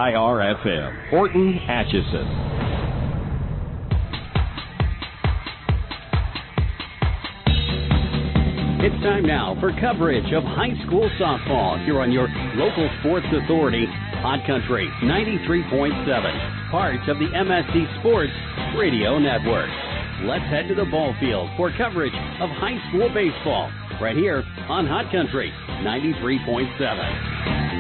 WIR-FM, Horton, Atchison. It's time now for coverage of high school softball here on your local sports authority, Hot Country 93.7, part of the MSC Sports Radio Network. Let's head to the ball field for coverage of high school baseball right here on Hot Country 93.7.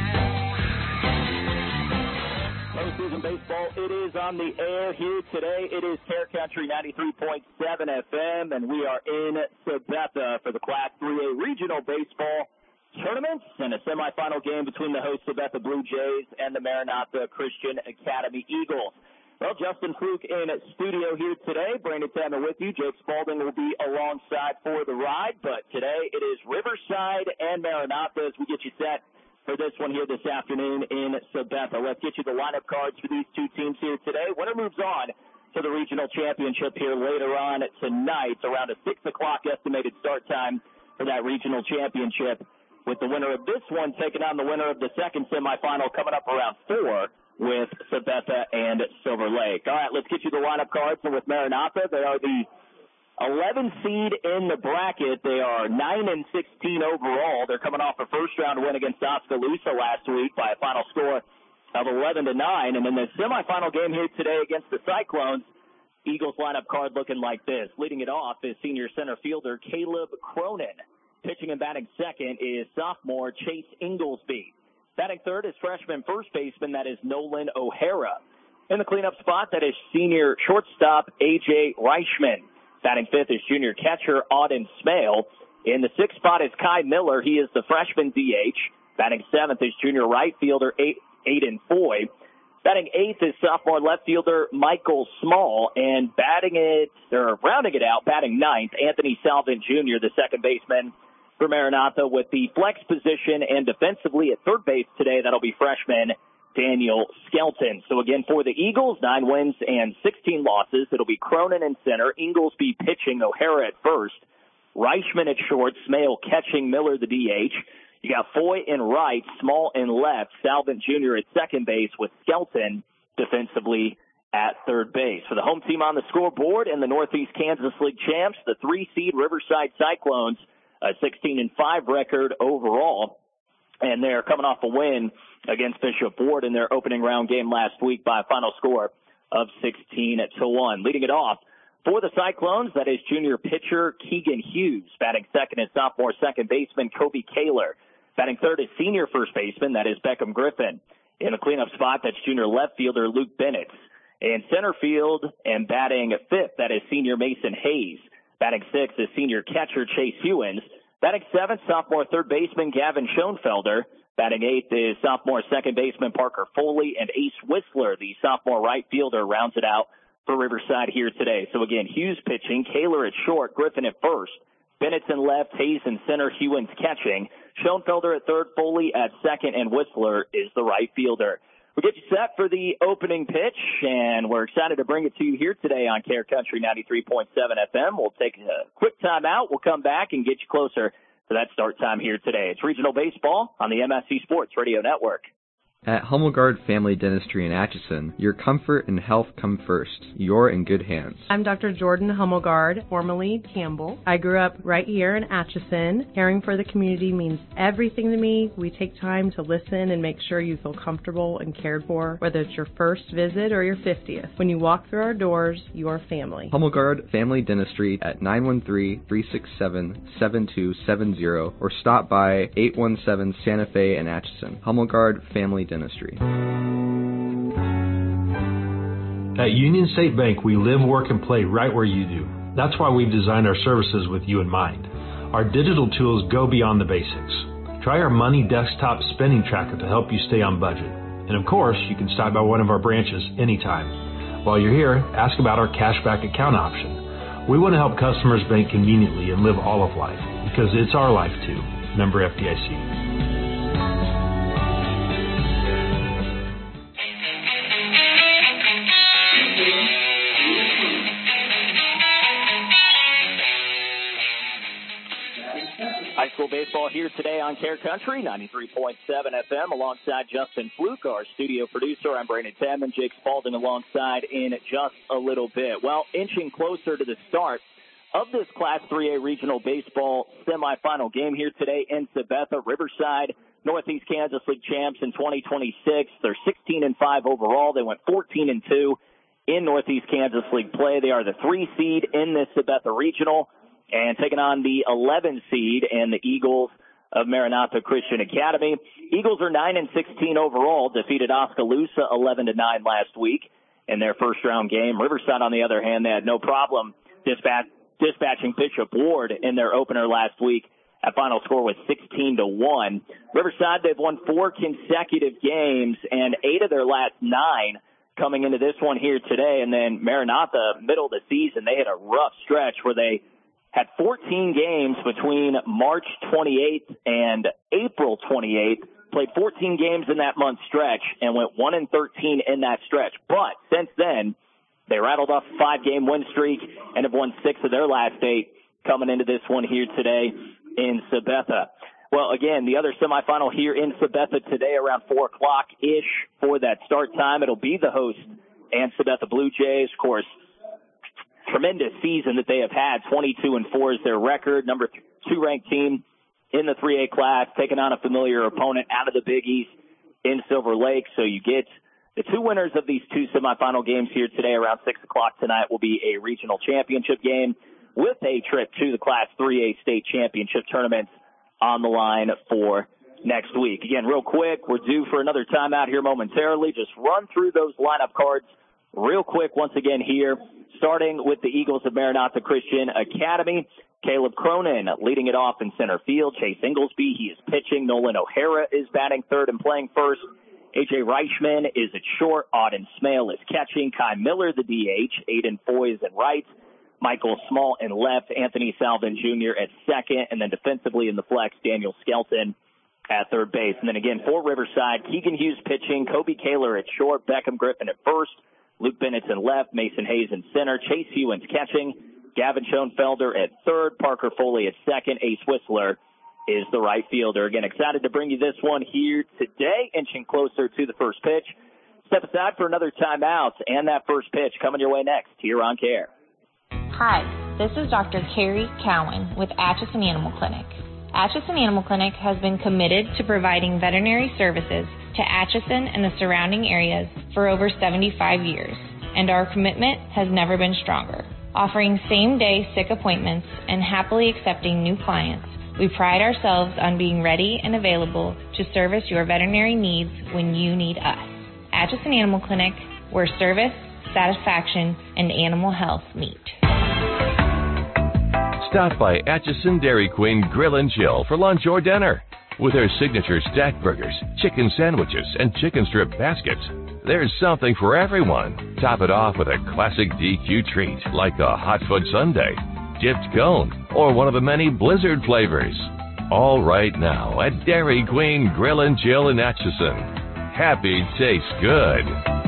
Postseason baseball, it is on the air here today. It is Care Country 93.7 FM, and we are in Sabetha for the Class 3A Regional Baseball Tournaments and a semifinal game between the host Sabetha Blue Jays and the Maranatha Christian Academy Eagles. Well, Justin Fluke in studio here today. Brandon Tanner with you. Jake Spalding will be alongside for the ride, but today it is Riverside and Maranatha as we get you set for this one here this afternoon in Sabetha. Let's get you the lineup cards for these two teams here today. Winner moves on to the regional championship here later on tonight, around a 6 o'clock estimated start time for that regional championship, with the winner of this one taking on the winner of the second semifinal coming up around 4 with Sabetha and Silver Lake. All right, let's get you the lineup cards. And with Maranatha, they are the 11 seed in the bracket. They are 9-16 overall. They're coming off a first-round win against Oskaloosa last week by a final score of 11-9. And in the semifinal game here today against the Cyclones, Eagles lineup card looking like this. Leading it off is senior center fielder Caleb Cronin. Pitching and batting second is sophomore Chase Inglesby. Batting third is freshman first baseman, that is Nolan O'Hara. In the cleanup spot, that is senior shortstop A.J. Reichman. Batting fifth is junior catcher Auden Smale. In the sixth spot is Kai Miller. He is the freshman DH. Batting seventh is junior right fielder Aiden Foy. Batting eighth is sophomore left fielder Michael Small. And rounding it out, batting ninth, Anthony Salvin Jr., the second baseman for Maranatha, with the flex position and defensively at third base today. That'll be freshman Daniel Skelton. So again, for the Eagles, 9 wins and 16 losses. It'll be Cronin in center, Inglesby pitching, O'Hara at first, Reichman at short, Smale catching, Miller the DH. You got Foy in right, Small in left, Salvin Jr. at second base, with Skelton defensively at third base. For the home team on the scoreboard and the Northeast Kansas League champs, the 3-seed Riverside Cyclones, a 16-5 record overall. And they're coming off a win against Bishop Ward in their opening round game last week by a final score of 16-1. Leading it off for the Cyclones, that is junior pitcher Keegan Hughes. Batting second is sophomore second baseman Kobe Kaler. Batting third is senior first baseman, that is Beckham Griffin. In the cleanup spot, that's junior left fielder Luke Bennett. In center field and batting fifth, that is senior Mason Hayes. Batting sixth is senior catcher Chase Hewins. Batting seventh, sophomore third baseman Gavin Schoenfelder. Batting eighth is sophomore second baseman Parker Foley, and Ace Whistler, the sophomore right fielder, rounds it out for Riverside here today. So again, Hughes pitching, Kaler at short, Griffin at first, Bennett in left, Hayes in center, Hewins catching, Schoenfelder at third, Foley at second, and Whistler is the right fielder. We'll get you set for the opening pitch, and we're excited to bring it to you here today on Care Country 93.7 FM. We'll take a quick time out. We'll come back and get you closer to that start time here today. It's regional baseball on the MSC Sports Radio Network. At Hummelgard Family Dentistry in Atchison, your comfort and health come first. You're in good hands. I'm Dr. Jordan Hummelgard, formerly Campbell. I grew up right here in Atchison. Caring for the community means everything to me. We take time to listen and make sure you feel comfortable and cared for, whether it's your first visit or your 50th. When you walk through our doors, you're family. Hummelgard Family Dentistry at 913-367-7270 or stop by 817 Santa Fe in Atchison. Hummelgard Family Dentistry. At Union State Bank, we live, work, and play right where you do. That's why we've designed our services with you in mind. Our digital tools go beyond the basics. Try our Money Desktop Spending Tracker to help you stay on budget. And of course, you can stop by one of our branches anytime. While you're here, ask about our cashback account option. We want to help customers bank conveniently and live all of life, because it's our life too. Member FDIC. Baseball here today on Care Country, 93.7 FM, alongside Justin Fluke, our studio producer. I'm Brandon Tadman, Jake Spalding alongside in just a little bit. Well, inching closer to the start of this Class 3A Regional Baseball semifinal game here today in Sabetha. Riverside, Northeast Kansas League champs in 2026. They're 16-5 overall. They went 14-2 in Northeast Kansas League play. They are the 3 seed in this Sabetha Regional, and taking on the 11 seed and the Eagles of Maranatha Christian Academy. Eagles are 9-16 overall, defeated Oskaloosa 11-9 last week in their first-round game. Riverside, on the other hand, they had no problem dispatching Bishop Ward in their opener last week. That final score was 16-1. Riverside, they've won 4 consecutive games, and 8 of their last 9 coming into this one here today. And then Maranatha, middle of the season, they had a rough stretch where they had 14 games between March 28th and April 28th, played 14 games in that month stretch, and went 1-13 in that stretch. But since then, they rattled off a 5-game win streak and have won 6 of their last 8 coming into this one here today in Sabetha. Well, again, the other semifinal here in Sabetha today around 4 o'clock-ish for that start time. It'll be the host and Sabetha Blue Jays. Of course, tremendous season that they have had. 22-4 is their record. Number 2 ranked team in the 3A class, taking on a familiar opponent out of the Big East in Silver Lake. So you get the 2 winners of these 2 semifinal games here today around 6 o'clock tonight will be a regional championship game with a trip to the Class 3A state championship tournaments on the line for next week. Again, real quick, we're due for another timeout here momentarily. Just run through those lineup cards real quick once again here, starting with the Eagles of Maranatha Christian Academy. Caleb Cronin leading it off in center field. Chase Inglesby, he is pitching. Nolan O'Hara is batting third and playing first. A.J. Reichman is at short. Auden Smale is catching. Kai Miller, the DH. Aiden Foy is at right. Michael Small in left. Anthony Salvin Jr. at second. And then defensively in the flex, Daniel Skelton at third base. And then again for Riverside, Keegan Hughes pitching. Kobe Kaler at short. Beckham Griffin at first. Luke Bennett's in left. Mason Hayes in center. Chase Hewins catching. Gavin Schoenfelder at third. Parker Foley at second. Ace Whistler is the right fielder. Again, excited to bring you this one here today, inching closer to the first pitch. Step aside for another timeout, and that first pitch coming your way next here on Care. Hi, this is Dr. Carrie Cowan with Atchison Animal Clinic. Atchison Animal Clinic has been committed to providing veterinary services to Atchison and the surrounding areas for over 75 years, and our commitment has never been stronger. Offering same-day sick appointments and happily accepting new clients, we pride ourselves on being ready and available to service your veterinary needs when you need us. Atchison Animal Clinic, where service, satisfaction, and animal health meet. Stop by Atchison Dairy Queen Grill and Chill for lunch or dinner. With their signature stack burgers, chicken sandwiches, and chicken strip baskets, there's something for everyone. Top it off with a classic DQ treat like a hot foot sundae, dipped cone, or one of the many Blizzard flavors. All right now at Dairy Queen Grill and Chill in Atchison. Happy tastes good.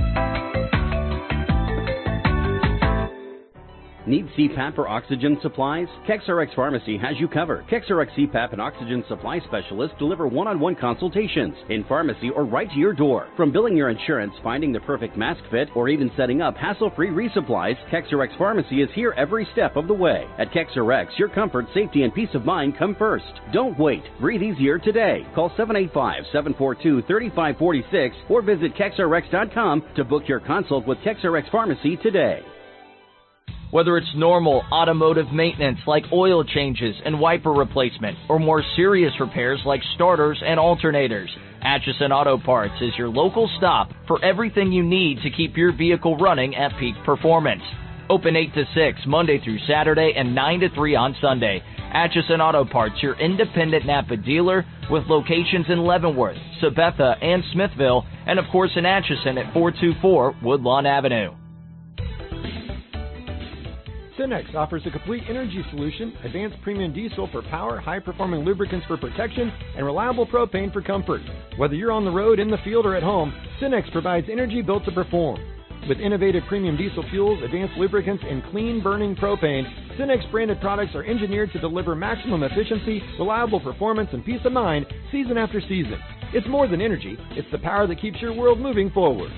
Need CPAP or oxygen supplies? KexRx Pharmacy has you covered. KexRx CPAP and oxygen supply specialists deliver one-on-one consultations in pharmacy or right to your door. From billing your insurance, finding the perfect mask fit, or even setting up hassle-free resupplies, KexRx Pharmacy is here every step of the way. At KexRx, your comfort, safety, and peace of mind come first. Don't wait. Breathe easier today. Call 785-742-3546 or visit KexRx.com to book your consult with KexRx Pharmacy today. Whether it's normal automotive maintenance like oil changes and wiper replacement, or more serious repairs like starters and alternators, Atchison Auto Parts is your local stop for everything you need to keep your vehicle running at peak performance. Open 8 to 6 Monday through Saturday and 9 to 3 on Sunday. Atchison Auto Parts, your independent Napa dealer with locations in Leavenworth, Sabetha, and Smithville, and of course in Atchison at 424 Woodlawn Avenue. Cenex offers a complete energy solution, advanced premium diesel for power, high-performing lubricants for protection, and reliable propane for comfort. Whether you're on the road, in the field, or at home, Cenex provides energy built to perform. With innovative premium diesel fuels, advanced lubricants, and clean-burning propane, Cenex branded products are engineered to deliver maximum efficiency, reliable performance, and peace of mind season after season. It's more than energy. It's the power that keeps your world moving forward.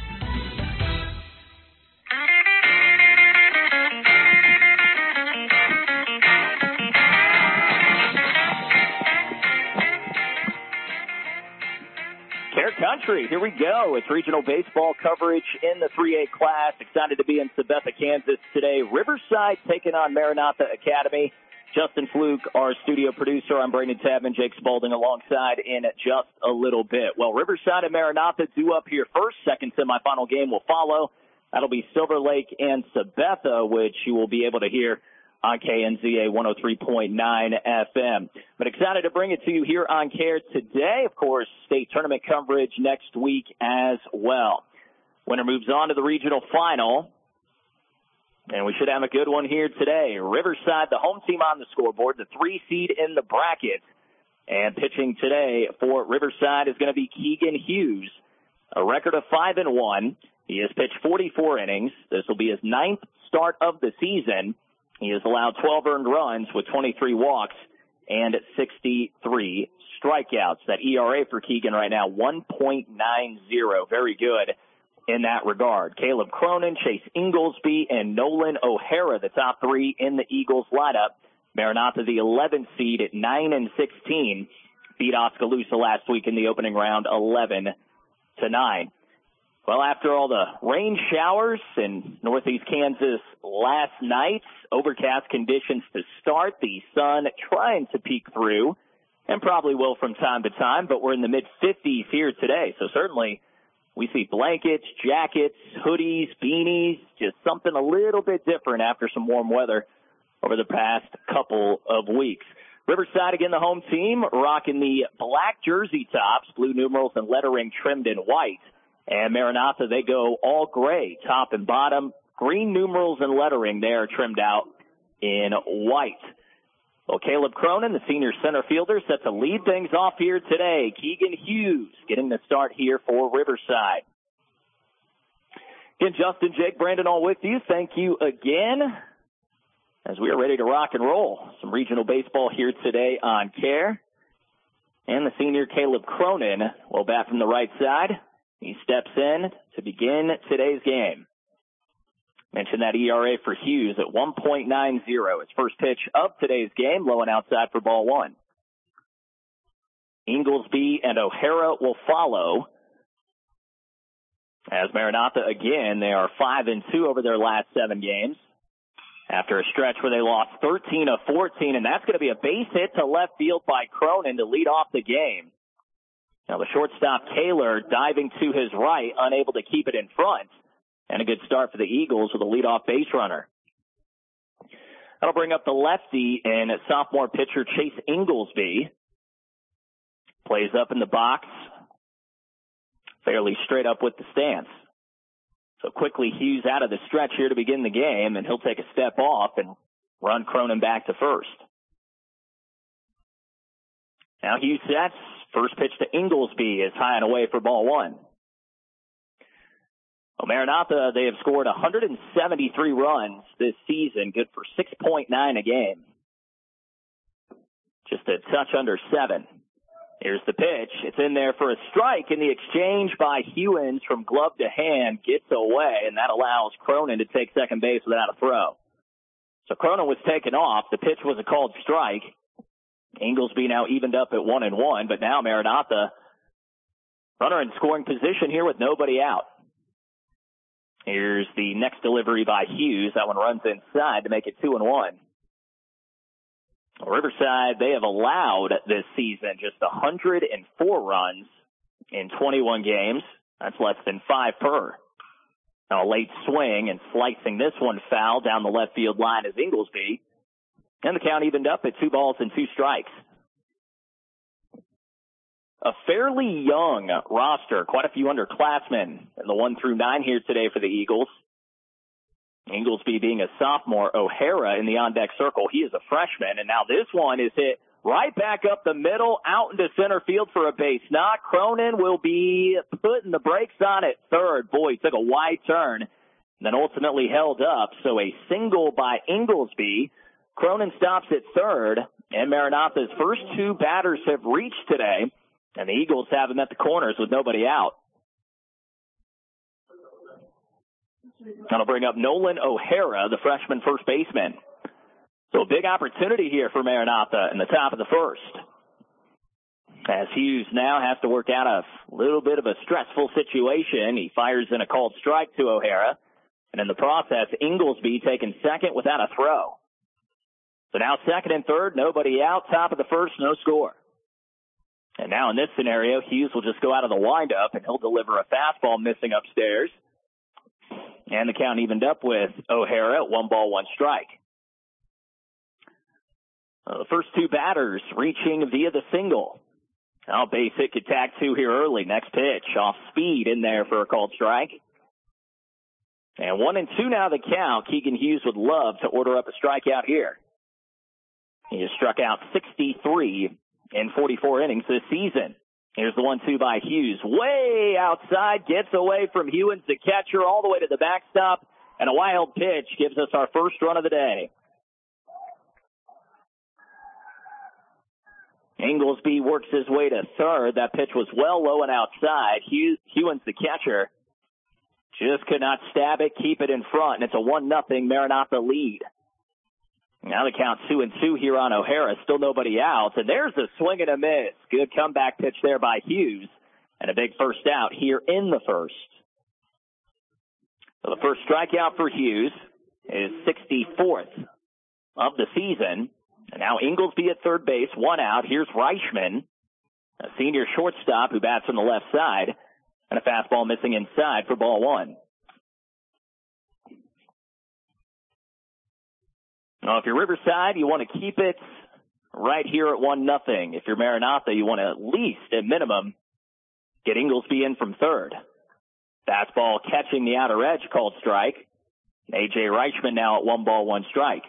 Country, here we go. It's regional baseball coverage in the 3A class. Excited to be in Sabetha, Kansas today. Riverside taking on Maranatha Academy. Justin Fluke, our studio producer. I'm Brandon Tabman, Jake Spalding alongside in just a little bit. Well, Riverside and Maranatha due up here first. Second semifinal game will follow. That'll be Silver Lake and Sabetha, which you will be able to hear on KNZA 103.9 FM. But excited to bring it to you here on CARE today. Of course, state tournament coverage next week as well. Winner moves on to the regional final. And we should have a good one here today. Riverside, the home team on the scoreboard, the 3 seed in the bracket. And pitching today for Riverside is going to be Keegan Hughes, a record of 5-1. He has pitched 44 innings. This will be his 9th start of the season. He has allowed 12 earned runs with 23 walks and 63 strikeouts. That ERA for Keegan right now, 1.90. Very good in that regard. Caleb Cronin, Chase Inglesby, and Nolan O'Hara, the top 3 in the Eagles lineup. Maranatha, the 11th seed at 9-16, beat Oskaloosa last week in the opening round 11-9. Well, after all the rain showers in northeast Kansas last night, overcast conditions to start, the sun trying to peek through, and probably will from time to time, but we're in the mid-50s here today. So certainly we see blankets, jackets, hoodies, beanies, just something a little bit different after some warm weather over the past couple of weeks. Riverside, again, the home team, rocking the black jersey tops, blue numerals and lettering trimmed in white. And Maranatha, they go all gray, top and bottom. Green numerals and lettering there trimmed out in white. Well, Caleb Cronin, the senior center fielder, set to lead things off here today. Keegan Hughes getting the start here for Riverside. Again, Justin, Jake, Brandon, all with you. Thank you again as we are ready to rock and roll. Some regional baseball here today on CARE. And the senior Caleb Cronin will bat from the right side. He steps in to begin today's game. Mentioned that ERA for Hughes at 1.90. His first pitch of today's game, low and outside for ball 1. Inglesby and O'Hara will follow. As Maranatha, again, they are 5-2 over their last 7 games. After a stretch where they lost 13 of 14, and that's going to be a base hit to left field by Cronin to lead off the game. Now, the shortstop, Kaler, diving to his right, unable to keep it in front. And a good start for the Eagles with a leadoff base runner. That'll bring up the lefty and sophomore pitcher Chase Inglesby. Plays up in the box, fairly straight up with the stance. So quickly Hughes out of the stretch here to begin the game, and he'll take a step off and run Cronin back to first. Now Hughes sets. First pitch to Inglesby is high and away for ball 1. Well, Maranatha, they have scored 173 runs this season, good for 6.9 a game. Just a touch under 7. Here's the pitch. It's in there for a strike, and the exchange by Hewins from glove to hand gets away, and that allows Cronin to take second base without a throw. So Cronin was taken off. The pitch was a called strike. Inglesby now evened up at 1-1, but now Maranatha, runner in scoring position here with nobody out. Here's the next delivery by Hughes. That one runs inside to make it 2-1. Riverside, they have allowed this season just 104 runs in 21 games. That's less than 5 per. Now a late swing and slicing this one foul down the left field line is Inglesby. And the count evened up at 2 balls and 2 strikes. A fairly young roster, quite a few underclassmen in the 1 through 9 here today for the Eagles. Inglesby being a sophomore, O'Hara in the on-deck circle. He is a freshman, and now this one is hit right back up the middle, out into center field for a base knock. Cronin will be putting the brakes on at third. Boy, he took a wide turn and then ultimately held up. So a single by Inglesby. Cronin stops at third, and Maranatha's first two batters have reached today, and the Eagles have him at the corners with nobody out. That'll bring up Nolan O'Hara, the freshman first baseman. So a big opportunity here for Maranatha in the top of the first, as Hughes now has to work out a little bit of a stressful situation. He fires in a called strike to O'Hara, and in the process, Inglesby taking second without a throw. So now second and third, nobody out, top of the first, no score. And now in this scenario, Hughes will just go out of the windup, and he'll deliver a fastball missing upstairs. And the count evened up with O'Hara at 1-1 strike. The first two batters reaching via the single. Now base hit could tag two here early. Next pitch off speed in there for a called strike. And 1-2 now the count. Keegan Hughes would love to order up a strikeout here. He has struck out 63 in 44 innings this season. Here's the 1-2 by Hughes. Way outside, gets away from Hewins, the catcher, all the way to the backstop. And a wild pitch gives us our first run of the day. Inglesby works his way to third. That pitch was well low and outside. Hewins, the catcher, just could not stab it, keep it in front, and it's a 1-0 Maranatha lead. Now the count 2-2 here on O'Hara. Still nobody out. And there's a swing and a miss. Good comeback pitch there by Hughes. And a big first out here in the first. So the first strikeout for Hughes is 64th of the season. And now Inglesby at third base, one out. Here's Reichman, a senior shortstop who bats on the left side. And a fastball missing inside for ball one. Now, if you're Riverside, you want to keep it right here at 1-0. If you're Maranatha, you want to at least, at minimum, get Inglesby in from third. Fastball catching the outer edge, called strike. A.J. Reichman now at 1-1 strike.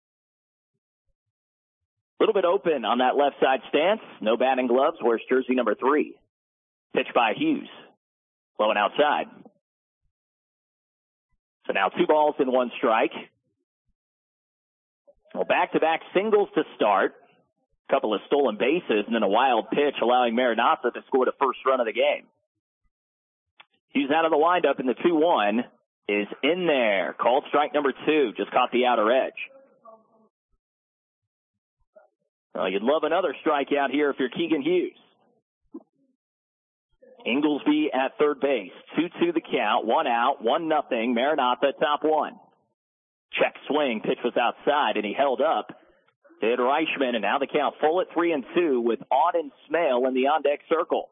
A little bit open on that left side stance. No batting gloves. Wears jersey number 3. Pitch by Hughes. Low and outside. So now 2 balls and 1 strike. Well, back-to-back singles to start. A couple of stolen bases and then a wild pitch allowing Maranatha to score the first run of the game. Hughes out of the windup in the 2-1 is in there. Called strike number 2. Just caught the outer edge. Well, you'd love another strikeout here if you're Keegan Hughes. Inglesby at third base. 2-2 the count. 1 out. 1-0. Maranatha top 1. Check swing. Pitch was outside, and he held up. Hit Reichman, and now the count full at 3-2 with Auden Smale in the on-deck circle.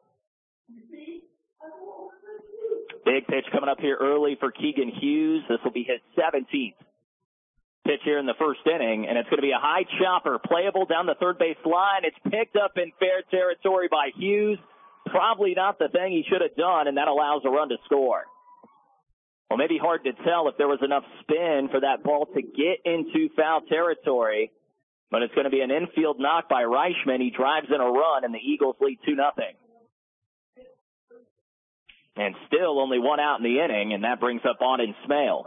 Big pitch coming up here early for Keegan Hughes. This will be his 17th pitch here in the first inning, and it's going to be a high chopper, playable down the third base line. It's picked up in fair territory by Hughes. Probably not the thing he should have done, and that allows a run to score. Well, maybe hard to tell if there was enough spin for that ball to get into foul territory, but it's going to be an infield knock by Reichman. He drives in a run, and the Eagles lead 2-0. And still only 1 out in the inning, and that brings up Auden Smale.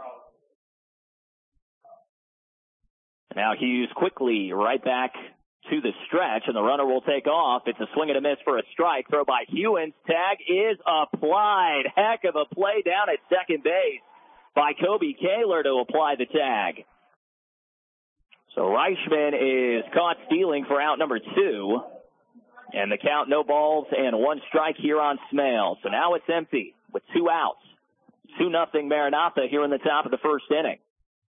Now Hughes quickly right back to the stretch, and the runner will take off. It's a swing and a miss for a strike. Throw by Hewins. Tag is applied. Heck of a play down at second base by Kobe Kaler to apply the tag. So Reichman is caught stealing for out number 2. And the count, no balls and 1 strike here on Smale. So now it's empty with 2 outs. 2-0 Maranatha here in the top of the first inning.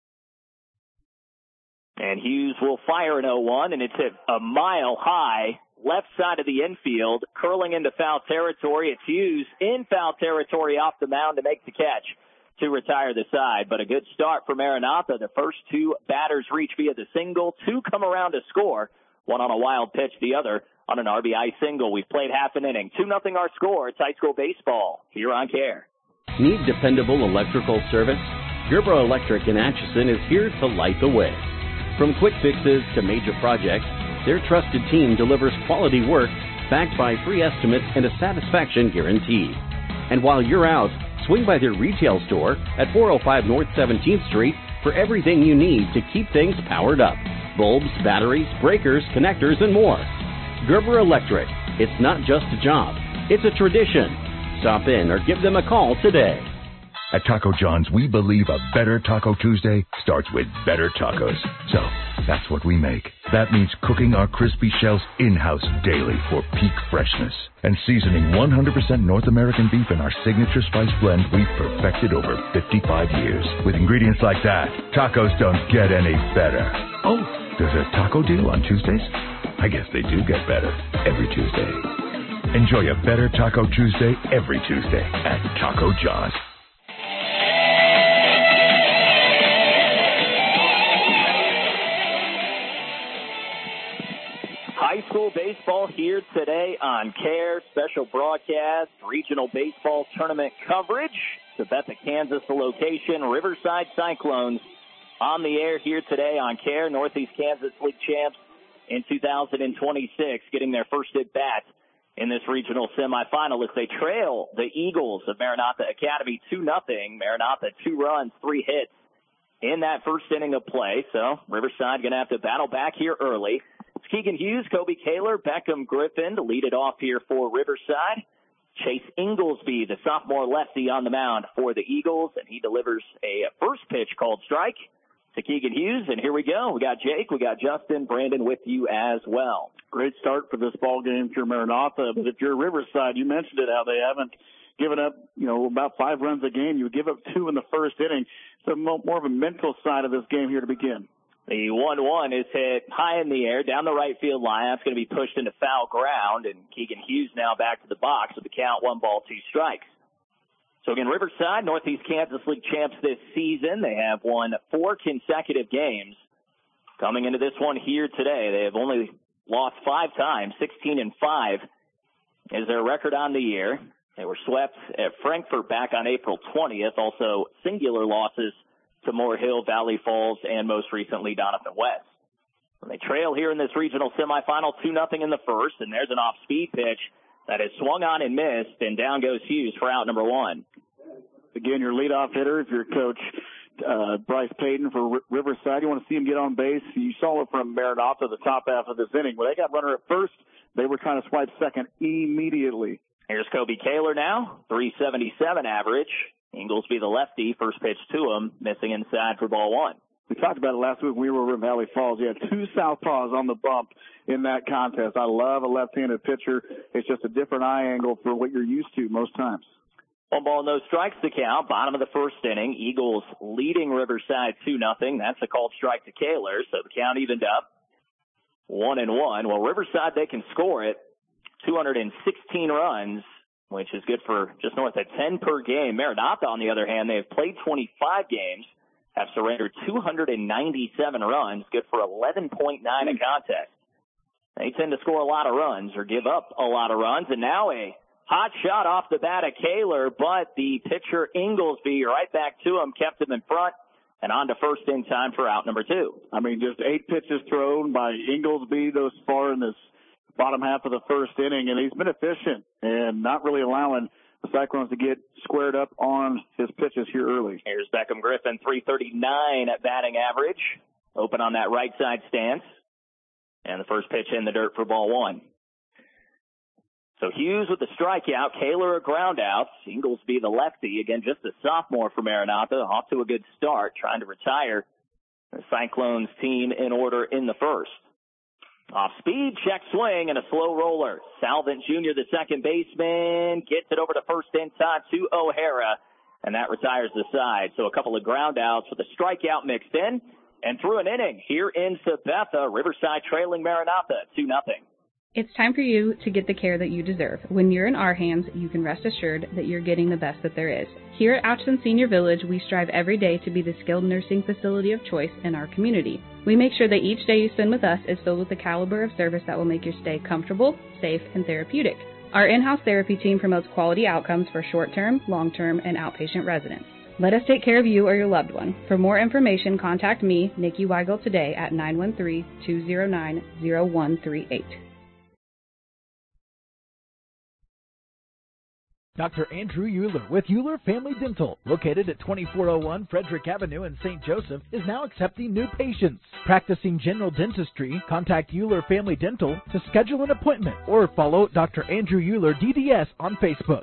And Hughes will fire an 0-1, and it's hit a mile high, left side of the infield, curling into foul territory. It's Hughes in foul territory off the mound to make the catch to retire the side. But a good start for Maranatha. The first 2 batters reach via the single. 2 come around to score, 1 on a wild pitch, the other on an RBI single. We've played half an inning. 2-0 our score. It's high school baseball here on CARE. Need dependable electrical service? Gerber Electric in Atchison is here to light the way. From quick fixes to major projects, Their trusted team delivers quality work backed by free estimates and a satisfaction guarantee. And while you're out, swing by their retail store at 405 North 17th Street for everything you need to keep things powered up. Bulbs, batteries, breakers, connectors, and more. Gerber Electric. It's not just a job, it's a tradition. Stop in or give them a call today. At Taco John's, we believe a better Taco Tuesday starts with better tacos. So, that's what we make. That means cooking our crispy shells in-house daily for peak freshness and seasoning 100% North American beef in our signature spice blend we've perfected over 55 years. With ingredients like that, tacos don't get any better. Oh, there's a taco deal on Tuesdays? I guess they do get better every Tuesday. Enjoy a better Taco Tuesday every Tuesday at Taco John's. High school baseball here today on CARE, special broadcast, regional baseball tournament coverage. Sabetha, Kansas, the location. Riverside Cyclones on the air here today on CARE. Northeast Kansas League champs in 2026, getting their first at bat in this regional semifinal as they trail the Eagles of Maranatha Academy 2-0. Maranatha 2 runs, 3 hits in that first inning of play. So Riverside going to have to battle back here early. It's Keegan Hughes, Kobe Kaler, Beckham Griffin to lead it off here for Riverside. Chase Inglesby, the sophomore lefty, on the mound for the Eagles, and he delivers a first pitch called strike to Keegan Hughes. And here we go. We got Jake, we got Justin, Brandon with you as well. Great start for this ball game if you're Maranatha, but if you're Riverside, you mentioned it, how they haven't given up, about 5 runs a game. You give up 2 in the first inning. So more of a mental side of this game here to begin. The 1-1 is hit high in the air down the right field line. That's going to be pushed into foul ground, and Keegan Hughes now back to the box with the count 1 ball, 2 strikes. So again, Riverside, Northeast Kansas League champs this season. They have won 4 consecutive games. Coming into this one here today, they have only lost 5 times. 16-5 is their record on the year. They were swept at Frankfort back on April 20th. Also singular losses to Moore Hill, Valley Falls, and most recently Donovan West. When they trail here in this regional semifinal 2-0 in the first, and there's an off-speed pitch that is swung on and missed, and down goes Hughes for out number 1. Again, your leadoff hitter, if you're Coach Bryce Payton for Riverside, you want to see him get on base. You saw it from Maranatha the top half of this inning. When they got runner at first, they were trying to swipe second immediately. Here's Kobe Kaler now, 377 average. Inglesby, the lefty, first pitch to him, missing inside for ball 1. We talked about it last week when we were over in Valley Falls. You had 2 southpaws on the bump in that contest. I love a left-handed pitcher. It's just a different eye angle for what you're used to most times. 1 ball, no strikes to count. Bottom of the first inning. Eagles leading Riverside 2-0. That's a called strike to Kaler, so the count evened up 1-1. Well, Riverside, they can score it. 216 runs, which is good for just north of 10 per game. Maranatha, on the other hand, they have played 25 games, have surrendered 297 runs, good for 11.9 a contest. They tend to score a lot of runs or give up a lot of runs, and now a hot shot off the bat of Kaler, but the pitcher Inglesby right back to him, kept him in front, and on to first in time for out number 2. I mean, just 8 pitches thrown by Inglesby thus far in this bottom half of the first inning, and he's been efficient and not really allowing the Cyclones to get squared up on his pitches here early. Here's Beckham Griffin, 339 at batting average, open on that right side stance, and the first pitch in the dirt for ball 1. So Hughes with the strikeout, Kaler a ground out, Inglesby the lefty, again just a sophomore for Maranatha, off to a good start, trying to retire the Cyclones team in order in the first. Off speed, check swing, and a slow roller. Salvant Jr., the second baseman, gets it over to first in time to O'Hara, and that retires the side. So a couple of ground outs with a strikeout mixed in, and through an inning here in Sabetha, Riverside trailing Maranatha 2-0. It's time for you to get the care that you deserve. When you're in our hands, you can rest assured that you're getting the best that there is. Here at Atchison Senior Village, we strive every day to be the skilled nursing facility of choice in our community. We make sure that each day you spend with us is filled with the caliber of service that will make your stay comfortable, safe, and therapeutic. Our in-house therapy team promotes quality outcomes for short-term, long-term, and outpatient residents. Let us take care of you or your loved one. For more information, contact me, Nikki Weigel, today at 913-209-0138. Dr. Andrew Euler with Euler Family Dental, located at 2401 Frederick Avenue in St. Joseph, is now accepting new patients. Practicing general dentistry, contact Euler Family Dental to schedule an appointment or follow Dr. Andrew Euler DDS on Facebook.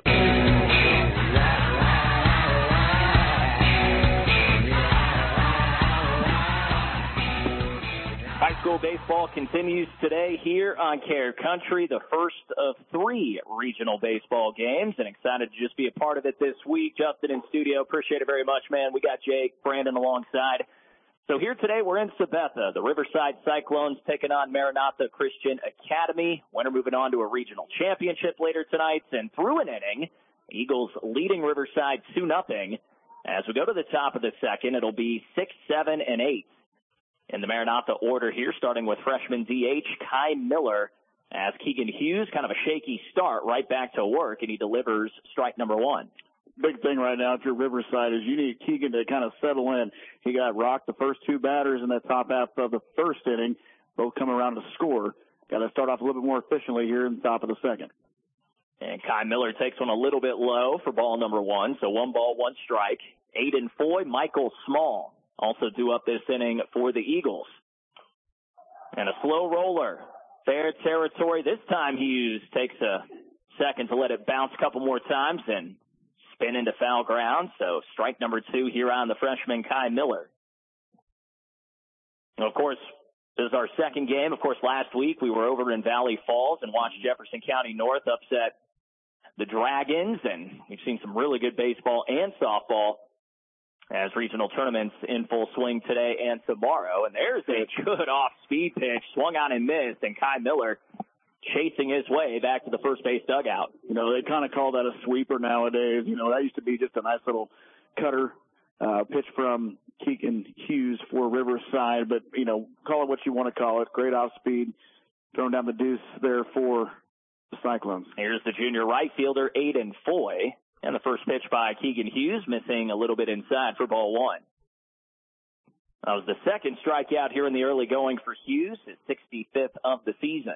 High school baseball continues today here on Care Country, the first of 3 regional baseball games, and excited to just be a part of it this week. Justin in studio, appreciate it very much, man. We got Jake, Brandon alongside. So here today we're in Sabetha. The Riverside Cyclones taking on Maranatha Christian Academy. Winner moving on to a regional championship later tonight, and through an inning, Eagles leading Riverside 2-0. As we go to the top of the second, it'll be 6, 7, and 8. In the Maranatha order here, starting with freshman DH Kai Miller, as Keegan Hughes, kind of a shaky start, right back to work, and he delivers strike number 1. Big thing right now if you're Riverside is you need Keegan to kind of settle in. He got rocked the first 2 batters in that top half of the first inning, both coming around to score. Got to start off a little bit more efficiently here in the top of the second. And Kai Miller takes one a little bit low for ball number 1, so 1 ball, 1 strike. Aiden Foy, Michael Small also due up this inning for the Eagles. And a slow roller. Fair territory. This time Hughes takes a second to let it bounce a couple more times and spin into foul ground. So strike number 2 here on the freshman Kai Miller. And of course, this is our second game. Of course, last week we were over in Valley Falls and watched Jefferson County North upset the Dragons. And we've seen some really good baseball and softball as regional tournaments in full swing today and tomorrow. And there's a good off-speed pitch, swung on and missed, and Kai Miller chasing his way back to the first base dugout. You know, they kind of call that a sweeper nowadays. You know, that used to be just a nice little cutter pitch from Keegan Hughes for Riverside. But, you know, call it what you want to call it. Great off-speed, throwing down the deuce there for the Cyclones. Here's the junior right fielder, Aiden Foy. And the first pitch by Keegan Hughes, missing a little bit inside for ball 1. That was the second strikeout here in the early going for Hughes, his 65th of the season.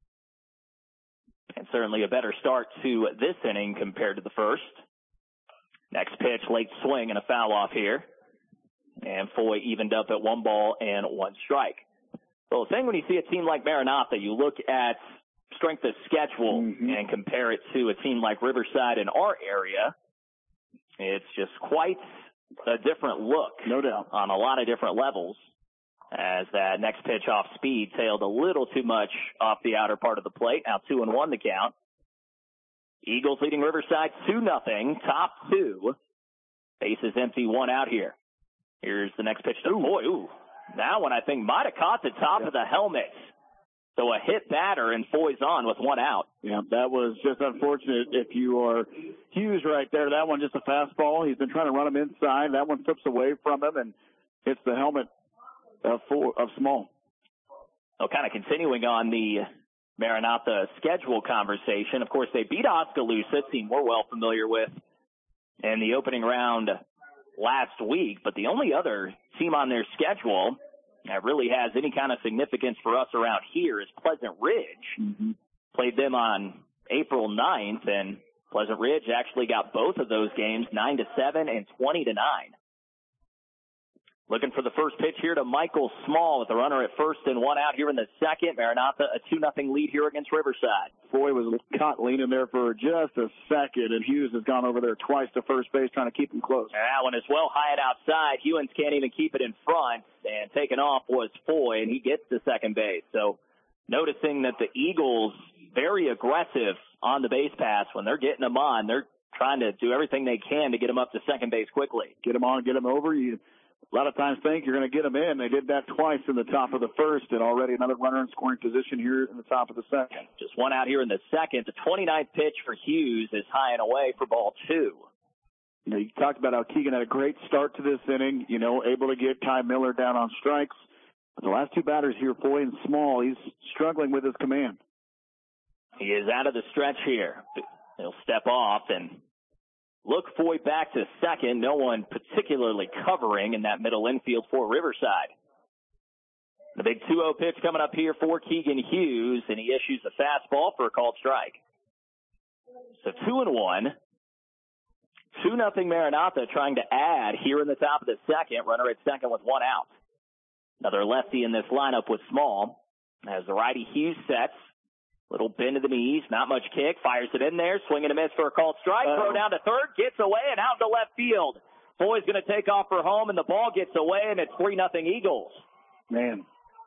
And certainly a better start to this inning compared to the first. Next pitch, late swing and a foul off here. And Foy evened up at 1 ball and 1 strike. Well, the thing when you see a team like Maranatha, you look at strength of schedule and compare it to a team like Riverside in our area, it's just quite a different look. No doubt. On a lot of different levels, as that next pitch off speed tailed a little too much off the outer part of the plate. Now 2-1 the count. Eagles leading Riverside 2-0, top 2. Bases empty, 1 out here. Here's the next pitch to Foy. That one I think might have caught the top of the helmet. So a hit batter, and Foy's on with 1 out. Yeah, that was just unfortunate if you are Hughes right there. That one just a fastball. He's been trying to run him inside. That one flips away from him and hits the helmet of Small. So kind of continuing on the Maranatha schedule conversation. Of course, they beat Oskaloosa, a team we're well familiar with, in the opening round last week. But the only other team on their schedule that really has any kind of significance for us around here is Pleasant Ridge. Played them on April 9th, and Pleasant Ridge actually got both of those games 9-7 and 20-9. Looking for the first pitch here to Michael Small with the runner at first and 1 out here in the second. Maranatha a 2-0 lead here against Riverside. Foy was caught leaning there for just a second, and Hughes has gone over there twice to first base trying to keep him close. That one is well high and outside. Hewins can't even keep it in front, and taken off was Foy, and he gets to second base. So noticing that the Eagles very aggressive on the base pass when they're getting them on. They're trying to do everything they can to get them up to second base quickly. Get them on, get them over. You a lot of times think you're going to get them in. They did that twice in the top of the first, and already another runner in scoring position here in the top of the second. Just 1 out here in the second. The 29th pitch for Hughes is high and away for ball 2. You know, you talked about how Keegan had a great start to this inning, you know, able to get Kai Miller down on strikes. But the last 2 batters here, Foy and Small, he's struggling with his command. He is out of the stretch here. He'll step off and look Foy back to second. No one particularly covering in that middle infield for Riverside. The big 2-0 pitch coming up here for Keegan Hughes, and he issues a fastball for a called strike. So 2-1. 2-0 Maranatha trying to add here in the top of the second. Runner at second with one out. Another lefty in this lineup with Small. As the righty Hughes sets. Little bend to the knees, not much kick. Fires it in there, swing and a miss for a called strike. Throw down to third, gets away and out to left field. Foy's going to take off for home, and the ball gets away, and it's 3-0 Eagles. Man.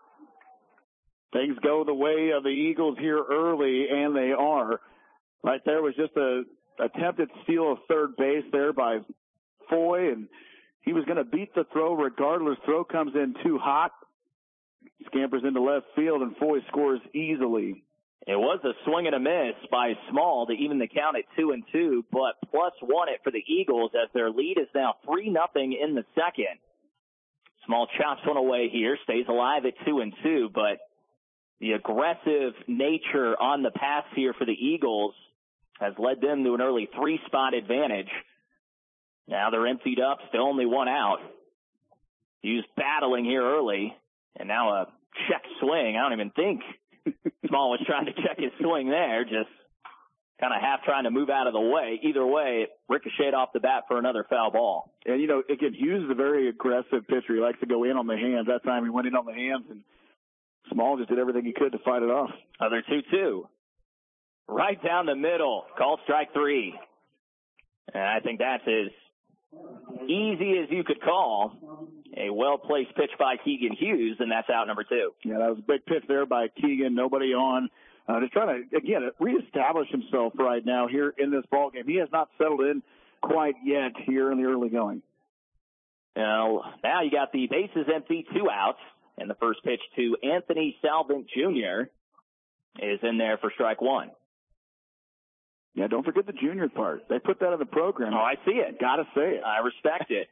Things go the way of the Eagles here early, and they are. Right there was just a attempted steal of third base there by Foy, and he was going to beat the throw regardless. Throw comes in too hot. Scampers into left field, and Foy scores easily. It was a swing and a miss by Small to even the count at 2-2, but +1 it for the Eagles as their lead is now 3-0 in the second. Small chops one away here, stays alive at 2-2, but the aggressive nature on the pass here for the Eagles has led them to an early 3-spot advantage. Now they're emptied up, still only one out. Hughes battling here early, and now a check swing. I don't even think Small was trying to check his swing there, just kind of half trying to move out of the way. Either way, it ricocheted off the bat for another foul ball. And, again, Hughes is a very aggressive pitcher. He likes to go in on the hands. That time he went in on the hands, and Small just did everything he could to fight it off. Other 2-2. Right down the middle. Called strike 3. And I think that's as easy as you could call. A well-placed pitch by Keegan Hughes, and that's out number 2. Yeah, that was a big pitch there by Keegan. Nobody on. Just trying to, again, reestablish himself right now here in this ballgame. He has not settled in quite yet here in the early going. Now you got the bases empty, 2 outs. And the first pitch to Anthony Salvant Jr. is in there for strike 1. Yeah, don't forget the junior part. They put that in the program. Oh, I see it. Gotta say it. I respect it.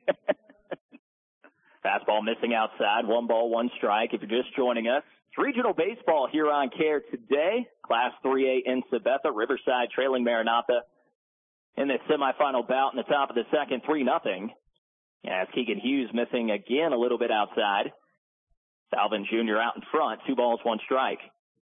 Fastball missing outside. 1 ball, 1 strike. If you're just joining us, it's regional baseball here on KARE today. Class 3A in Sabetha. Riverside trailing Maranatha in the semifinal bout in the top of the second, 3-0. As Keegan Hughes missing again a little bit outside. Salvin Jr. out in front, 2 balls, 1 strike.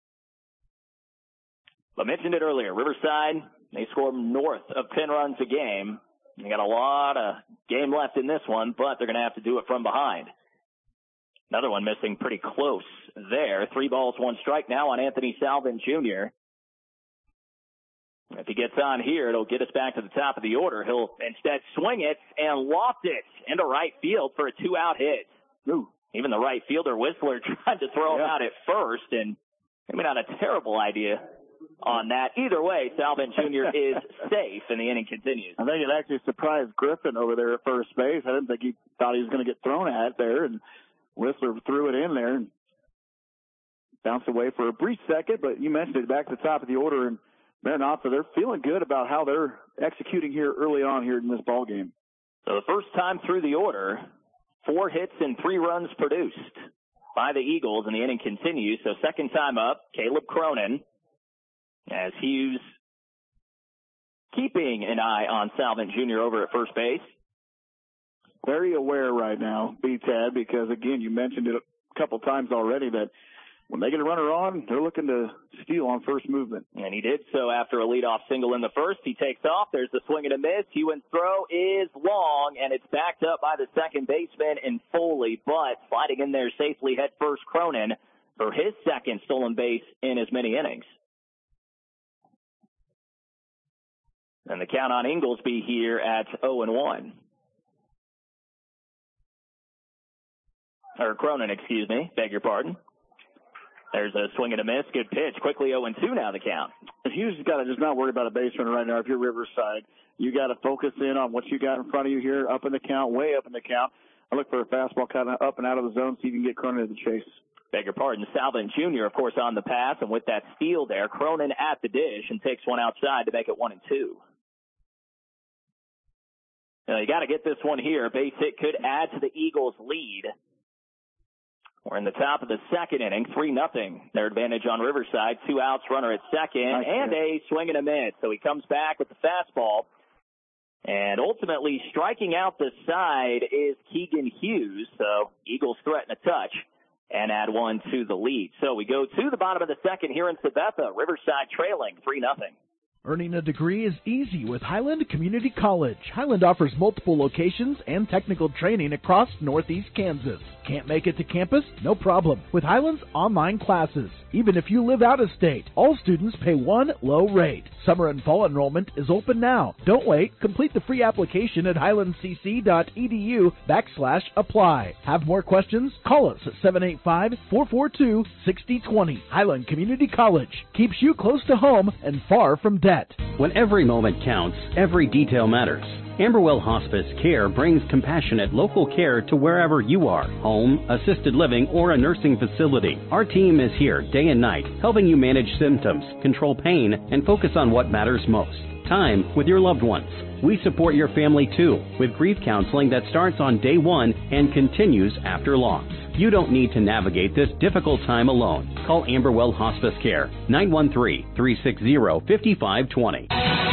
I mentioned it earlier, Riverside, they score north of 10 runs a game. They got a lot of game left in this one, but they're going to have to do it from behind. Another one missing pretty close there. 3 balls, 1 strike now on Anthony Salvin Jr. If he gets on here, it'll get us back to the top of the order. He'll instead swing it and loft it into right field for a 2-out hit. Ooh. Even the right fielder, Whistler, tried to throw him out at first, and maybe not a terrible idea on that. Either way, Salvin Jr. is safe, and the inning continues. I think it actually surprised Griffin over there at first base. I didn't think he thought he was going to get thrown at there, and Whistler threw it in there and bounced away for a brief second, but you mentioned it, back to the top of the order, and Maranatha, they're feeling good about how they're executing here early on here in this ball game. So the first time through the order, 4 hits and 3 runs produced by the Eagles, and the inning continues. So second time up, Caleb Cronin, as Hughes keeping an eye on Salvin Jr. over at first base. Very aware right now, B-Tad, because, again, you mentioned it a couple times already that when they get a runner on, they're looking to steal on first movement. And he did so after a leadoff single in the first. He takes off. There's the swing and a miss. Hewan's throw is long, and it's backed up by the second baseman in Foley, but sliding in there safely head first, Cronin, for his second stolen base in as many innings. And the count on Inglesby here at 0-1. Or Cronin, excuse me. Beg your pardon. There's a swing and a miss. Good pitch. Quickly 0-2 now the count. Hughes has got to just not worry about a base runner right now. If you're Riverside, you got to focus in on what you got in front of you here, up in the count, way up in the count. I look for a fastball kind of up and out of the zone so you can get Cronin to the chase. Beg your pardon. Salvin Jr., of course, on the pass, and with that steal there, Cronin at the dish and takes one outside to make it 1-2. Now, you got to get this one here. A base hit could add to the Eagles' lead. We're in the top of the second inning, 3-0. Their advantage on Riverside. 2 outs, runner at second, and a swing and a miss. So he comes back with the fastball. And ultimately striking out the side is Keegan Hughes. So Eagles threaten a touch and add one to the lead. So we go to the bottom of the second here in Sabetha. Riverside trailing 3-0. Earning a degree is easy with Highland Community College. Highland offers multiple locations and technical training across Northeast Kansas. Can't make it to campus? No problem. With Highland's online classes, even if you live out of state, all students pay one low rate. Summer and fall enrollment is open now. Don't wait. Complete the free application at highlandcc.edu/apply. Have more questions? Call us at 785-442-6020. Highland Community College keeps you close to home and far from debt. When every moment counts, every detail matters. Amberwell Hospice Care brings compassionate local care to wherever you are, home, assisted living, or a nursing facility. Our team is here day and night, helping you manage symptoms, control pain, and focus on what matters most, time with your loved ones. We support your family too, with grief counseling that starts on day one and continues after loss. You don't need to navigate this difficult time alone. Call Amberwell Hospice Care, 913-360-5520.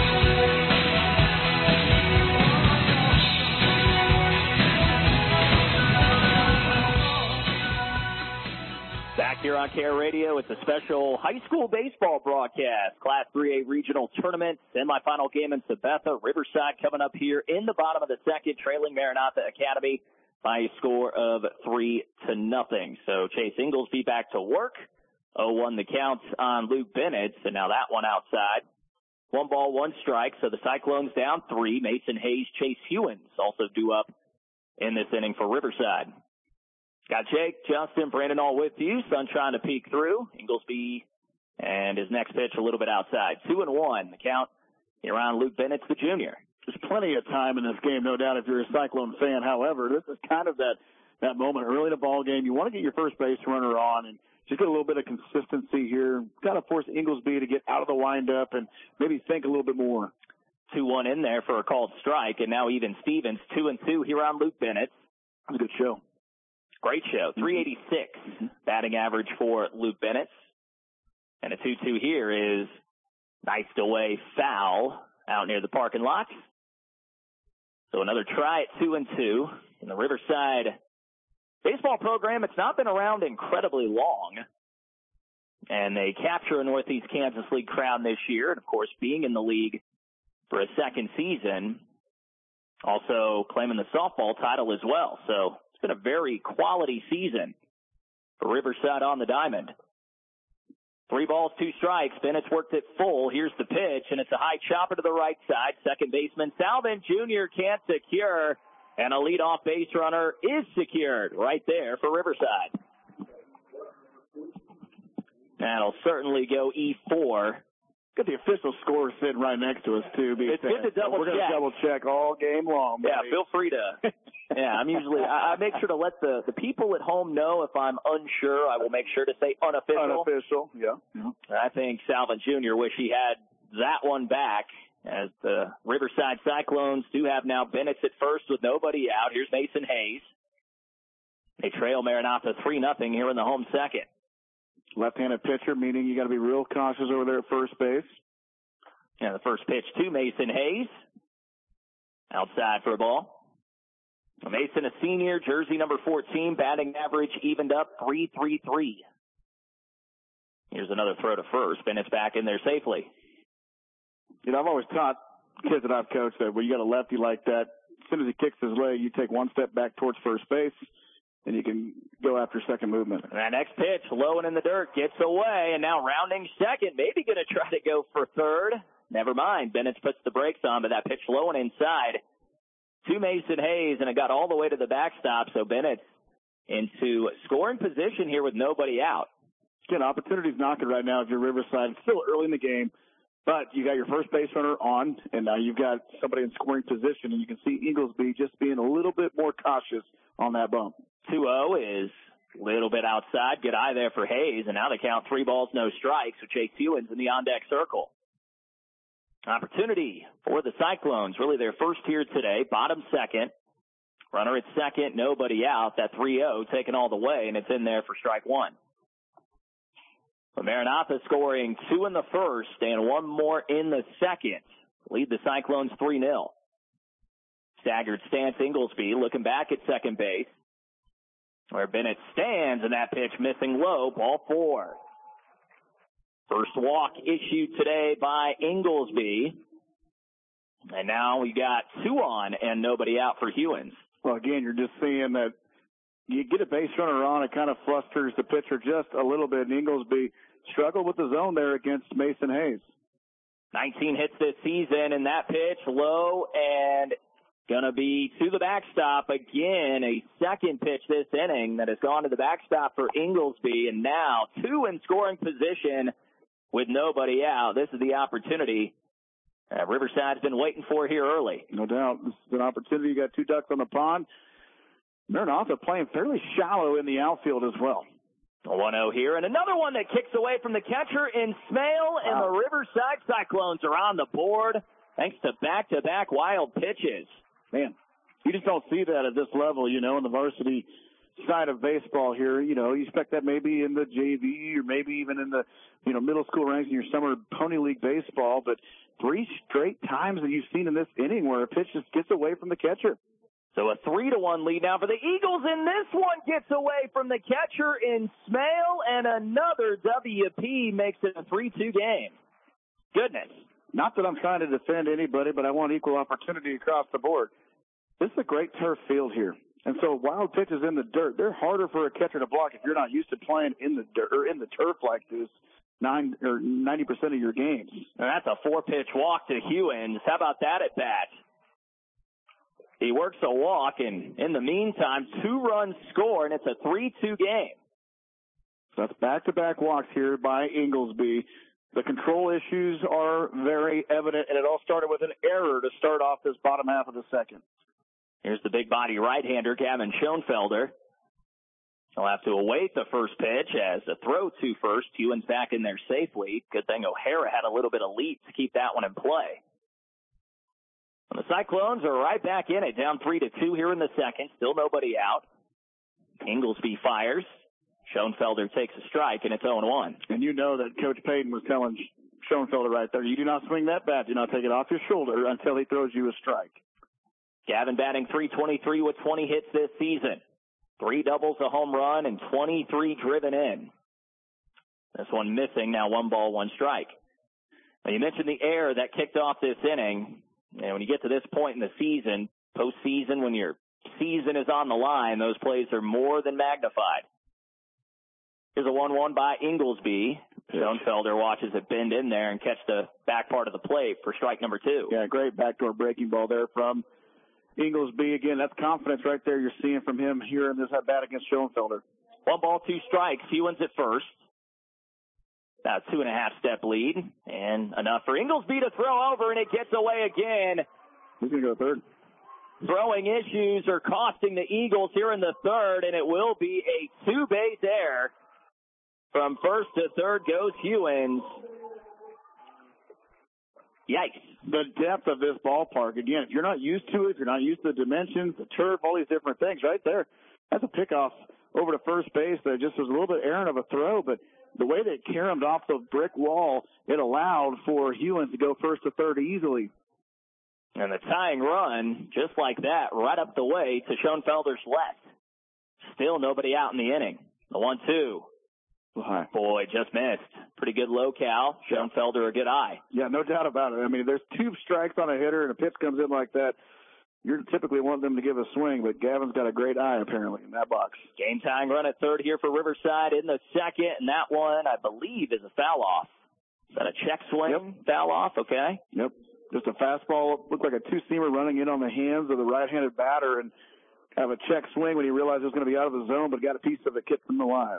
Back here on Care Radio, it's a special high school baseball broadcast. Class 3A regional tournament, semifinal game in Sabetha. Riverside coming up here in the bottom of the second, trailing Maranatha Academy by a score of 3-0. So Chase Inglesby back to work. 0-1 the count on Luke Bennett, and now that one outside. 1 ball, 1 strike, so the Cyclones down 3. Mason Hayes, Chase Hewins also due up in this inning for Riverside. Got Jake, Justin, Brandon all with you. Sun trying to peek through. Inglesby and his next pitch a little bit outside. 2-1 the count here on Luke Bennett, the junior. There's plenty of time in this game, no doubt, if you're a Cyclone fan. However, this is kind of that moment early in the ball game. You want to get your first base runner on and just get a little bit of consistency here. Got to force Inglesby to get out of the windup and maybe think a little bit more. 2-1 in there for a called strike, and now even Stevens, 2-2 here on Luke Bennett. That was a good show. Great show. 386 batting average for Luke Bennett. And a 2-2 here is knifed away foul out near the parking lot. So another try at 2-2 in the Riverside baseball program. It's not been around incredibly long. And they capture a Northeast Kansas League crowd this year. And, of course, being in the league for a second season, also claiming the softball title as well. So it's been a very quality season for Riverside on the diamond. 3 balls, 2 strikes. Bennett's worked it full. Here's the pitch, and it's a high chopper to the right side. Second baseman Salvin Jr. can't secure, and a leadoff base runner is secured right there for Riverside. That'll certainly go E4. Got the official score sitting right next to us, too. It's good to double check. We're going to double check all game long. Yeah, feel free to. Yeah, I make sure to let the people at home know if I'm unsure. I will make sure to say unofficial. Unofficial, yeah. I think Salvin Jr. wish he had that one back, as the Riverside Cyclones do have now Bennett at first with nobody out. Here's Mason Hayes. They trail Maranatha 3-0 here in the home second. Left-handed pitcher, meaning you got to be real cautious over there at first base. Yeah, the first pitch to Mason Hayes. Outside for a ball. Mason, a senior, jersey number 14, batting average evened up 3.33. Here's another throw to first. Bennett's back in there safely. You know, I've always taught kids that I've coached that when you got a lefty like that, as soon as he kicks his leg, you take one step back towards first base, and you can go after second movement. And that next pitch, low and in the dirt, gets away, and now rounding second, maybe going to try to go for third. Never mind. Bennett puts the brakes on, but that pitch low and inside to Mason Hayes, and it got all the way to the backstop, so Bennett into scoring position here with nobody out. Again, opportunity's knocking right now if you're Riverside. It's still early in the game, but you got your first base runner on, and now you've got somebody in scoring position, and you can see Inglesby just being a little bit more cautious on that bump. 2-0 is a little bit outside. Good eye there for Hayes, and now they count 3 balls, no strikes, with Chase Hewins in the on-deck circle. Opportunity for the Cyclones, really their first here today, bottom second. Runner at second, nobody out. That 3-0 taken all the way, and it's in there for strike one. But Maranatha scoring 2 in the first and 1 more in the second. Lead the Cyclones 3-0. Staggered stance, Inglesby looking back at second base, where Bennett stands, and that pitch missing low, ball 4. First walk issued today by Inglesby. And now we got 2 on and nobody out for Hewins. Well, again, you're just seeing that you get a base runner on, it kind of flusters the pitcher just a little bit. And Inglesby struggled with the zone there against Mason Hayes. 19 hits this season, and that pitch low and going to be to the backstop again. A second pitch this inning that has gone to the backstop for Inglesby, and now 2 in scoring position with nobody out. This is the opportunity Riverside's been waiting for here early. No doubt. This is an opportunity. You got 2 ducks on the pond. Maranatha playing fairly shallow in the outfield as well. 1-0 here, and another one that kicks away from the catcher in Smale, and the Riverside Cyclones are on the board thanks to back-to-back wild pitches. Man, you just don't see that at this level, in the varsity side of baseball here. You expect that maybe in the JV or maybe even in the, middle school ranks in your summer Pony League baseball, but 3 straight times that you've seen in this inning where a pitch just gets away from the catcher. So a 3-1 lead now for the Eagles, and this one gets away from the catcher in Smale, and another WP makes it a 3-2 game. Goodness. Not that I'm trying to defend anybody, but I want equal opportunity across the board. This is a great turf field here. And so wild pitches in the dirt, they're harder for a catcher to block if you're not used to playing in the dirt or in the turf like this 90% of your games. And that's a 4-pitch walk to Hewins. How about that at bat? He works a walk, and in the meantime, 2 runs score, and it's a 3-2 game. So that's back-to-back walks here by Inglesby. The control issues are very evident, and it all started with an error to start off this bottom half of the second. Here's the big body right-hander, Gavin Schoenfelder. He'll have to await the first pitch as a throw to first. Hewins back in there safely. Good thing O'Hara had a little bit of lead to keep that one in play. And the Cyclones are right back in it, down 3-2 here in the second. Still nobody out. Inglesby fires. Schoenfelder takes a strike, and it's 0-1. And you know that Coach Payton was telling Schoenfelder right there, you do not swing that bat. Do not take it off your shoulder until he throws you a strike. Gavin batting .323 with 20 hits this season. 3 doubles, a home run, and 23 driven in. This one missing, now 1 ball, 1 strike. Now, you mentioned the error that kicked off this inning. And when you get to this point in the season, postseason, when your season is on the line, those plays are more than magnified. Here's a 1-1 by Inglesby. Schoenfelder watches it bend in there and catch the back part of the plate for strike number 2. Yeah, great backdoor breaking ball there from Inglesby. Again, that's confidence right there you're seeing from him here in this at-bat against Schoenfelder. 1 ball, 2 strikes. Hewins at first. About 2.5-step lead, and enough for Inglesby to throw over, and it gets away again. He's going to go third. Throwing issues are costing the Eagles here in the third, and it will be a 2-base error. From first to third goes Hewins. Yikes. The depth of this ballpark, again, if you're not used to it, if you're not used to the dimensions, the turf, all these different things right there, that's a pickoff over to first base that just was a little bit errant of a throw, but the way they caromed off the brick wall, it allowed for Hewins to go first to third easily. And the tying run, just like that, right up the way to Schoenfelder's left. Still nobody out in the inning. The 1-2. Boy, just missed. Pretty good locale. Schoenfelder, a good eye. Yeah, no doubt about it. I mean, there's 2 strikes on a hitter and a pitch comes in like that. You're typically wanting them to give a swing, but Gavin's got a great eye, apparently, in that box. Game-tying run at third here for Riverside in the second, and that one, I believe, is a foul-off. Is that a check swing? Yep. Foul-off, okay. Yep. Just a fastball. Looked like a 2-seamer running in on the hands of the right-handed batter and have a check swing when he realized it was going to be out of the zone, but got a piece of it, kept him alive.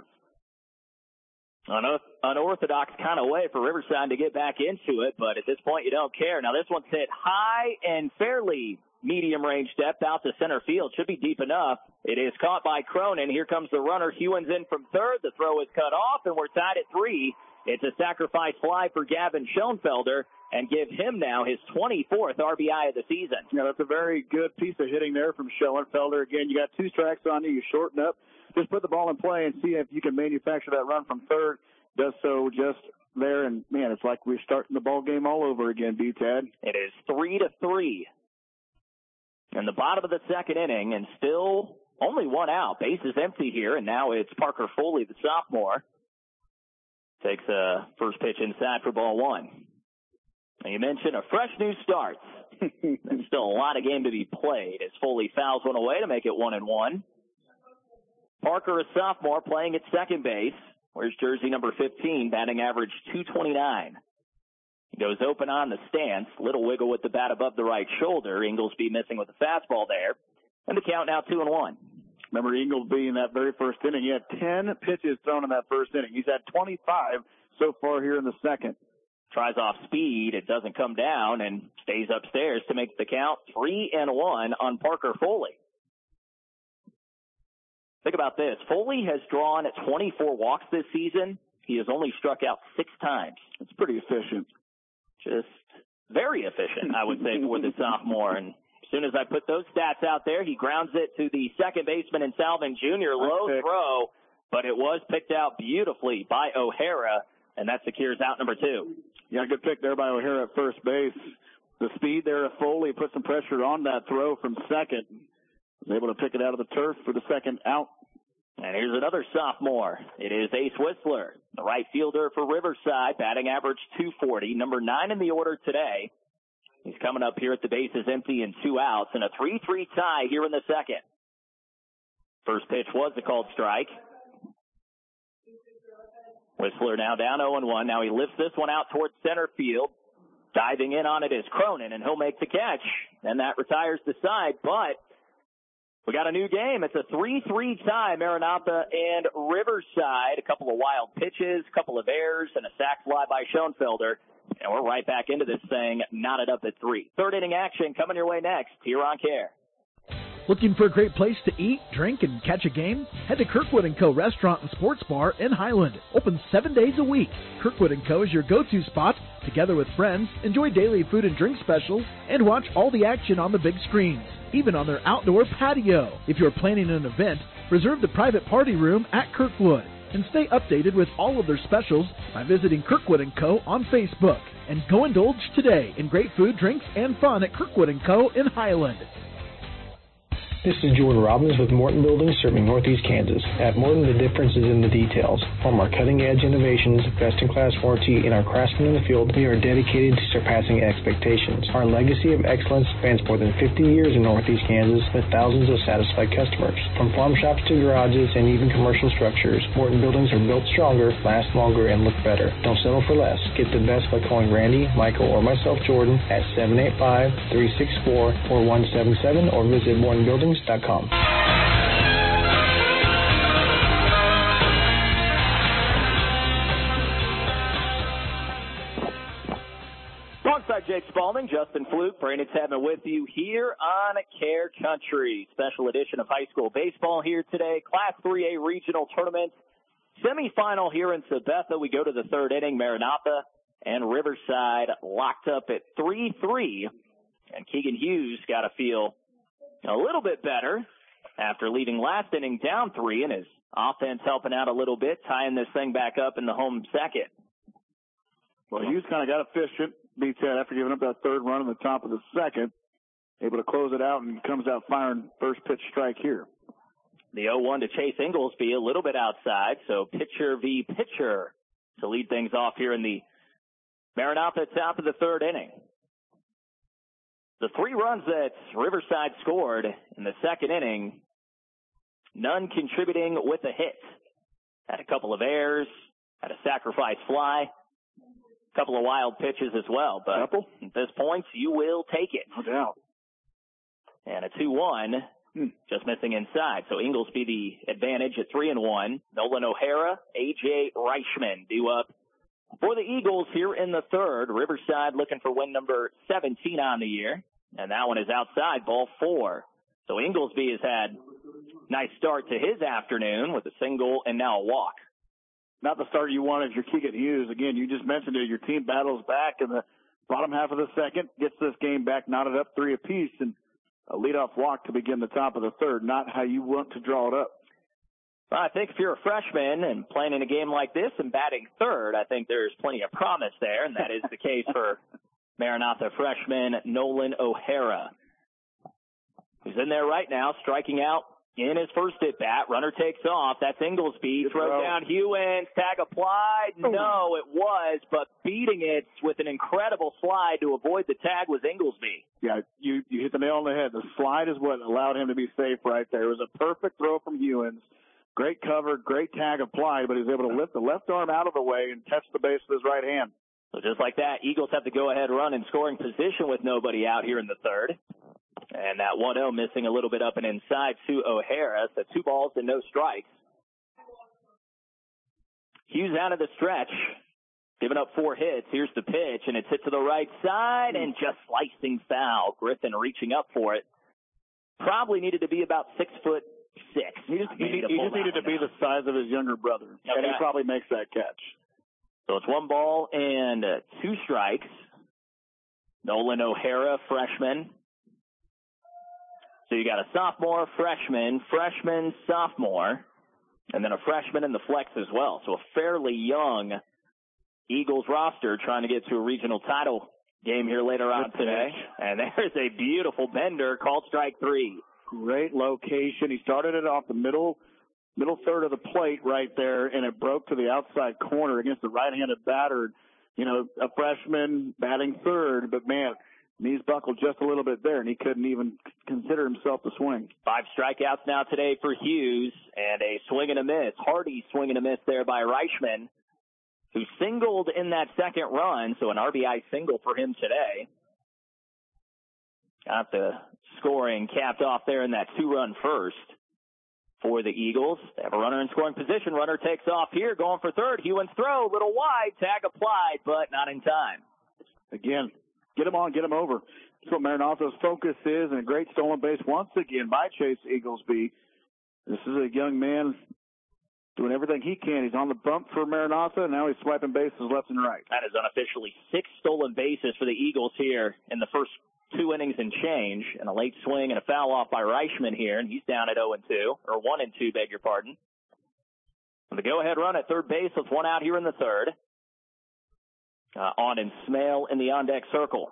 Unorthodox kind of way for Riverside to get back into it, but at this point you don't care. Now this one's hit high and fairly medium range depth out to center field. Should be deep enough. It is caught by Cronin. Here comes the runner. Hewins in from third. The throw is cut off, and we're tied at 3. It's a sacrifice fly for Gavin Schoenfelder and give him now his 24th RBI of the season. Yeah, that's a very good piece of hitting there from Schoenfelder. Again, you got 2 strikes on you. You shorten up. Just put the ball in play and see if you can manufacture that run from third. Does so just there, and, man, it's like we're starting the ball game all over again, B-Tad. It is 3-3. in the bottom of the second inning, and still only one out. Base is empty here, and now it's Parker Foley, the sophomore. Takes a first pitch inside for ball one. And you mentioned a fresh new start. There's still a lot of game to be played as Foley fouls one away to make it 1-1. Parker, a sophomore, playing at second base. Where's jersey number 15, batting average .229. He goes open on the stance. Little wiggle with the bat above the right shoulder. Inglesby missing with the fastball there. And the count now 2-1. Remember Inglesby in that very first inning. He had 10 pitches thrown in that first inning. He's had 25 so far here in the second. Tries off speed. It doesn't come down and stays upstairs to make the count 3-1 on Parker Foley. Think about this. Foley has drawn 24 walks this season. He has only struck out 6 times. That's pretty efficient. Just very efficient, I would say, for the sophomore. And as soon as I put those stats out there, he grounds it to the second baseman in Salvin Jr. Low throw, but it was picked out beautifully by O'Hara, and that secures out number 2. Yeah, good pick there by O'Hara at first base. The speed there of Foley put some pressure on that throw from second. Was able to pick it out of the turf for the second out. And here's another sophomore. It is Ace Whistler, the right fielder for Riverside, batting average .240, number 9 in the order today. He's coming up here at the bases empty and 2 outs, and a 3-3 tie here in the second. First pitch was a called strike. Whistler now down 0-1. Now he lifts this one out towards center field. Diving in on it is Cronin, and he'll make the catch. And that retires the side, but we got a new game. It's a 3-3 tie, Maranatha and Riverside. A couple of wild pitches, a couple of errors, and a sac fly by Schoenfelder. And we're right back into this thing, knotted up at 3. Third inning action coming your way next here on CARE. Looking for a great place to eat, drink, and catch a game? Head to Kirkwood & Co. Restaurant and Sports Bar in Highland. Open 7 days a week. Kirkwood & Co. is your go-to spot. Together with friends, enjoy daily food and drink specials, and watch all the action on the big screens, even on their outdoor patio. If you're planning an event, reserve the private party room at Kirkwood. And stay updated with all of their specials by visiting Kirkwood & Co. on Facebook. And go indulge today in great food, drinks, and fun at Kirkwood & Co. in Highland. This is Jordan Robbins with Morton Buildings serving Northeast Kansas. At Morton, the difference is in the details. From our cutting-edge innovations, best-in-class warranty, and our craftsmen in the field, we are dedicated to surpassing expectations. Our legacy of excellence spans more than 50 years in Northeast Kansas with thousands of satisfied customers. From farm shops to garages and even commercial structures, Morton Buildings are built stronger, last longer, and look better. Don't settle for less. Get the best by calling Randy, Michael, or myself, Jordan, at 785-364-4177 or visit mortonbuildings.com. Alongside Jake Spalding, Justin Fluke, Brandon Tadman with you here on CARE Country. Special edition of high school baseball here today. Class 3A regional tournament semifinal here in Sabetha. We go to the third inning. Maranatha and Riverside locked up at 3-3. And Keegan Hughes got to feel a little bit better after leaving last inning down 3, and his offense helping out a little bit, tying this thing back up in the home second. Well, Hughes kind of got efficient, beats that after giving up that third run in the top of the second. Able to close it out and comes out firing first pitch strike here. The 0-1 to Chase Inglesby, a little bit outside, so pitcher v. pitcher to lead things off here in the Maranatha top of the third inning. The 3 runs that Riverside scored in the second inning, none contributing with a hit. Had a couple of errors, had a sacrifice fly, a couple of wild pitches as well. But at this point, you will take it. No doubt. And a 2-1, just missing inside. So Inglesby the advantage at 3-1. Nolan O'Hara, A.J. Reichman due up for the Eagles here in the third. Riverside looking for win number 17 on the year. And that one is outside, ball 4. So Inglesby has had a nice start to his afternoon with a single and now a walk. Not the start you want if you're Keegan Hughes. Again, you just mentioned it. Your team battles back in the bottom half of the second, gets this game back, knotted up 3 apiece, and a leadoff walk to begin the top of the third. Not how you want to draw it up. Well, I think if you're a freshman and playing in a game like this and batting third, I think there's plenty of promise there, and that is the case for Maranatha freshman Nolan O'Hara. who's in there right now, striking out in his first at-bat. Runner takes off. That's Inglesby. Throw down Hewins. Tag applied. No, it was, but beating it with an incredible slide to avoid the tag was Inglesby. Yeah, you hit the nail on the head. The slide is what allowed him to be safe right there. It was a perfect throw from Hewins. Great cover, great tag applied, but he was able to lift the left arm out of the way and touch the base with his right hand. So just like that, Eagles have to go ahead run in scoring position with nobody out here in the third. And that 1-0 missing a little bit up and inside to O'Hara. So 2 balls and no strikes. Hughes out of the stretch, giving up 4 hits. Here's the pitch, and it's hit to the right side and just slicing foul. Griffin reaching up for it. Probably needed to be about 6'6". He just needed to be the size of his younger brother, and he probably makes that catch. So it's 1 ball and 2 strikes. Nolan O'Hara, freshman. So you got a sophomore, freshman, sophomore, and then a freshman in the flex as well. So a fairly young Eagles roster trying to get to a regional title game here later on today. And there's a beautiful bender called strike 3. Great location. He started it off the middle third of the plate right there, and it broke to the outside corner against the right-handed batter. You know, a freshman batting third, but man, knees buckled just a little bit there, and he couldn't even consider himself to swing. 5 strikeouts now today for Hughes, and a swing and a miss. Hardy swing and a miss there by Reichman, who singled in that second run, so an RBI single for him today. Got the scoring capped off there in that 2-run first for the Eagles. They have a runner in scoring position. Runner takes off here, going for third. Hewins throw, little wide, tag applied, but not in time. Again, get him on, get him over. That's what Maranatha's focus is, and a great stolen base once again by Chase Inglesby. This is a young man doing everything he can. He's on the bump for Maranatha, and now he's swiping bases left and right. That is unofficially 6 stolen bases for the Eagles here in the first 2 innings and change, and a late swing and a foul off by Reichman here, and he's down at 0-2, or 1-2, beg your pardon. And the go-ahead run at third base with 1 out here in the third. On and Smale in the on-deck circle.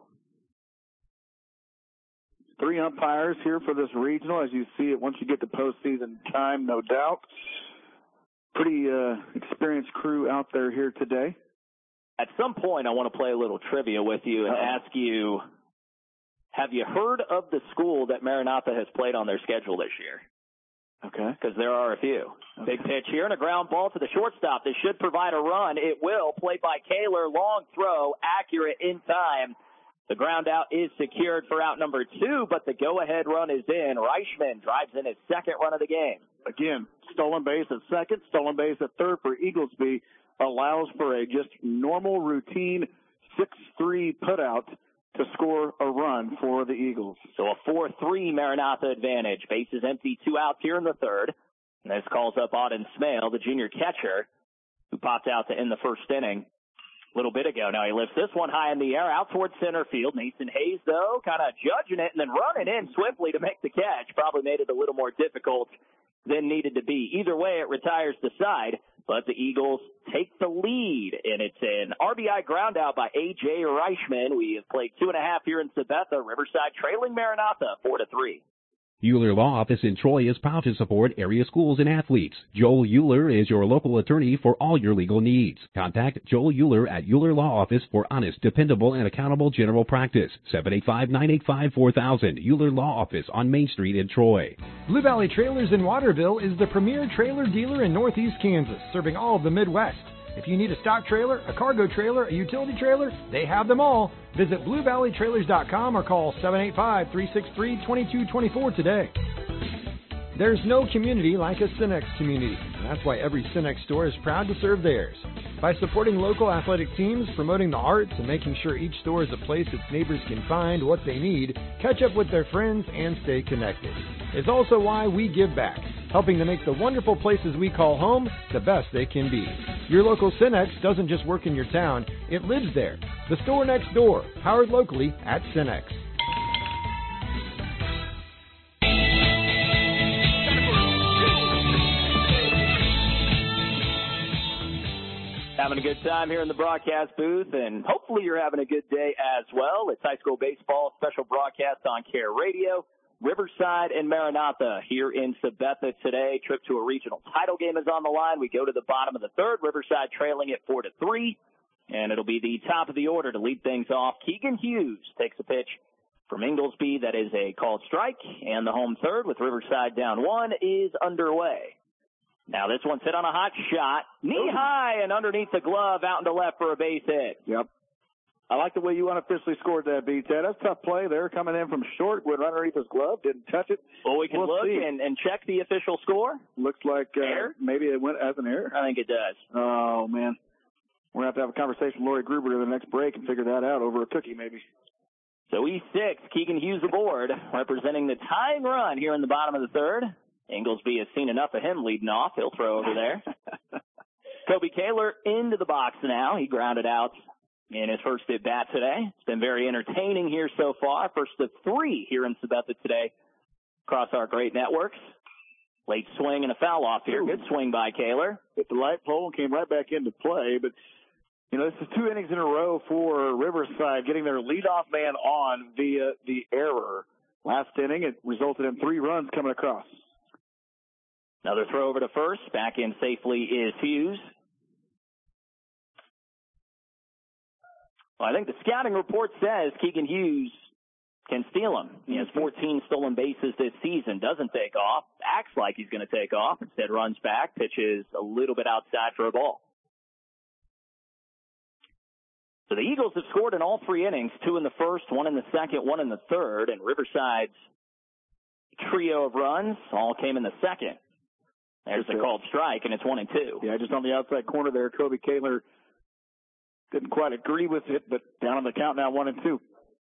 3 umpires here for this regional, as you see it once you get to postseason time, no doubt. Pretty experienced crew out there here today. At some point, I want to play a little trivia with you and ask you, have you heard of the school that Maranatha has played on their schedule this year? Okay. Because there are a few. Okay. Big pitch here and a ground ball to the shortstop. This should provide a run. It will. Played by Kaler. Long throw. Accurate in time. The ground out is secured for out number 2, but the go-ahead run is in. Reichman drives in his second run of the game. Again, stolen base at second, stolen base at third for Eaglesby. Allows for a just normal routine 6-3 putout to score a run for the Eagles. So a 4-3 Maranatha advantage. Bases empty, 2 outs here in the third. And this calls up Auden Smale, the junior catcher, who popped out to end the first inning a little bit ago. Now he lifts this one high in the air out towards center field. Mason Hayes, though, kind of judging it and then running in swiftly to make the catch. Probably made it a little more difficult than needed to be. Either way, it retires the side. But the Eagles take the lead, and it's an RBI ground out by A.J. Reichman. We have played 2.5 here in Sabetha. Riverside trailing Maranatha 4-3. Euler Law Office in Troy is proud to support area schools and athletes. Joel Euler is your local attorney for all your legal needs. Contact Joel Euler at Euler Law Office for honest, dependable, and accountable general practice. 785-985-4000. Euler Law Office on Main Street in Troy. Blue Valley Trailers in Waterville is the premier trailer dealer in Northeast Kansas, serving all of the Midwest. If you need a stock trailer, a cargo trailer, a utility trailer, they have them all. Visit BlueValleyTrailers.com or call 785-363-2224 today. There's no community like a Cenex community, and that's why every Cenex store is proud to serve theirs. By supporting local athletic teams, promoting the arts, and making sure each store is a place its neighbors can find what they need, catch up with their friends, and stay connected. It's also why we give back, helping to make the wonderful places we call home the best they can be. Your local Cenex doesn't just work in your town, it lives there. The store next door, powered locally at Cenex. Having a good time here in the broadcast booth, and hopefully you're having a good day as well. It's high school baseball special broadcast on Care Radio. Riverside and Maranatha here in Sabetha today. Trip to a regional title game is on the line. We go to the bottom of the third. Riverside trailing it 4-3. And it'll be the top of the order to lead things off. Keegan Hughes takes a pitch from Inglesby. That is a called strike. And the home third with Riverside down 1 is underway. Now this one's hit on a hot shot. Knee high and underneath the glove out into left for a base hit. Yep. I like the way you unofficially scored that, B-Ted. That's a tough play there, coming in from short, went underneath his glove, didn't touch it. Well, we can look and check the official score. Looks like maybe it went as an error. I think it does. Oh, man. We're going to have a conversation with Lori Gruber in the next break and figure that out over a cookie maybe. So E6, Keegan Hughes aboard, representing the tying run here in the bottom of the third. Inglesby has seen enough of him leading off. He'll throw over there. Kobe Kaler into the box now. He grounded out in his first at-bat today. It's been very entertaining here so far. First of 3 here in Sabetha today across our great networks. Late swing and a foul off here. Good swing by Kaler. Hit the light pole and came right back into play. But, you know, this is 2 innings in a row for Riverside, getting their leadoff man on via the error. Last inning, it resulted in 3 runs coming across. Another throw over to first. Back in safely is Hughes. Well, I think the scouting report says Keegan Hughes can steal him. He has 14 stolen bases this season. Doesn't take off. Acts like he's going to take off. Instead runs back. Pitches a little bit outside for a ball. So the Eagles have scored in all 3 innings. 2 in the first, 1 in the second, 1 in the third. And Riverside's trio of runs all came in the second. There's a called strike, and it's 1-2. Yeah, just on the outside corner there, Kobe Kaler didn't quite agree with it, but down on the count now, 1-2.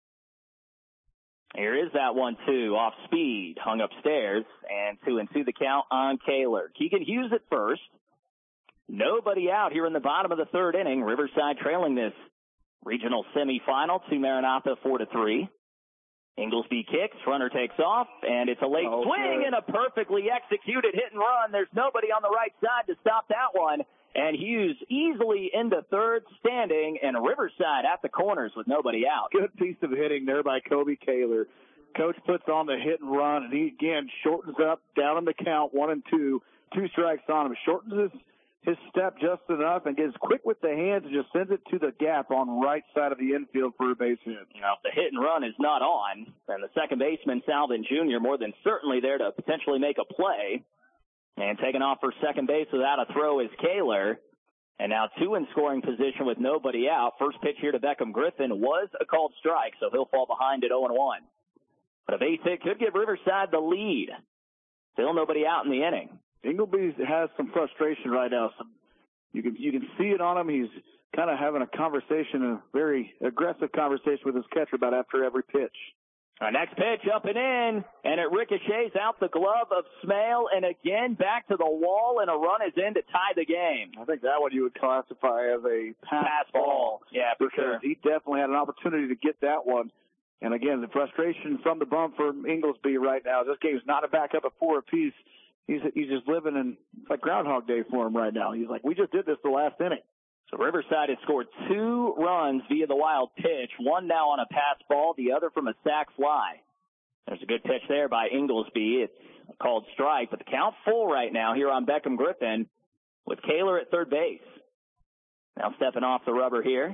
Here is that 1-2 off speed, hung upstairs, and 2-2 the count on Kaler. Keegan Hughes at first. Nobody out here in the bottom of the third inning. Riverside trailing this regional semifinal to Maranatha 4-3. Inglesby kicks, runner takes off, and it's a late swing and a perfectly executed hit and run. There's nobody on the right side to stop that one. And Hughes easily into third standing, and Riverside at the corners with nobody out. Good piece of hitting there by Kobe Kaler. Coach puts on the hit and run, and he again shortens up, down on the count, 1-2, 2 strikes on him. Shortens his step just enough and gets quick with the hands and just sends it to the gap on right side of the infield for a base hit. Now, if the hit and run is not on, then the second baseman, Salvin Jr., more than certainly there to potentially make a play. And taking off for second base without a throw is Kaler. And now 2 in scoring position with nobody out. First pitch here to Beckham Griffin was a called strike, so he'll fall behind at 0-1. But a base hit could give Riverside the lead. Still nobody out in the inning. Inglesby has some frustration right now. You can see it on him. He's kind of having a conversation, a very aggressive conversation with his catcher about after every pitch. Our next pitch up and in, and it ricochets out the glove of Smale, and again back to the wall, and a run is in to tie the game. I think that one you would classify as a pass ball. Yeah, for sure. He definitely had an opportunity to get that one. And again, the frustration from the bump for Inglesby right now. This game's not a backup at 4 apiece. He's just living in, it's like Groundhog Day for him right now. He's like, we just did this the last inning. So Riverside has scored 2 runs via the wild pitch, one now on a pass ball, the other from a sac fly. There's a good pitch there by Inglesby. It's a called strike, but the count full right now here on Beckham Griffin with Kaler at third base. Now stepping off the rubber here.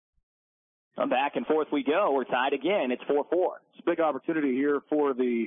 Back and forth we go. We're tied again. It's 4-4. It's a big opportunity here for the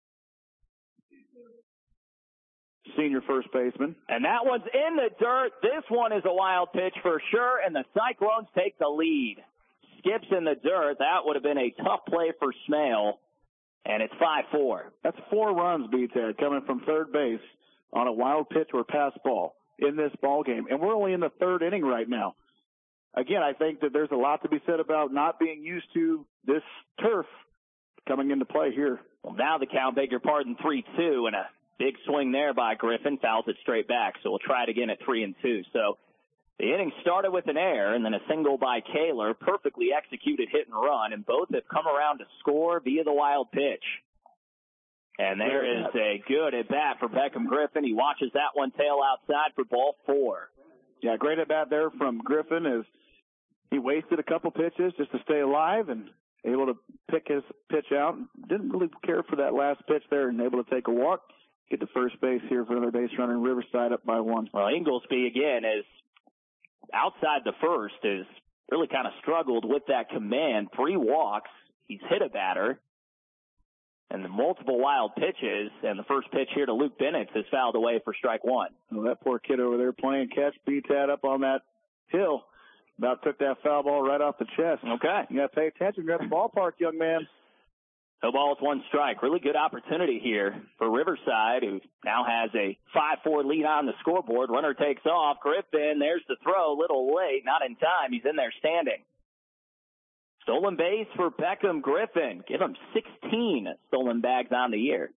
senior first baseman. And that one's in the dirt. This one is a wild pitch for sure, and the Cyclones take the lead. Skips in the dirt. That would have been a tough play for Smale, and it's 5-4. That's 4 runs, B-Ted, coming from third base on a wild pitch or pass ball in this ball game. And we're only in the third inning right now. Again, I think that there's a lot to be said about not being used to this turf coming into play here. Well, now the count, beg your pardon, 3-2, and a big swing there by Griffin, fouls it straight back. So we'll try it again at 3-2. So the inning started with an error and then a single by Kaler, perfectly executed hit and run, and both have come around to score via the wild pitch. And there is a good at-bat for Beckham Griffin. He watches that one tail outside for ball 4. Yeah, great at-bat there from Griffin as he wasted a couple pitches just to stay alive and able to pick his pitch out. Didn't really care for that last pitch there and able to take a walk, get to first base here for another base runner in Riverside up by 1. Well, Inglesby, again, is outside the first, has really kind of struggled with that command. 3 walks. He's hit a batter. And the multiple wild pitches, and the first pitch here to Luke Bennett is fouled away for strike 1. Well, that poor kid over there playing catch, beat that up on that hill. About took that foul ball right off the chest. Okay. You got to pay attention. You're at the ballpark, young man. No balls, 1 strike. Really good opportunity here for Riverside, who now has a 5-4 lead on the scoreboard. Runner takes off. Griffin, there's the throw. A little late, not in time. He's in there standing. Stolen base for Beckham Griffin. Give him 16 stolen bags on the year.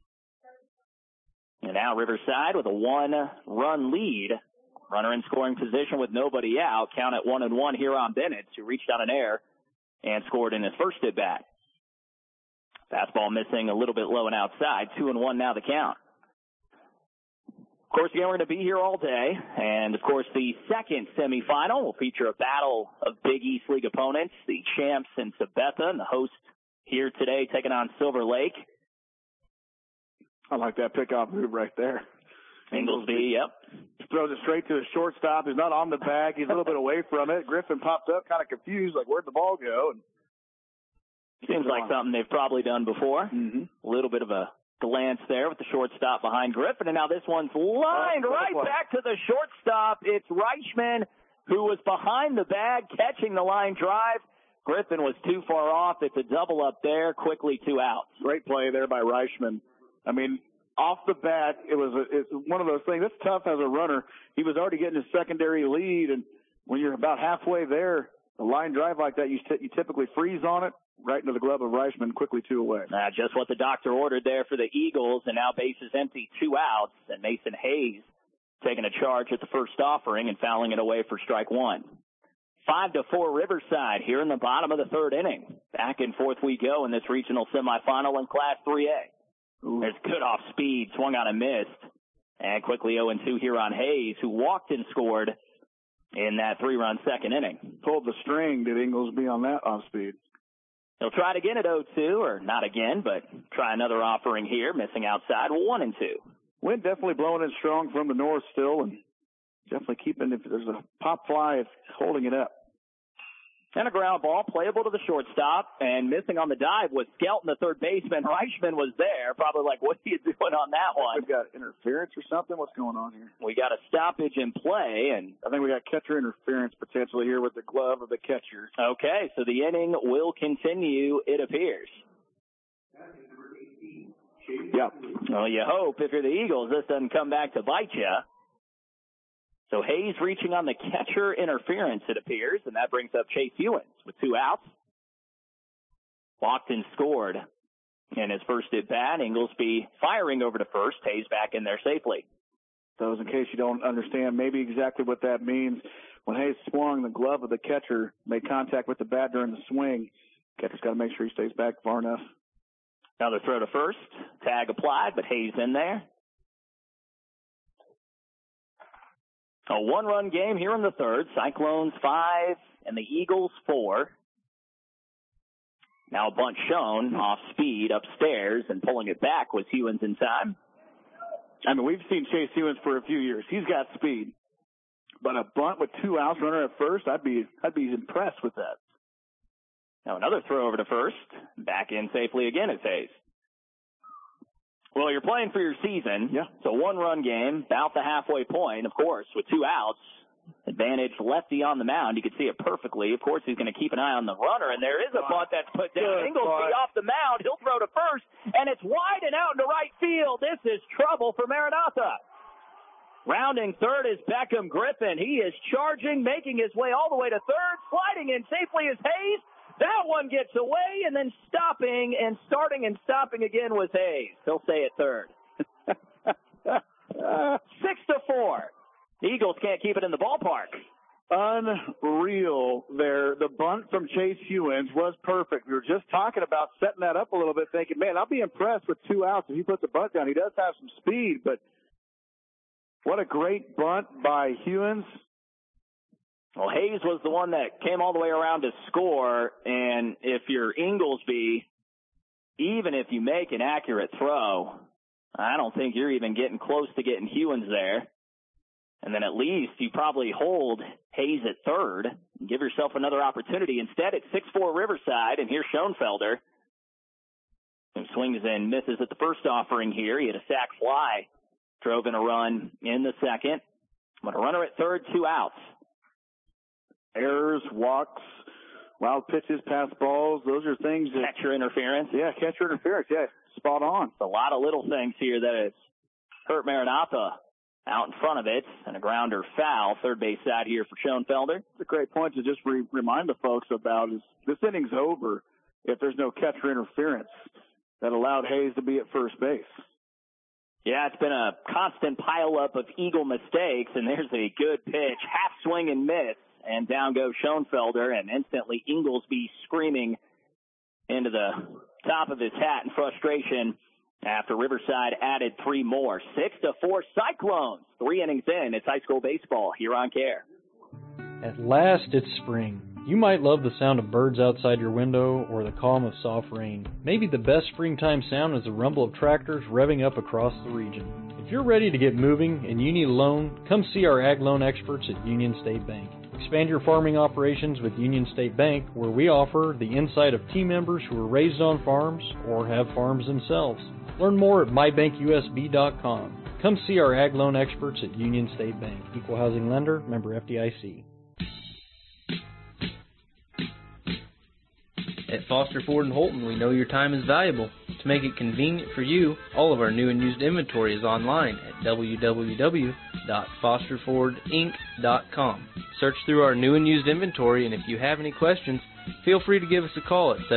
And now Riverside with a 1-run lead. Runner in scoring position with nobody out. Count at 1-1 here on Bennett, who reached on an error and scored in his first at-bat. Fastball missing a little bit low and outside. 2-1 now the count. Of course, again, we're going to be here all day. And, of course, the second semifinal will feature a battle of Big East League opponents, the champs in Sabetha, and the host here today taking on Silver Lake. I like that pickoff move right there. Inglesby, yep. Throws it straight to his shortstop. He's not on the bag. He's a little bit away from it. Griffin popped up kind of confused, like, where'd the ball go? And seems like something they've probably done before. Mm-hmm. A little bit of a glance there with the shortstop behind Griffin, and now this one's lined right back to the shortstop. It's Reichman, who was behind the bag, catching the line drive. Griffin was too far off. It's a double up there, quickly 2 outs. Great play there by Reichman. I mean, off the bat, it's one of those things. It's tough as a runner. He was already getting his secondary lead, and when you're about halfway there, a line drive like that, you typically freeze on it. Right into the glove of Reichman, quickly 2 away. Just what the doctor ordered there for the Eagles, and now bases empty, 2 outs, and Mason Hayes taking a charge at the first offering and fouling it away for strike 1. 5-4 Riverside here in the bottom of the 3rd inning. Back and forth we go in this regional semifinal in Class 3A. Ooh. There's good off speed, swung on and missed, and quickly 0-2 here on Hayes, who walked and scored in that 3-run second inning. Pulled the string, did Inglesby, on that off speed. He'll try it again at 0-2, or not again, but try another offering here, missing outside, 1-2. Wind definitely blowing in strong from the north still, and definitely keeping, if there's a pop fly, it's holding it up. And a ground ball, playable to the shortstop, and missing on the dive was Skelton, the third baseman. Reichman was there, probably like, what are you doing on that one? We've got interference or something? What's going on here? We got a stoppage in play, and I think we got catcher interference potentially here with the glove of the catcher. Okay, so the inning will continue, it appears. Yep. Well, you hope if you're the Eagles, this doesn't come back to bite you. So Hayes reaching on the catcher interference, it appears, and that brings up Chase Hewins with 2 outs. Walked and scored in his first at-bat. Inglesby firing over to first. Hayes back in there safely. Those, in case you don't understand maybe exactly what that means, when Hayes swung, the glove of the catcher made contact with the bat during the swing. Catcher's got to make sure he stays back far enough. Another throw to first. Tag applied, but Hayes in there. A 1-run game here in the 3rd. Cyclones 5 and the Eagles 4. Now a bunt shown off speed upstairs, and pulling it back was Hewins in time. I mean, we've seen Chase Hewins for a few years. He's got speed. But a bunt with 2 outs, runner at first, I'd be impressed with that. Now another throw over to first. Back in safely again is Hayes. Well, you're playing for your season. Yeah. It's a 1-run game, about the halfway point, of course, with 2 outs. Advantage lefty on the mound. You can see it perfectly. Of course, he's going to keep an eye on the runner, and there is a bunt that's put down. Inglesby off the mound. He'll throw to first, and it's wide and out into right field. This is trouble for Maranatha. Rounding third is Beckham Griffin. He is charging, making his way all the way to third. Sliding in safely is Hayes. That one gets away, and then stopping and starting and stopping again was Hayes. He'll stay at third. 6-4. The Eagles can't keep it in the ballpark. Unreal there. The bunt from Chase Hewins was perfect. We were just talking about setting that up a little bit, thinking, man, I'll be impressed with 2 outs if he puts the bunt down. He does have some speed, but what a great bunt by Hewins. Well, Hayes was the one that came all the way around to score, and if you're Inglesby, even if you make an accurate throw, I don't think you're even getting close to getting Hewins there. And then at least you probably hold Hayes at third and give yourself another opportunity. Instead, it's 6-4 Riverside, and here's Schoenfelder, who swings and misses at the first offering here. He had a sac fly, drove in a run in the second. But a runner at third, 2 outs. Errors, walks, wild pitches, pass balls, those are things that... Catcher interference. Yeah, catcher interference, yeah, spot on. It's a lot of little things here that has hurt Maranatha out in front of it, and a grounder foul, third base side here for Schoenfelder. It's a great point to just remind the folks about is this inning's over if there's no catcher interference that allowed Hayes to be at first base. Yeah, it's been a constant pileup of Eagle mistakes, and there's a good pitch, half swing and miss, and down goes Schoenfelder, and instantly Inglesby screaming into the top of his hat in frustration after Riverside added 3 more. 6-4 Cyclones. 3 innings in. It's high school baseball here on CARE. At last, it's spring. You might love the sound of birds outside your window or the calm of soft rain. Maybe the best springtime sound is the rumble of tractors revving up across the region. If you're ready to get moving and you need a loan, come see our ag loan experts at Union State Bank. Expand your farming operations with Union State Bank, where we offer the insight of team members who were raised on farms or have farms themselves. Learn more at mybankusb.com. Come see our ag loan experts at Union State Bank. Equal housing lender, member FDIC. At Foster Ford in Holton, we know your time is valuable. To make it convenient for you, all of our new and used inventory is online at www.fosterfordinc.com. Search through our new and used inventory, and if you have any questions, feel free to give us a call at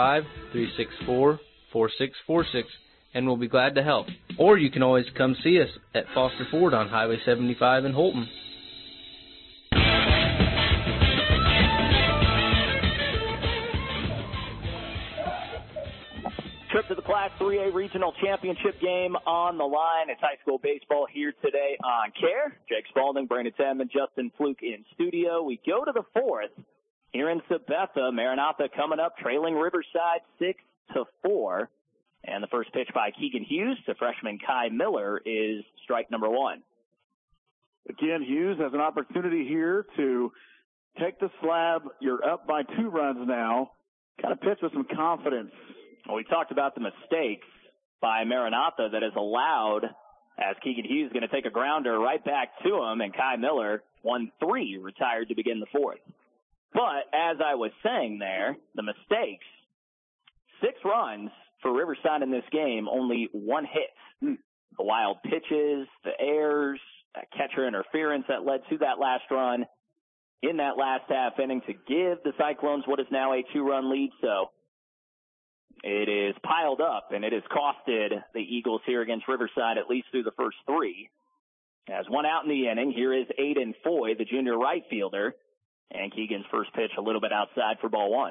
785-364-4646, and we'll be glad to help. Or you can always come see us at Foster Ford on Highway 75 in Holton. Trip to the Class 3A Regional Championship game on the line. It's high school baseball here today on CARE. Jake Spalding, Brandon Tedman, Justin Fluke in studio. We go to the 4th here in Sabetha. Maranatha coming up, trailing Riverside 6-4. And the first pitch by Keegan Hughes to freshman Kai Miller is strike number 1. Again, Hughes has an opportunity here to take the slab. You're up by 2 runs now. Kind of pitch with some confidence. Well, we talked about the mistakes by Maranatha that has allowed, as Keegan Hughes is going to take a grounder right back to him, and Kai Miller, 1-3, retired to begin the 4th. But as I was saying there, the mistakes, 6 runs for Riverside in this game, only 1 hit. The wild pitches, the errors, that catcher interference that led to that last run in that last half inning to give the Cyclones what is now a 2-run lead. So it is piled up, and it has costed the Eagles here against Riverside at least through the first 3. As 1 out in the inning, here is Aiden Foy, the junior right fielder, and Keegan's first pitch a little bit outside for ball 1.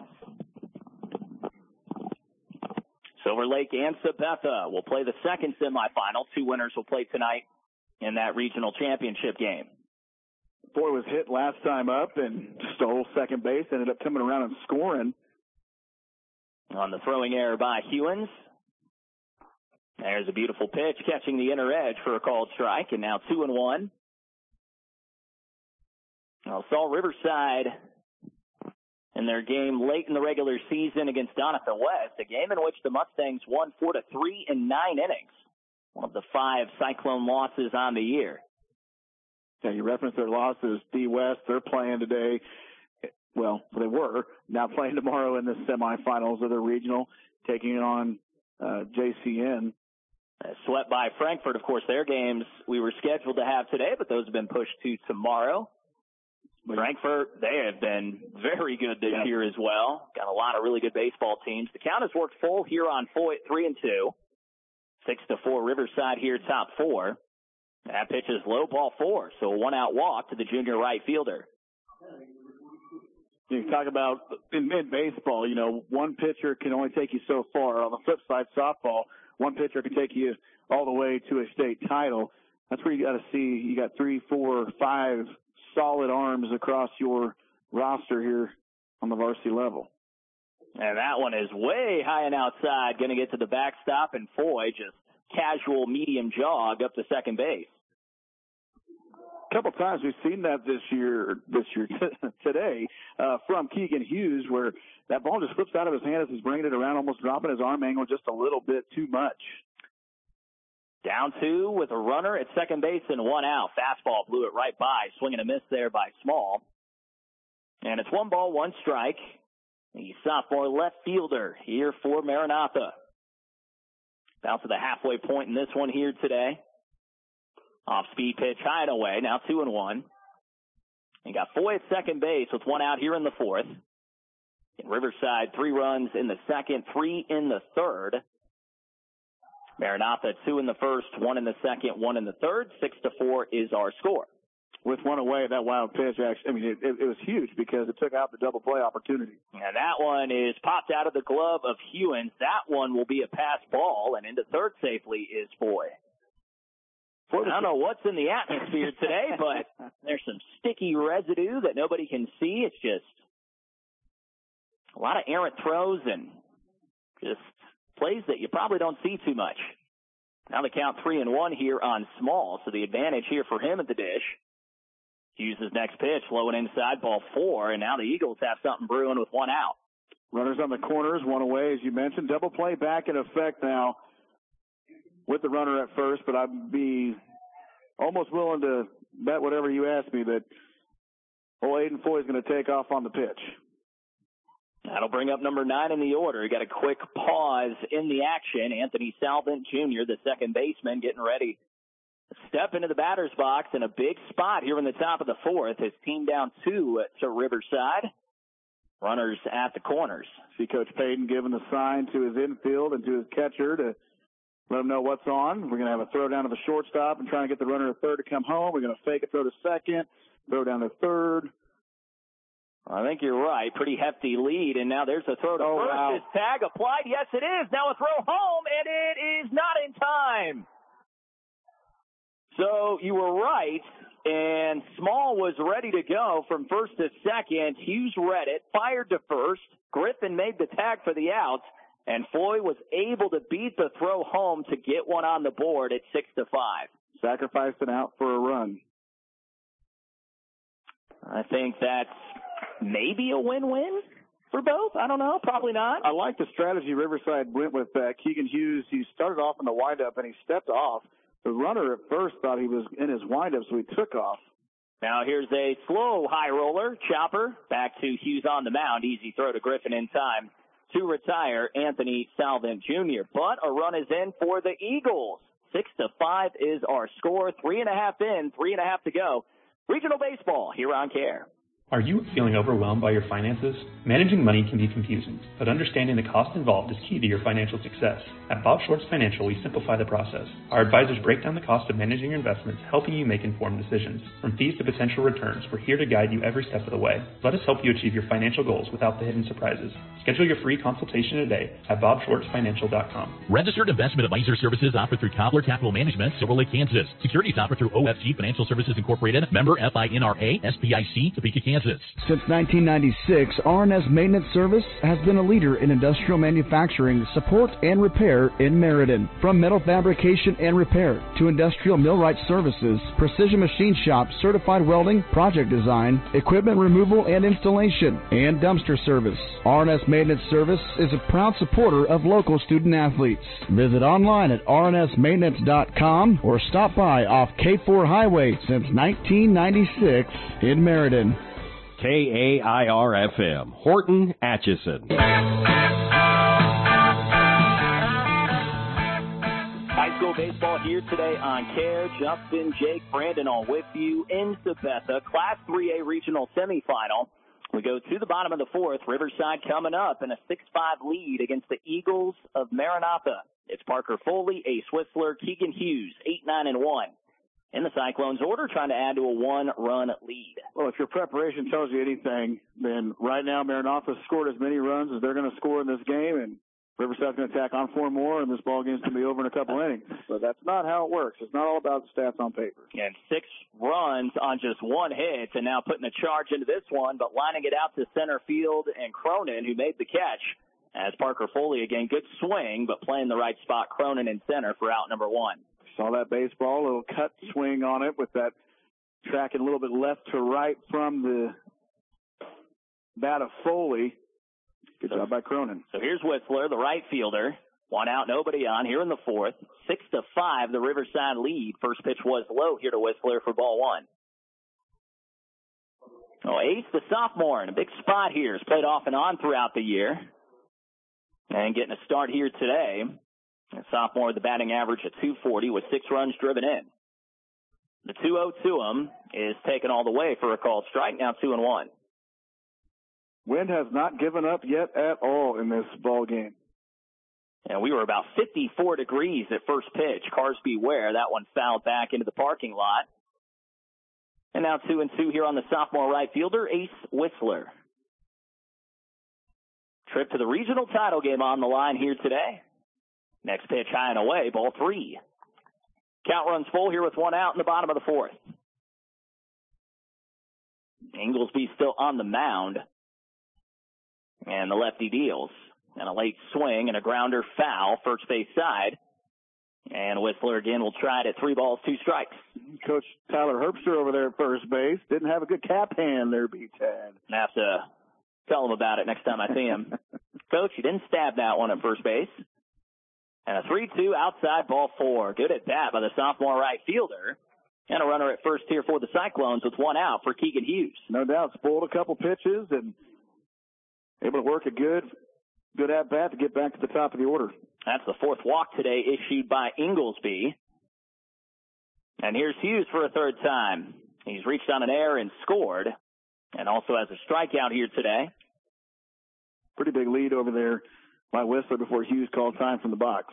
Silver Lake and Sabetha will play the second semifinal. 2 winners will play tonight in that regional championship game. Foy was hit last time up and stole second base, ended up coming around and scoring. On the throwing error by Hewins. There's a beautiful pitch catching the inner edge for a called strike, and now 2-1. Well, saw Riverside in their game late in the regular season against Doniphan West, a game in which the Mustangs won 4-3 in 9 innings. One of the 5 Cyclone losses on the year. Yeah, you referenced their losses. D West, they're playing today. Well, they were now playing tomorrow in the semifinals of the regional, taking on JCN. Swept by Frankfort, of course. Their games we were scheduled to have today, but those have been pushed to tomorrow. Frankfort, they have been very good this year as well. Got a lot of really good baseball teams. The count has worked full here on Foy at 3-2. 6-4 Riverside here, top 4. That pitch is low, ball 4, so a 1-out walk to the junior right fielder. You talk about in baseball, one pitcher can only take you so far. On the flip side, softball, one pitcher can take you all the way to a state title. That's where you got to see you got 3, 4, 5, solid arms across your roster here on the varsity level. And that one is way high and outside, going to get to the backstop, and Foy just casual medium jog up to second base. A couple times we've seen that this year today from Keegan Hughes, where that ball just slips out of his hand as he's bringing it around, almost dropping his arm angle just a little bit too much. Down 2 with a runner at second base and 1 out. Fastball blew it right by. Swing and a miss there by Small. And it's 1 ball, 1 strike. The sophomore left fielder here for Maranatha. Bounce to the halfway point in this one here today. Off-speed pitch, high and away. Now 2-1. And got Foy at second base with 1 out here in the 4th. In Riverside, 3 runs in the 2nd, 3 in the 3rd. Maranatha 2 in the 1st, 1 in the 2nd, 1 in the 3rd. 6-4 is our score. With 1 away, that wild pitch, actually, I mean, it was huge because it took out the double play opportunity. And that one is popped out of the glove of Hewins. That one will be a pass ball, and into third safely is Foy. I don't know what's in the atmosphere today, but there's some sticky residue that nobody can see. It's just a lot of errant throws and just plays that you probably don't see too much. Now the count 3-1 here on Small, so the advantage here for him at the dish. Hughes' next pitch, low and inside, ball 4, and now the Eagles have something brewing with 1 out. Runners on the corners, 1 away, as you mentioned. Double play back in effect now with the runner at first, but I'd be almost willing to bet whatever you ask me that old Aiden Foy is going to take off on the pitch. That'll bring up number 9 in the order. He got a quick pause in the action. Anthony Salvant Jr., the second baseman, getting ready to step into the batter's box in a big spot here in the top of the 4th. His team down 2 to Riverside. Runners at the corners. See Coach Payton giving the sign to his infield and to his catcher to let him know what's on. We're going to have a throw down to the shortstop and trying to get the runner to third to come home. We're going to fake a throw to second, throw down to third. I think you're right. Pretty hefty lead, and now there's a throw to first. Wow. Is tag applied? Yes, it is. Now a throw home, and it is not in time. So you were right, and Small was ready to go from first to second. Hughes read it, fired to first. Griffin made the tag for the out, and Foy was able to beat the throw home to get one on the board at 6-5. Sacrificed an out for a run. I think that's maybe a win-win for both. I don't know. Probably not. I like the strategy Riverside went with Keegan Hughes. He started off in the windup, and he stepped off. The runner at first thought he was in his windup, so he took off. Now here's a slow high roller. Chopper back to Hughes on the mound. Easy throw to Griffin in time to retire Anthony Salvant Jr. But a run is in for the Eagles. 6-5 is our score. 3.5 in, 3.5 to go. Regional baseball here on CARE. Are you feeling overwhelmed by your finances? Managing money can be confusing, but understanding the cost involved is key to your financial success. At Bob Schwartz Financial, we simplify the process. Our advisors break down the cost of managing your investments, helping you make informed decisions. From fees to potential returns, we're here to guide you every step of the way. Let us help you achieve your financial goals without the hidden surprises. Schedule your free consultation today at bobschwartzfinancial.com. Registered investment advisor services offered through Cobbler Capital Management, Silver Lake, Kansas. Securities offered through OFG Financial Services Incorporated, member FINRA, SPIC, Topeka, Kansas. Since 1996, R&S Maintenance Service has been a leader in industrial manufacturing, support, and repair in Meriden. From metal fabrication and repair to industrial millwright services, precision machine shop, certified welding, project design, equipment removal and installation, and dumpster service. R&S Maintenance Service is a proud supporter of local student athletes. Visit online at rnsmaintenance.com or stop by off K4 Highway since 1996 in Meriden. KAIR-FM, Horton, Atchison. High school baseball here today on CARE. Justin, Jake, Brandon all with you in Sabetha. Class 3A regional semifinal. We go to the bottom of the 4th. Riverside coming up in a 6-5 lead against the Eagles of Maranatha. It's Parker Foley, Ace Whistler, Keegan Hughes, 8-9-1. In the Cyclones' order, trying to add to a 1-run lead. Well, if your preparation tells you anything, then right now Maranatha scored as many runs as they're going to score in this game, and Riverside's going to tack on 4 more, and this ball game's going to be over in a couple innings. But that's not how it works. It's not all about the stats on paper. And 6 runs on just 1 hit, and now putting the charge into this one, but lining it out to center field, and Cronin, who made the catch, as Parker Foley, again, good swing, but playing the right spot, Cronin in center for out number 1. Saw that baseball, a little cut swing on it with that tracking a little bit left to right from the bat of Foley. Good job by Cronin. So here's Whistler, the right fielder. 1 out, nobody on here in the 4th. 6-5, the Riverside lead. First pitch was low here to Whistler for ball 1. Oh, Ace, the sophomore, in a big spot here. Has played off and on throughout the year. And getting a start here today. The sophomore, the batting average at .240 with 6 runs driven in. The 2-0 to him is taken all the way for a called strike. Now 2-1. Wind has not given up yet at all in this ball game. And we were about 54 degrees at first pitch. Cars beware. That one fouled back into the parking lot. And now 2-2 here on the sophomore right fielder, Ace Whistler. Trip to the regional title game on the line here today. Next pitch high and away, ball 3. Count runs full here with 1 out in the bottom of the 4th. Inglesby still on the mound. And the lefty deals. And a late swing and a grounder foul, first base side. And Whistler again will try it at 3 balls, 2 strikes. Coach Tyler Herbster over there at first base didn't have a good cap hand there, B-Tad. I have to tell him about it next time I see him. Coach, you didn't stab that one at first base. And a 3-2 outside, ball 4. Good at bat by the sophomore right fielder. And a runner at first here for the Cyclones with 1 out for Keegan Hughes. No doubt, spoiled a couple pitches and able to work a good at-bat to get back to the top of the order. That's the 4th walk today issued by Inglesby. And here's Hughes for a 3rd time. He's reached on an error and scored, and also has a strikeout here today. Pretty big lead over there by Whistler before Hughes called time from the box.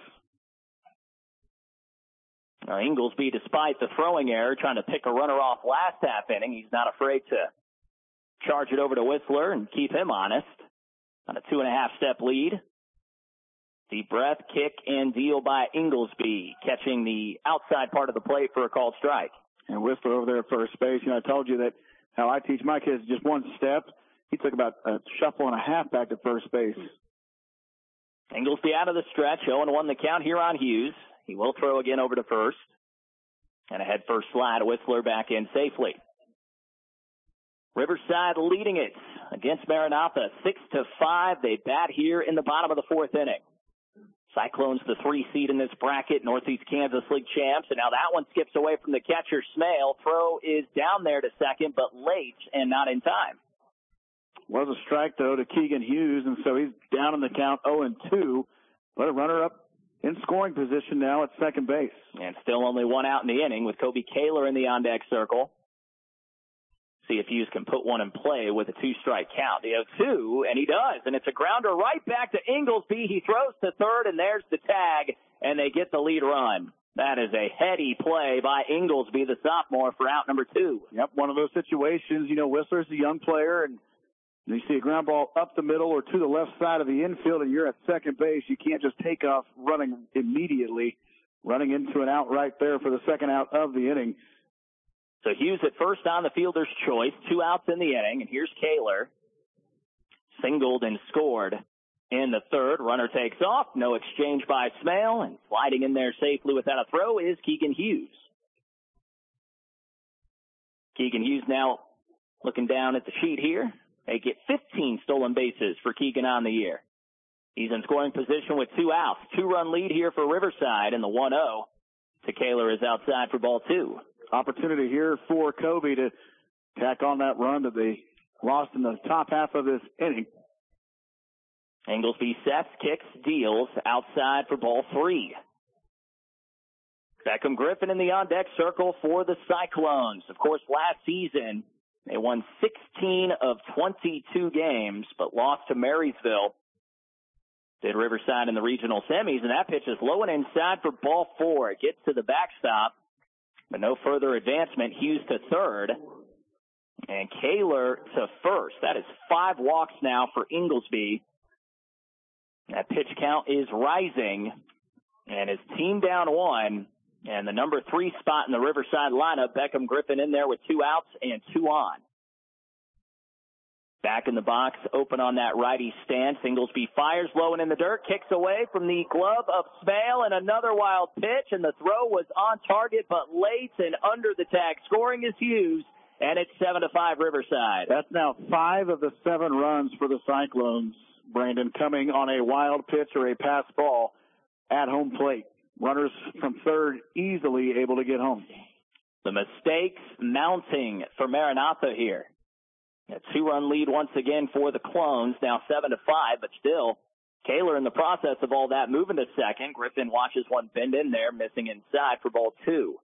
Now Inglesby, despite the throwing error, trying to pick a runner off last half inning. He's not afraid to charge it over to Whistler and keep him honest. On a 2.5-step lead. Deep breath, kick, and deal by Inglesby, catching the outside part of the plate for a called strike. And Whistler over there at first base. You know, I told you that how I teach my kids just 1 step. He took about a shuffle and a half back to first base. Inglesby out of the stretch, 0-1 the count here on Hughes. He will throw again over to first. And a head-first slide, Whistler back in safely. Riverside leading it against Maranatha, 6-5. They bat here in the bottom of the 4th inning. Cyclones, the 3 seed in this bracket, Northeast Kansas League champs, and now that one skips away from the catcher, Smale. Throw is down there to second, but late and not in time. Was a strike, though, to Keegan Hughes, and so he's down in the count 0-2. But a runner up in scoring position now at second base. And still only 1 out in the inning with Kobe Kaler in the on-deck circle. See if Hughes can put one in play with a 2-strike count. The 0-2, and he does. And it's a grounder right back to Inglesby. He throws to third, and there's the tag, and they get the lead run. That is a heady play by Inglesby, the sophomore, for out number 2. Yep, one of those situations. You know, Whistler's a young player, and you see a ground ball up the middle or to the left side of the infield, and you're at second base. You can't just take off running immediately, running into an out right there for the second out of the inning. So Hughes at first on the fielder's choice, 2 outs in the inning, and here's Kaler. Singled and scored in the 3rd. Runner takes off, no exchange by Smale, and sliding in there safely without a throw is Keegan Hughes. Keegan Hughes now looking down at the sheet here. They get 15 stolen bases for Keegan on the year. He's in scoring position with 2 outs. 2-run lead here for Riverside, and the 1-0 to Kaler is outside for ball 2. Opportunity here for Kobe to tack on that run that they lost in the top half of this inning. Inglesby sets, kicks, deals, outside for ball 3. Beckham Griffin in the on-deck circle for the Cyclones. Of course, last season, they won 16 of 22 games, but lost to Marysville. Did Riverside in the regional semis, and that pitch is low and inside for ball 4. It gets to the backstop. But no further advancement. Hughes to third. And Kaler to first. That is 5 walks now for Inglesby. That pitch count is rising, and his team down 1, and the number 3 spot in the Riverside lineup, Beckham Griffin in there with 2 outs and 2 on. Back in the box, open on that righty stance. Inglesby fires low and in the dirt, kicks away from the glove of Smale, and another wild pitch, and the throw was on target but late and under the tag. Scoring is Hughes, and it's 7-5 Riverside. That's now 5 of the 7 runs for the Cyclones, Brandon, coming on a wild pitch or a pass ball at home plate. Runners from third easily able to get home. The mistakes mounting for Maranatha here. A 2-run lead once again for the Clones, now 7-5, but still, Kaler in the process of all that moving to second. Griffin watches one bend in there, missing inside for ball 2.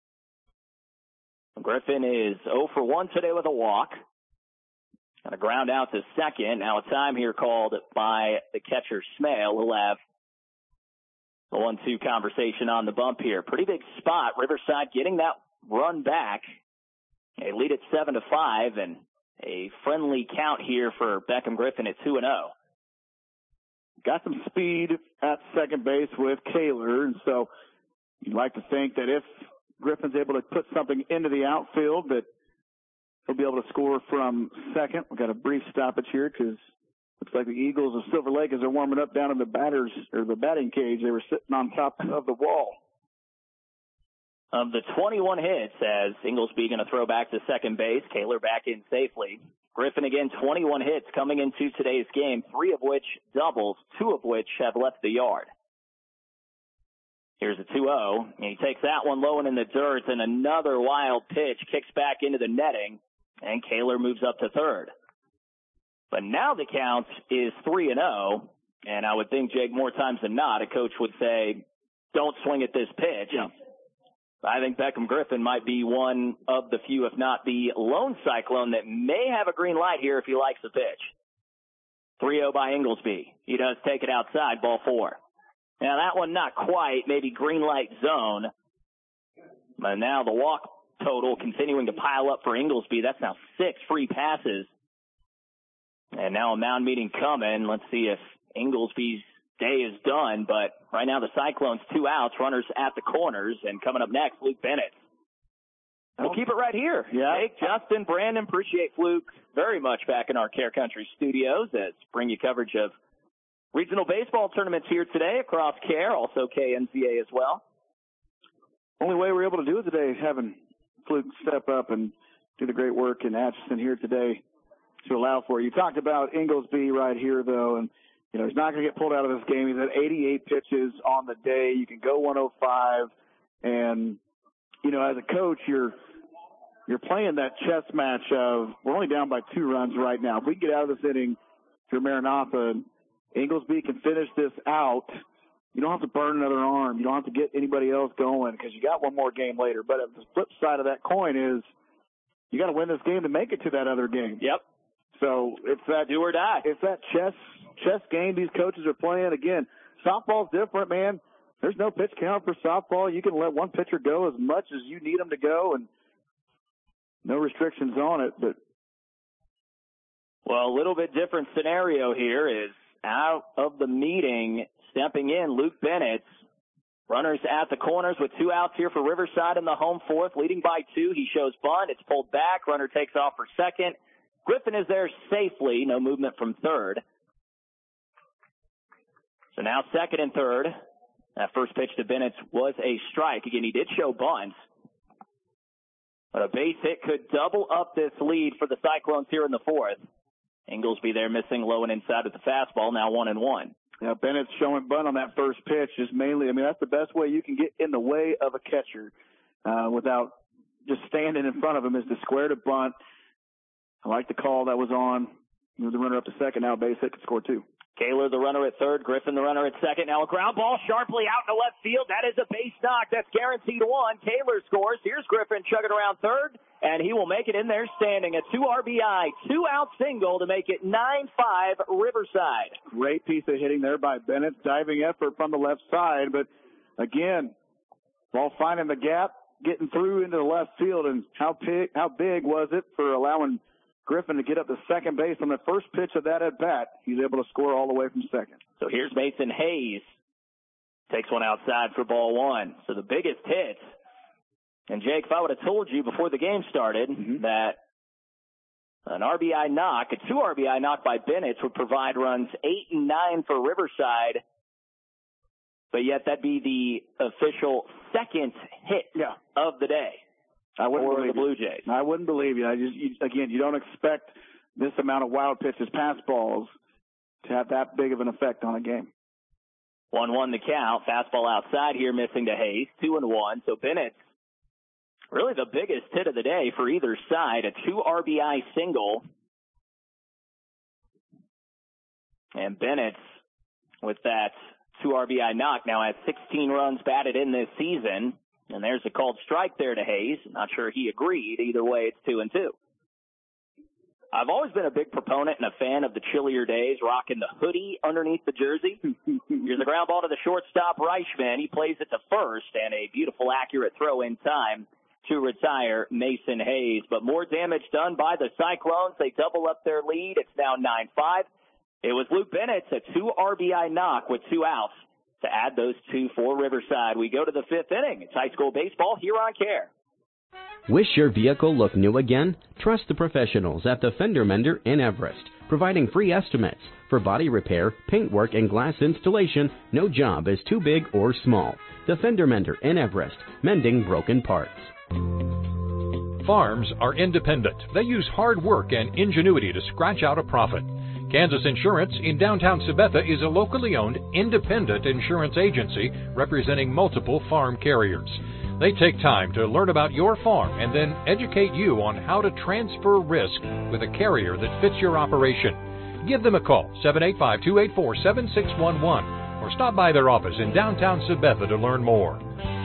Griffin is 0 for 1 today with a walk. Got a ground out to second. Now a time here called by the catcher Smale. We'll have the 1-2 conversation on the bump here. Pretty big spot. Riverside getting that run back. They lead at 7-5, and a friendly count here for Beckham Griffin at 2-0. Got some speed at second base with Kaler, and so you'd like to think that if Griffin's able to put something into the outfield, that he'll be able to score from second. We've got a brief stoppage here because looks like the Eagles of Silver Lake, as they're warming up down in the batting cage, they were sitting on top of the wall. Of the 21 hits, as Inglesby going to throw back to second base, Kaler back in safely. Griffin again, 21 hits coming into today's game, 3 of which doubles, 2 of which have left the yard. Here's a 2-0, and he takes that one low and in the dirt, and another wild pitch kicks back into the netting, and Kaler moves up to third. But now the count is 3-0, and I would think, Jake, more times than not, a coach would say, don't swing at this pitch. Yeah. I think Beckham Griffin might be one of the few, if not the lone Cyclone, that may have a green light here if he likes the pitch. 3-0 by Inglesby. He does take it outside, ball 4. Now that one not quite, maybe green light zone. But now the walk total continuing to pile up for Inglesby. That's now 6 free passes. And now a mound meeting coming. Let's see if Inglesby's day is done, but right now the Cyclones 2 outs, runners at the corners, and coming up next, Luke Bennett. We'll keep it right here. Yeah. Jake, Justin, Brandon, appreciate Fluke very much back in our Care Country studios as bring you coverage of regional baseball tournaments here today across Care, also KNCA as well. Only way we're able to do it today is having Fluke step up and do the great work in Atchison here today to allow for it. You talked about Inglesby right here, though, and you know, he's not going to get pulled out of this game. He's at 88 pitches on the day. You can go 105. And, you know, as a coach, you're playing that chess match of we're only down by 2 runs right now. If we can get out of this inning through Maranatha, Inglesby can finish this out. You don't have to burn another arm. You don't have to get anybody else going because you got one more game later. But the flip side of that coin is you got to win this game to make it to that other game. Yep. So it's that do or die. It's that chess game these coaches are playing. Again, softball's different, man. There's no pitch count for softball. You can let one pitcher go as much as you need them to go, and no restrictions on it. But well, a little bit different scenario here is out of the meeting, stepping in, Luke Bennett. Runners at the corners with 2 outs here for Riverside in the home fourth, leading by 2. He shows bunt. It's pulled back. Runner takes off for second. Griffin is there safely. No movement from third. So now second and third. That first pitch to Bennett was a strike. Again, he did show bunt. But a base hit could double up this lead for the Cyclones here in the fourth. Inglesby there missing low and inside with the fastball, now 1-1. Yeah, Bennett's showing bunt on that first pitch is mainly, I mean, that's the best way you can get in the way of a catcher without just standing in front of him is to square to bunt. I like the call that was on. The runner up to second, now base hit could score 2. Kaler, the runner at third. Griffin, the runner at second. Now a ground ball sharply out in the left field. That is a base knock. That's guaranteed 1. Kaler scores. Here's Griffin chugging around third, and he will make it in there standing. A 2 RBI, 2-out single to make it 9-5 Riverside. Great piece of hitting there by Bennett. Diving effort from the left side. But, again, ball finding the gap, getting through into the left field. And how big was it for allowing Griffin to get up to second base on the first pitch of that at-bat. He's able to score all the way from second. So here's Mason Hayes. Takes one outside for ball one. So the biggest hits. And, Jake, if I would have told you before the game started that an RBI knock, a 2 RBI knock by Bennett would provide runs 8 and 9 for Riverside, but yet that'd be the official second hit of the day. I wouldn't believe the Blue Jays. I wouldn't believe you. Again, you don't expect this amount of wild pitches, pass balls, to have that big of an effect on a game. 1-1 the count. Fastball outside here, missing to Hayes. 2-1. So Bennett, really the biggest hit of the day for either side, a 2 RBI single. And Bennett, with that 2 RBI knock, now has 16 runs batted in this season. And there's a called strike there to Hayes. Not sure he agreed. Either way, it's 2-2. I've always been a big proponent and a fan of the chillier days, rocking the hoodie underneath the jersey. Here's a ground ball to the shortstop, Reichman. He plays it to first, and a beautiful, accurate throw in time to retire Mason Hayes. But more damage done by the Cyclones. They double up their lead. It's now 9-5. It was Luke Bennett's a 2 RBI knock with 2 outs to add those 2 for Riverside. We go to the 5th inning. It's high school baseball here on Care. Wish your vehicle looked new again? Trust the professionals at the Fender Mender in Everest, providing free estimates for body repair, paintwork, and glass installation. No job is too big or small. The Fender Mender in Everest, mending broken parts. Farms are independent. They use hard work and ingenuity to scratch out a profit. Kansas Insurance in downtown Sabetha is a locally owned, independent insurance agency representing multiple farm carriers. They take time to learn about your farm and then educate you on how to transfer risk with a carrier that fits your operation. Give them a call, 785-284-7611, or stop by their office in downtown Sabetha to learn more.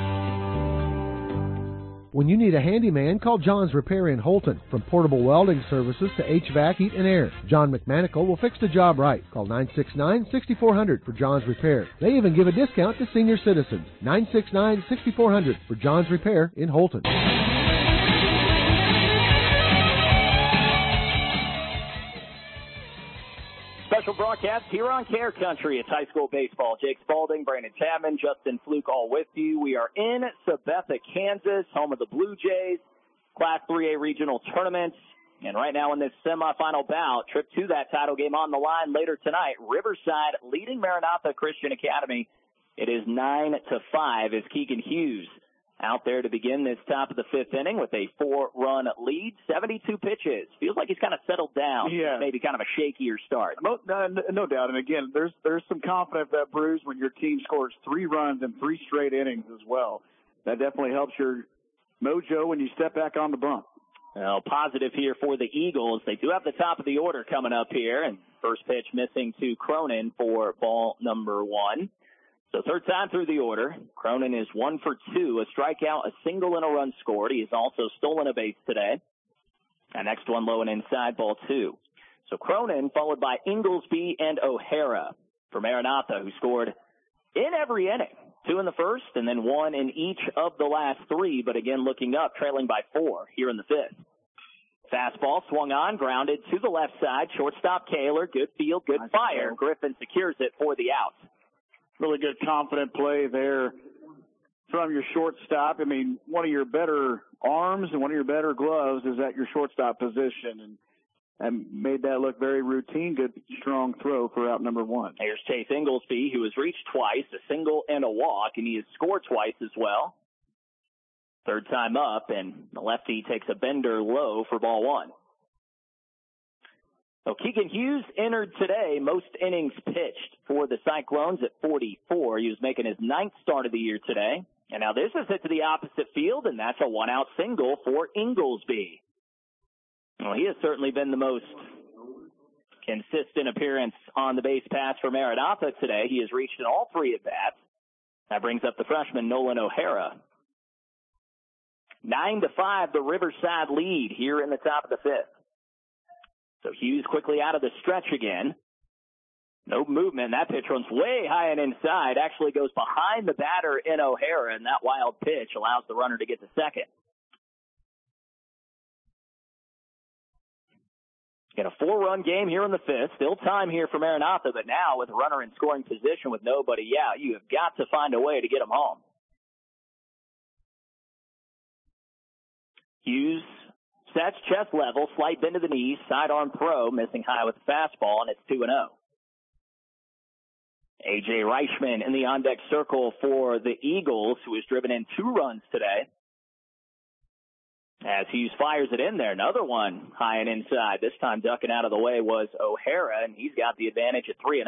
When you need a handyman, call John's Repair in Holton. From portable welding services to HVAC, heat, and air, John McManical will fix the job right. Call 969-6400 for John's Repair. They even give a discount to senior citizens. 969-6400 for John's Repair in Holton. Special broadcast here on Care Country. It's high school baseball. Jake Spalding, Brandon Chapman, Justin Fluke all with you. We are in Sabetha, Kansas, home of the Blue Jays, Class 3A regional tournament. And right now in this semifinal bout, trip to that title game on the line later tonight, Riverside leading Maranatha Christian Academy. It is 9-5 as Keegan Hughes out there to begin this top of the 5th inning with a 4-run lead, 72 pitches. Feels like he's kind of settled down. Yeah. Maybe kind of a shakier start. No doubt. And again, there's some confidence that brews when your team scores 3 runs in 3 straight innings as well. That definitely helps your mojo when you step back on the bump. Well, positive here for the Eagles. They do have the top of the order coming up here, and first pitch missing to Cronin for ball number 1. So third time through the order. Cronin is 1 for 2, a strikeout, a single, and a run scored. He has also stolen a base today. And next one low and inside, ball 2. So Cronin followed by Inglesby and O'Hara for Maranatha, who scored in every inning. 2 in the first and then 1 in each of the last 3, but again looking up, trailing by 4 here in the 5th. Fastball swung on, grounded to the left side. Shortstop Kaler, good field, good fire. Griffin secures it for the out. Really good, confident play there from your shortstop. I mean, one of your better arms and one of your better gloves is at your shortstop position, and made that look very routine. Good, strong throw for out number 1. Here's Chase Inglesby, who has reached twice, a single and a walk, and he has scored twice as well. Third time up, and the lefty takes a bender low for ball 1. So Keegan Hughes entered today, most innings pitched for the Cyclones at 44. He was making his 9th start of the year today. And now this is hit to the opposite field, and that's a 1-out single for Inglesby. Well, he has certainly been the most consistent appearance on the base pass for Maranatha today. He has reached in all 3 at-bats. That brings up the freshman Nolan O'Hara. 9-5, the Riverside lead here in the top of the 5th. So Hughes quickly out of the stretch again. No movement. That pitch runs way high and inside. Actually goes behind the batter in O'Hara, and that wild pitch allows the runner to get to second. Got a 4-run game here in the fifth. Still time here for Maranatha, but now with a runner in scoring position with nobody out, you have got to find a way to get them home. Hughes sets chest level, slight bend to the knees, sidearm throw, missing high with the fastball, and it's 2-0. A.J. Reichman in the on-deck circle for the Eagles, who has driven in 2 runs today. As Hughes fires it in there, another one high and inside. This time ducking out of the way was O'Hara, and he's got the advantage at 3-0.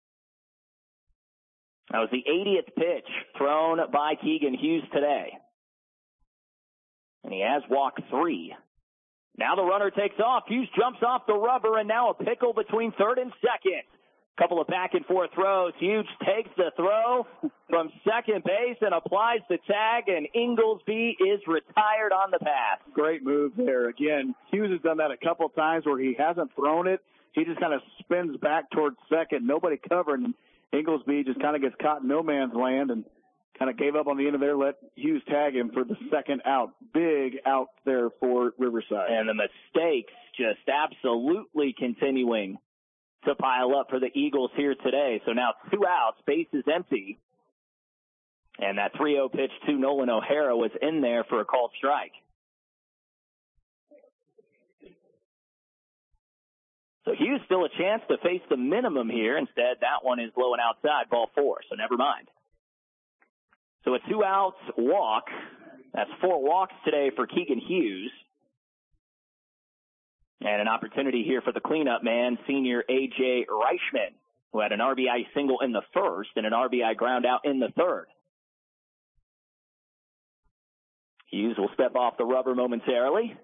That was the 80th pitch thrown by Keegan Hughes today. And he has walked 3. Now the runner takes off. Hughes jumps off the rubber, and now a pickle between third and second. Couple of back and forth throws. Hughes takes the throw from second base and applies the tag, and Inglesby is retired on the pass. Great move there. Again, Hughes has done that a couple of times where he hasn't thrown it. He just kind of spins back towards second. Nobody covered, and Inglesby just kind of gets caught in no man's land and kind of gave up on the end of there, let Hughes tag him for the second out. Big out there for Riverside. And the mistakes just absolutely continuing to pile up for the Eagles here today. So now 2 outs, base is empty. And that 3-0 pitch to Nolan O'Hara was in there for a called strike. So Hughes still a chance to face the minimum here. Instead, that one is low and outside, ball 4, so never mind. So a 2-out walk. That's 4 walks today for Keegan Hughes. And an opportunity here for the cleanup man, senior A.J. Reichman, who had an RBI single in the first and an RBI ground out in the third. Hughes will step off the rubber momentarily.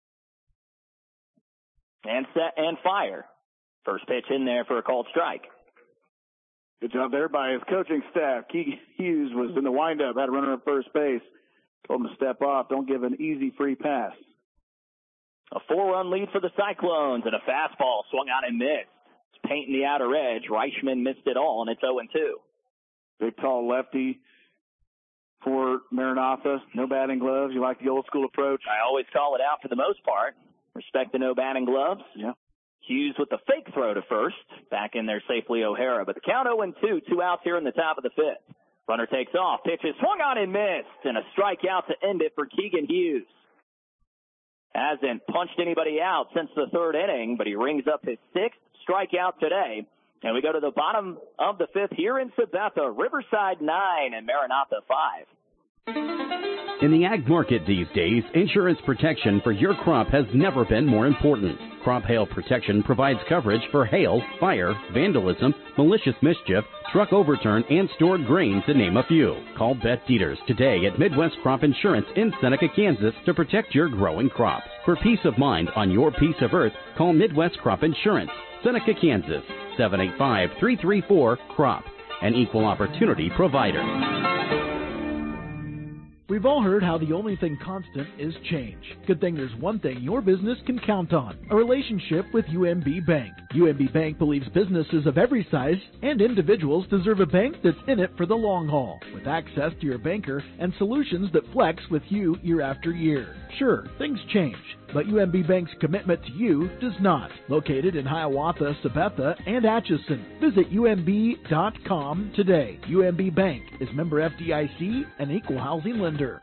And set and fire. First pitch in there for a called strike. Good job there by his coaching staff. Keegan Hughes was in the windup, had a runner at first base. Told him to step off. Don't give an easy free pass. A 4-run lead for the Cyclones, and a fastball swung out and missed. It's painting the outer edge. Reichman missed it all, and it's 0-2. Big, tall lefty for Maranatha. No batting gloves. You like the old school approach? I always call it out for the most part. Respect the no batting gloves. Yeah. Hughes with the fake throw to first. Back in there safely O'Hara. But the count 0-2. 2 outs here in the top of the fifth. Runner takes off. Pitches swung on and missed. And a strikeout to end it for Keegan Hughes. Hasn't punched anybody out since the third inning, but he rings up his 6th strikeout today. And we go to the bottom of the fifth here in Sabetha. Riverside 9 and Maranatha 5. In the ag market these days, insurance protection for your crop has never been more important. Crop Hail Protection provides coverage for hail, fire, vandalism, malicious mischief, truck overturn, and stored grain, to name a few. Call Beth Dieters today at Midwest Crop Insurance in Seneca, Kansas to protect your growing crop. For peace of mind on your piece of earth, call Midwest Crop Insurance, Seneca, Kansas, 785-334-CROP, an equal opportunity provider. We've all heard how the only thing constant is change. Good thing there's one thing your business can count on: a relationship with UMB Bank. UMB Bank believes businesses of every size and individuals deserve a bank that's in it for the long haul, with access to your banker and solutions that flex with you year after year. Sure, things change, but UMB Bank's commitment to you does not. Located in Hiawatha, Sabetha, and Atchison. Visit UMB.com today. UMB Bank is member FDIC and equal housing lender.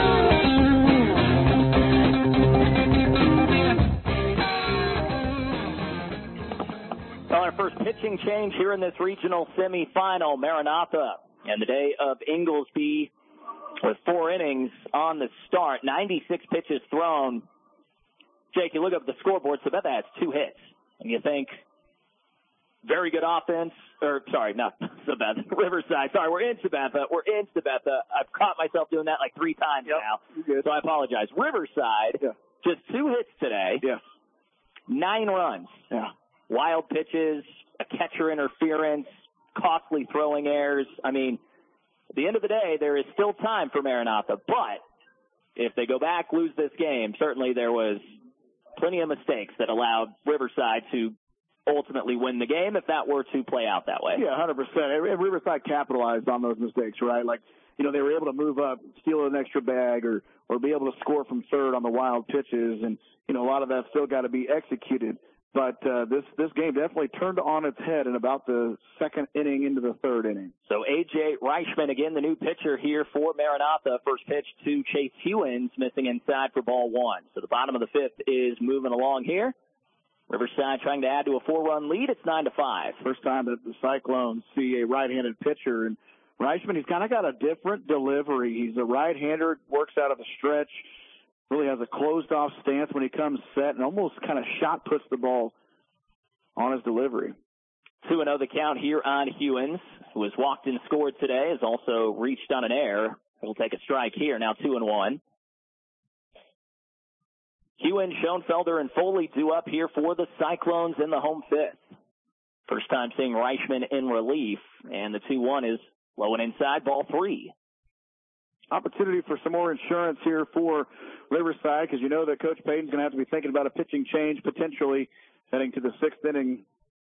Well, our first pitching change here in this regional semifinal, Maranatha, and the day of Inglesby with 4 innings on the start, 96 pitches thrown. Jake, you look up at the scoreboard, Sabetha has 2 hits, and you think, very good offense, or sorry, not Sabetha, Riverside. Sorry, we're in Sabetha. I've caught myself doing that like 3 times now, so I apologize. Riverside, just 2 hits today, 9 runs, wild pitches, a catcher interference, costly throwing errors. I mean, at the end of the day, there is still time for Maranatha, but if they go back, lose this game, certainly there was plenty of mistakes that allowed Riverside to ultimately win the game if that were to play out that way. Yeah, 100%. Riverside capitalized on those mistakes, right? Like, you know, they were able to move up, steal an extra bag, or be able to score from third on the wild pitches, and, you know, a lot of that's still got to be executed. But this game definitely turned on its head in about the second inning into the third inning. So A.J. Reichman, again, the new pitcher here for Maranatha. First pitch to Chase Hewins, missing inside for ball one. So the bottom of the fifth is moving along here. Riverside trying to add to a 4-run lead. It's 9-5. First time that the Cyclones see a right-handed pitcher. And Reichman, he's kind of got a different delivery. He's a right-hander, works out of the stretch, really has a closed-off stance when he comes set, and almost kind of shot puts the ball on his delivery. 2-0 the count here on Hewins, who has walked and scored today, has also reached on an error. He'll take a strike here, now 2-1. Hewins, Schoenfelder, and Foley due up here for the Cyclones in the home fifth. First time seeing Reichman in relief, and the 2-1 is low and inside, ball three. Opportunity for some more insurance here for Riverside, because you know that Coach Payton's going to have to be thinking about a pitching change potentially heading to the sixth inning.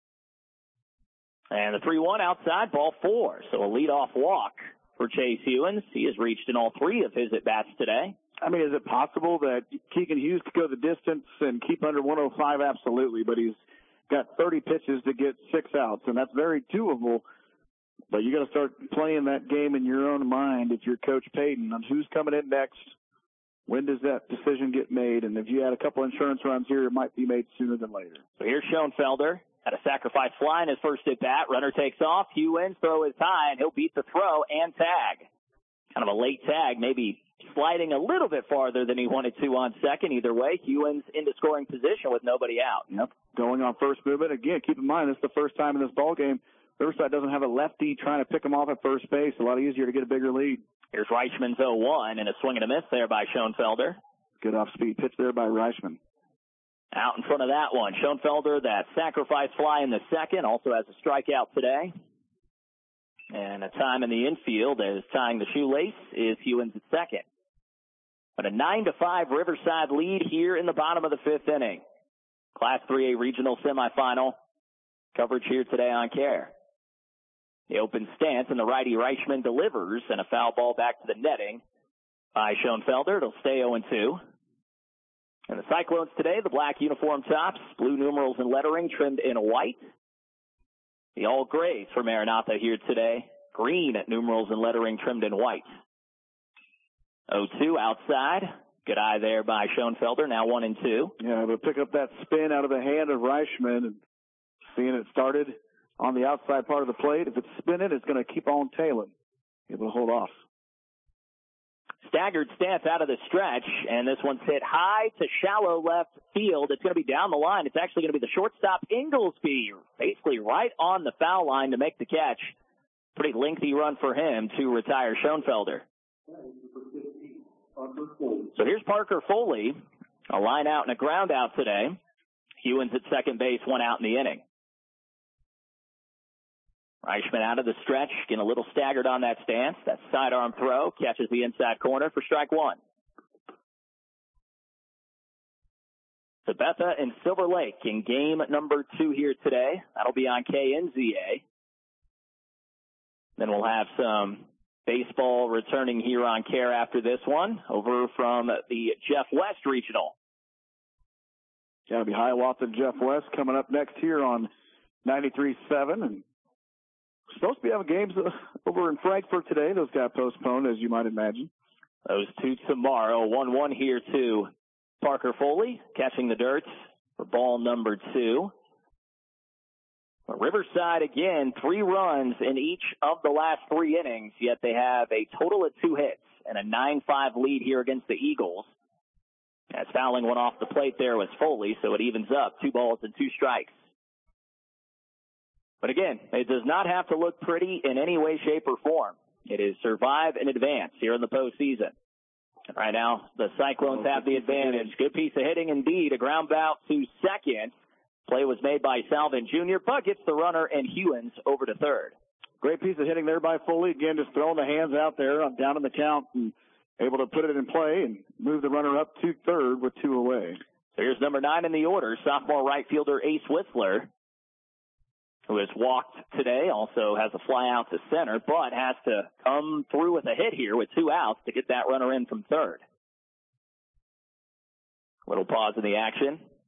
And the 3-1 outside, ball four. So a leadoff walk for Chase Hewins. He has reached in all three of his at-bats today. I mean, is it possible that Keegan Hughes could go the distance and keep under 105? Absolutely, but he's got 30 pitches to get 6 outs, and that's very doable. But you got to start playing that game in your own mind if you're Coach Payton on who's coming in next. When does that decision get made? And if you had a couple insurance runs here, it might be made sooner than later. So here's Schoenfelder. Had a sacrifice fly in his first at-bat. Runner takes off. Hewins, throw is high, and he'll beat the throw and tag. Kind of a late tag, maybe sliding a little bit farther than he wanted to on second. Either way, Hewins into scoring position with nobody out. Yep, going on first movement. Again, keep in mind, this is the first time in this ball game Riverside doesn't have a lefty trying to pick him off at first base. A lot easier to get a bigger lead. Here's Reichman's 0-1, and a swing and a miss there by Schoenfelder. Good off-speed pitch there by Reichman. Out in front of that one, Schoenfelder, that sacrifice fly in the second, also has a strikeout today. And a time in the infield as tying the shoelace is Hewins at second. But a 9-5 Riverside lead here in the bottom of the fifth inning. Class 3A regional semifinal coverage here today on KARE. The open stance, and the righty Reichman delivers, and a foul ball back to the netting by Schoenfelder. It'll stay 0-2. And the Cyclones today, the black uniform tops, blue numerals and lettering trimmed in white. The all grays for Maranatha here today, green numerals and lettering trimmed in white. 0-2 outside. Good eye there by Schoenfelder, now 1-2. Yeah, able to pick up that spin out of the hand of Reichman, and seeing it started on the outside part of the plate. If it's spinning, it's going to keep on tailing. Able to hold off. Staggered stance out of the stretch, and this one's hit high to shallow left field. It's going to be down the line. It's actually going to be the shortstop, Inglesby, basically right on the foul line to make the catch. Pretty lengthy run for him to retire Schoenfelder. So here's Parker Foley, a line out and a ground out today. Hewins at second base, 1 out in the inning. Reichman out of the stretch, getting a little staggered on that stance. That sidearm throw catches the inside corner for strike one. Sabetha and Silver Lake in game number 2 here today. That'll be on KNZA. Then we'll have some baseball returning here on KARE after this one, over from the Jeff West Regional. Got to be Hiawatha and Jeff West coming up next here on 93.7. And supposed to be having games over in Frankfort today. Those got postponed, as you might imagine. Those two tomorrow. 1-1 here to Parker Foley, catching the dirt for ball number 2. But Riverside, again, 3 runs in each of the last 3 innings, yet they have a total of 2 hits and a 9-5 lead here against the Eagles. As fouling one off the plate there was Foley, so it evens up, 2 balls and 2 strikes. But again, it does not have to look pretty in any way, shape, or form. It is survive and advance here in the postseason. And right now, the Cyclones have the advantage. Good piece of hitting indeed. A ground out to second. Play was made by Salvin Jr., but gets the runner and Hewins over to third. Great piece of hitting there by Foley. Again, just throwing the hands out there. I'm down in the count and able to put it in play and move the runner up to third with 2 away. So here's number 9 in the order, sophomore right fielder Ace Whistler, who has walked today, also has a fly out to center, but has to come through with a hit here with 2 outs to get that runner in from third. Little pause in the action.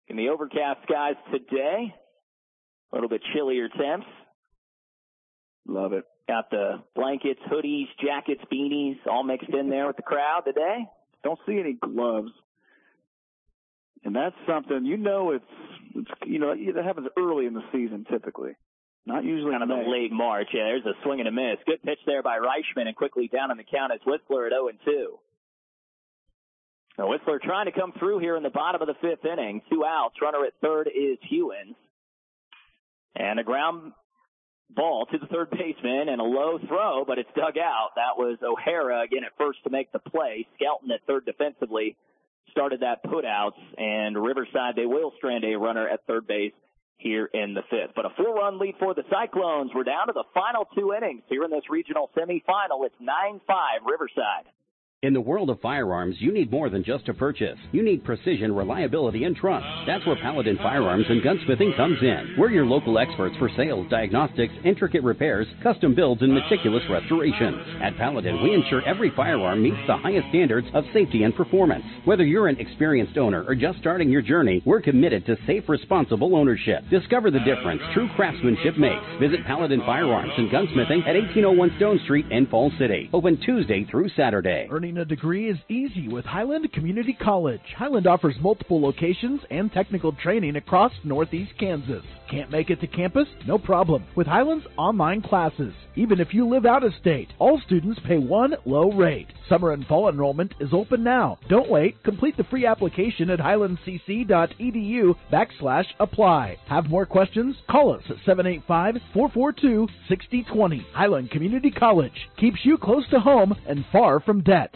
In the overcast skies today, a little bit chillier temps. Love it. Got the blankets, hoodies, jackets, beanies, all mixed in there with the crowd today. Don't see any gloves. And that's something, it's it happens early in the season typically. Not usually kind of a late March. Yeah, there's a swing and a miss. Good pitch there by Reichman, and quickly down on the count is Whistler at 0-2. Now Whistler trying to come through here in the bottom of the fifth inning. 2 outs. Runner at third is Hewins. And a ground ball to the third baseman and a low throw, but it's dug out. That was O'Hara again at first to make the play. Skelton at third defensively started that putouts, and Riverside, they will strand a runner at third base here in the fifth. But a 4-run lead for the Cyclones. We're down to the final 2 innings here in this regional semifinal. It's 9-5 Riverside. In the world of firearms, you need more than just a purchase. You need precision, reliability, and trust. That's where Paladin Firearms and Gunsmithing comes in. We're your local experts for sales, diagnostics, intricate repairs, custom builds, and meticulous restorations. At Paladin, we ensure every firearm meets the highest standards of safety and performance. Whether you're an experienced owner or just starting your journey, we're committed to safe, responsible ownership. Discover the difference true craftsmanship makes. Visit Paladin Firearms and Gunsmithing at 1801 Stone Street in Falls City. Open Tuesday through Saturday. Earning a degree is easy with Highland Community College. Highland offers multiple locations and technical training across Northeast Kansas. Can't make it to campus? No problem. With Highland's online classes. Even if you live out of state, all students pay one low rate. Summer and fall enrollment is open now. Don't wait. Complete the free application at highlandcc.edu/apply. Have more questions? Call us at 785-442-6020. Highland Community College keeps you close to home and far from debt.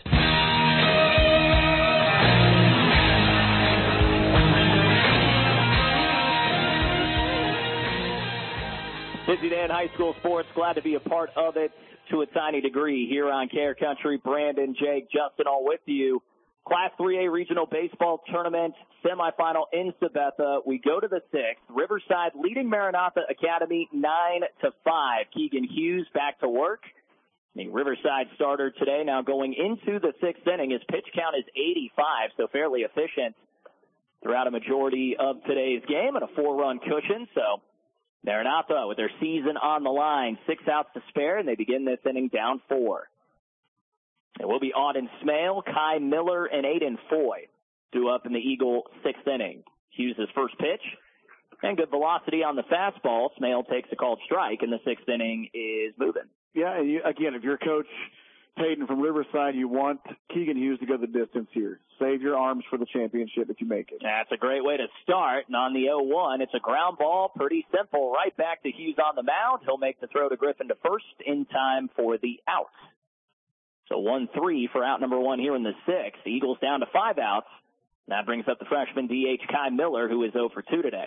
Busy day in high school sports. Glad to be a part of it to a tiny degree here on Care Country. Brandon, Jake, Justin, all with you. Class 3A Regional Baseball Tournament semifinal in Sabetha. We go to the 6th. Riverside leading Maranatha Academy 9-5. Keegan Hughes back to work. The Riverside starter today now going into the 6th inning. His pitch count is 85, so fairly efficient throughout a majority of today's game and a 4-run cushion. So Maranatha with their season on the line, 6 outs to spare, and they begin this inning down 4. It will be Auden Smale, Kai Miller, and Aiden Foy due up in the Eagle 6th inning. Hughes' first pitch, and good velocity on the fastball. Smale takes a called strike, and the 6th inning is moving. Yeah, again, if you're Coach Payton from Riverside, you want Keegan Hughes to go the distance here. Save your arms for the championship if you make it. That's a great way to start. And on the 0-1, it's a ground ball. Pretty simple. Right back to Hughes on the mound. He'll make the throw to Griffin to first in time for the out. So 1-3 for out number 1 here in the 6th. The Eagles down to 5 outs. That brings up the freshman DH Kai Miller, who is 0 for 2 today.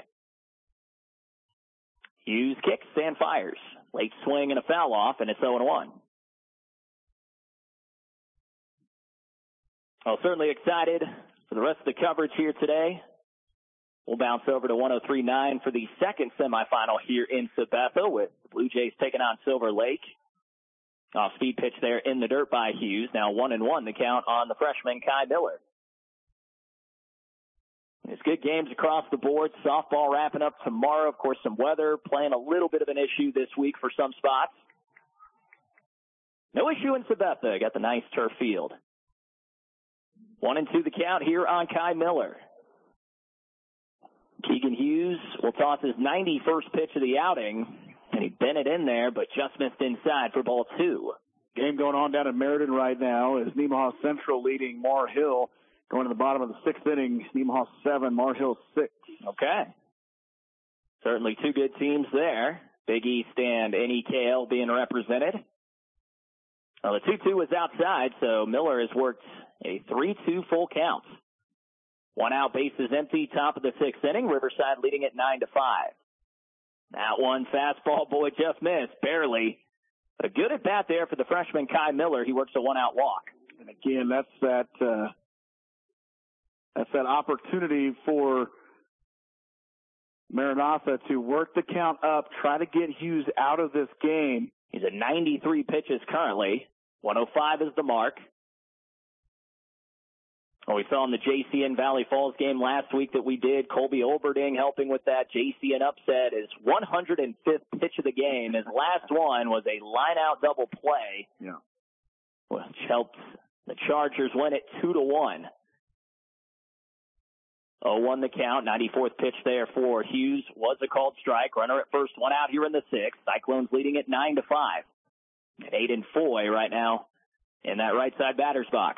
Hughes kicks and fires. Late swing and a foul off, and it's 0-1. Well, certainly excited for the rest of the coverage here today. We'll bounce over to 103.9 for the second semifinal here in Sabetha with the Blue Jays taking on Silver Lake. Off-speed pitch there in the dirt by Hughes. Now 1-1 the count on the freshman Kai Miller. It's good games across the board. Softball wrapping up tomorrow. Of course, some weather playing a little bit of an issue this week for some spots. No issue in Sabetha. Got the nice turf field. 1-2 the count here on Kai Miller. Keegan Hughes will toss his 91st pitch of the outing, and he bent it in there, but just missed inside for ball 2. Game going on down in Meriden right now is Nemaha Central leading Mar Hill. Going to the bottom of the 6th inning, Nemaha 7, Mar Hill 6. Okay. Certainly 2 good teams there. Big East and NEKL being represented. Well, the 2-2 was outside, so Miller has worked a 3-2 full count. 1 out, bases empty, top of the 6th inning. Riverside leading it 9-5. That one fastball, boy, just missed, barely. A good at bat there for the freshman Kai Miller. He works a 1-out walk. And again, that's that opportunity for Maranatha to work the count up, try to get Hughes out of this game. He's at 93 pitches currently. 105 is the mark. Well, we saw in the JCN Valley Falls game last week that we did, Colby Olberding helping with that JCN upset. His 105th pitch of the game. His last one was a line-out double play, which helped the Chargers win it 2-1. 0-1 the count. 94th pitch there for Hughes was a called strike. Runner at first, one out here in the 6th. Cyclones leading at 9-5. And Aiden Foy right now in that right side batter's box.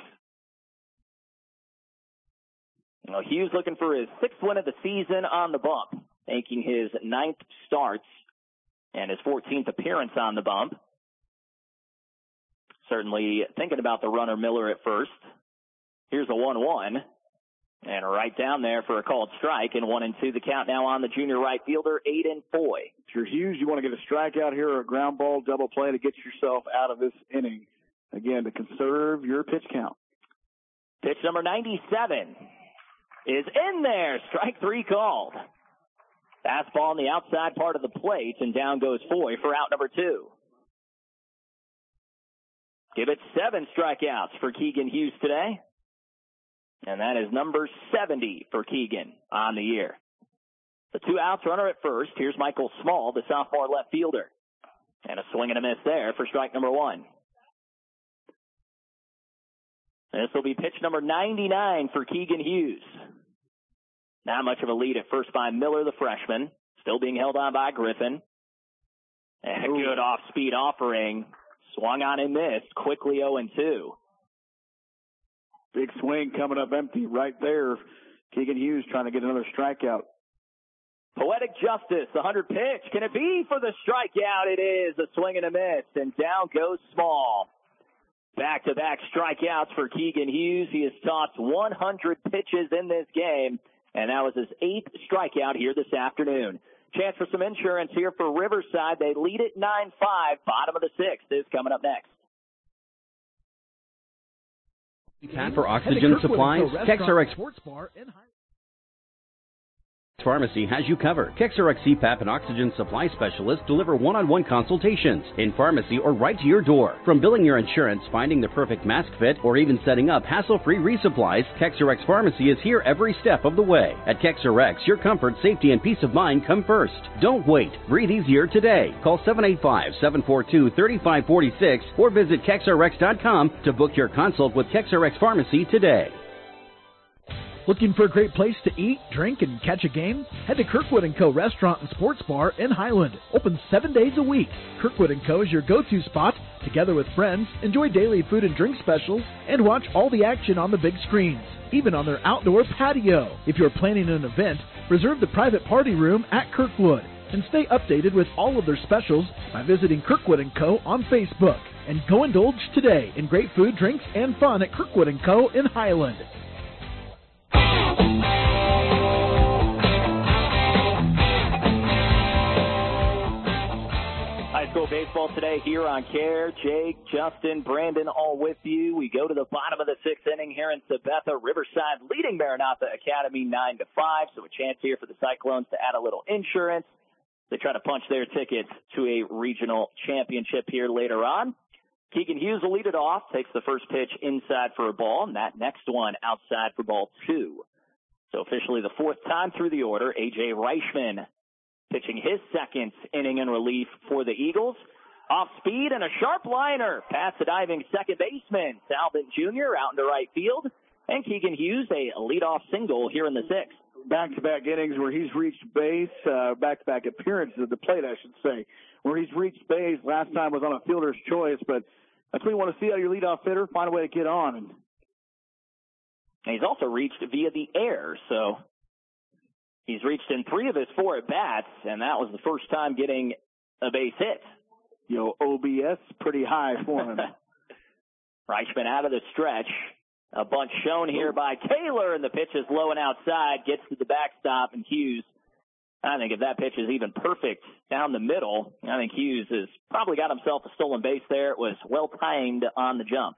Well, Hughes looking for his 6th win of the season on the bump, making his 9th starts and his 14th appearance on the bump. Certainly thinking about the runner Miller at first. Here's a 1-1. And right down there for a called strike, and 1-2 the count now on the junior right fielder, Aiden Foy. If you're Hughes, you want to get a strikeout here or a ground ball double play to get yourself out of this inning. Again, to conserve your pitch count. Pitch number 97 is in there. Strike 3 called. Fastball on the outside part of the plate, and down goes Foy for out number 2. Give it 7 strikeouts for Keegan Hughes today. And that is number 70 for Keegan on the year. The 2 outs, runner at first. Here's Michael Small, the sophomore left fielder. And a swing and a miss there for strike number 1. This will be pitch number 99 for Keegan Hughes. Not much of a lead at first by Miller, the freshman. Still being held on by Griffin. And a good off-speed offering. Swung on and missed. Quickly 0-2. Big swing coming up empty right there. Keegan Hughes trying to get another strikeout. Poetic Justice, the 100 pitch. Can it be for the strikeout? It is. A swing and a miss. And down goes Small. Back-to-back strikeouts for Keegan Hughes. He has tossed 100 pitches in this game. And that was his 8th strikeout here this afternoon. Chance for some insurance here for Riverside. They lead at 9-5. Bottom of the 6th is coming up next. For oxygen supplies, KexRx Sports Bar in Pharmacy has you covered. KexRx CPAP and oxygen supply specialists deliver one-on-one consultations in pharmacy or right to your door. From billing your insurance, finding the perfect mask fit, or even setting up hassle-free resupplies, KexRx Pharmacy is here every step of the way. At KexRx, your comfort, safety, and peace of mind come first. Don't wait. Breathe easier today. Call 785-742-3546 or visit KexRx.com to book your consult with KexRx Pharmacy today. Looking for a great place to eat, drink, and catch a game? Head to Kirkwood & Co. Restaurant and Sports Bar in Highland. Open 7 days a week. Kirkwood & Co. is your go-to spot. Together with friends, enjoy daily food and drink specials, and watch all the action on the big screens, even on their outdoor patio. If you're planning an event, reserve the private party room at Kirkwood. And stay updated with all of their specials by visiting Kirkwood & Co. on Facebook. And go indulge today in great food, drinks, and fun at Kirkwood & Co. in Highland. High school baseball today here on CARE. Jake, Justin, Brandon, all with you. We go to the bottom of the 6th inning here in Sabetha. Riverside leading Maranatha Academy 9-5. So a chance here for the Cyclones to add a little insurance. They try to punch their tickets to a regional championship here later on. Keegan Hughes will lead it off, takes the first pitch inside for a ball, and that next one outside for ball 2. So officially the 4th time through the order, A.J. Reichman pitching his 2nd inning in relief for the Eagles. Off speed and a sharp liner past the diving second baseman, Salvin Jr. out into right field. And Keegan Hughes, a leadoff single here in the 6th. Back-to-back innings where he's reached base, back-to-back appearances at the plate, I should say, where he's reached base. Last time was on a fielder's choice, but that's what you want to see out of your leadoff hitter, find a way to get on. And he's also reached via the air, so he's reached in 3 of his 4 at-bats, and that was the first time getting a base hit. OBS pretty high for him. Reichman out of the stretch. A bunch shown here by Taylor, and the pitch is low and outside, gets to the backstop, and Hughes, I think if that pitch is even perfect down the middle, I think Hughes has probably got himself a stolen base there. It was well-timed on the jump.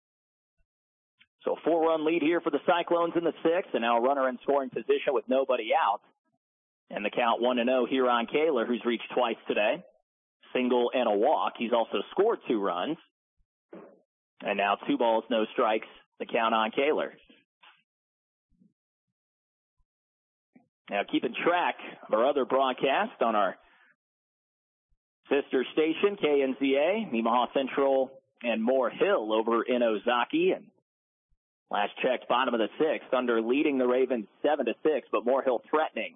So 4-run lead here for the Cyclones in the 6th, and now a runner in scoring position with nobody out. And the count 1-0 here on Kaler, who's reached twice today. Single and a walk. He's also scored 2 runs. And now 2 balls, no strikes. The count on Kaler. Now, keeping track of our other broadcast on our sister station, KNZA, Nemaha Central and Moore Hill over in Ozaki. And last checked, bottom of the sixth, Thunder leading the Ravens 7-6, but Moore Hill threatening.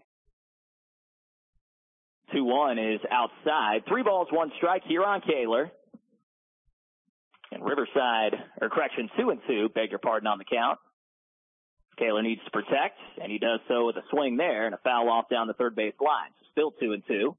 2-1 is outside. 3 balls, 1 strike here on Kaler. And Riverside, 2-2, beg your pardon on the count. Kaler needs to protect, and he does so with a swing there and a foul off down the third base line. So still 2-2.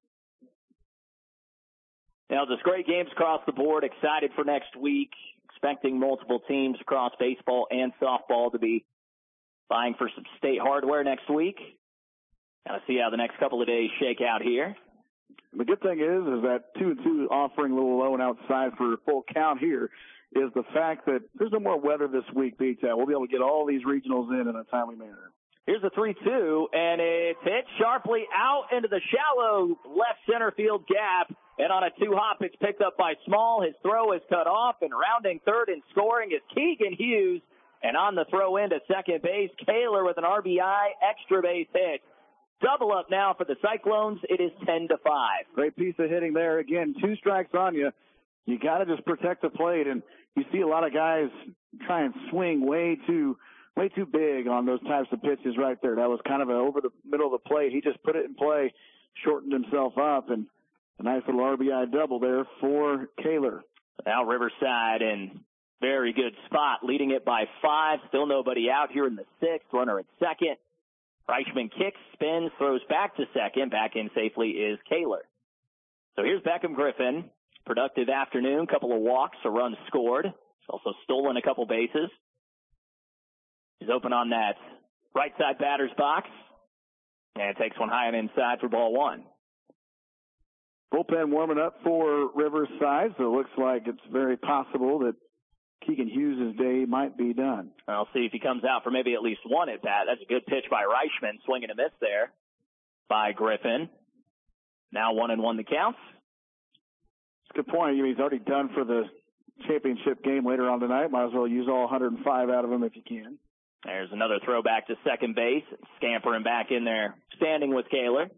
Now, just great games across the board. Excited for next week. Expecting multiple teams across baseball and softball to be vying for some state hardware next week. Got to see how the next couple of days shake out here. The good thing is that 2-2 offering a little low and outside for a full count here is the fact that there's no more weather this week, B-Town. We'll be able to get all these regionals in a timely manner. Here's a 3-2, and it's hit sharply out into the shallow left center field gap. And on a 2-hop, it's picked up by Small. His throw is cut off, and rounding third and scoring is Keegan Hughes. And on the throw in to second base, Kaler with an RBI extra base hit. Double up now for the Cyclones. It is 10-5. Great piece of hitting there. Again, 2 strikes on you. You got to just protect the plate, and you see a lot of guys try and swing way too big on those types of pitches right there. That was kind of over the middle of the plate. He just put it in play, shortened himself up, and a nice little RBI double there for Kaler. Now Riverside in very good spot, leading it by 5. Still nobody out here in the 6th. Runner at second. Reichman kicks, spins, throws back to second. Back in safely is Kaler. So here's Beckham Griffin. Productive afternoon, couple of walks, a run scored. He's also stolen a couple bases. He's open on that right side batter's box. And takes one high and inside for ball 1. Bullpen warming up for Riverside, so it looks like it's very possible that Keegan Hughes' day might be done. I'll see if he comes out for maybe at least one at bat. That's a good pitch by Reichman. Swing and a miss there by Griffin. Now 1-1 the counts. It's a good point. He's already done for the championship game later on tonight. Might as well use all 105 out of him if you can. There's another throw back to second base. Scampering back in there, standing with Kaler.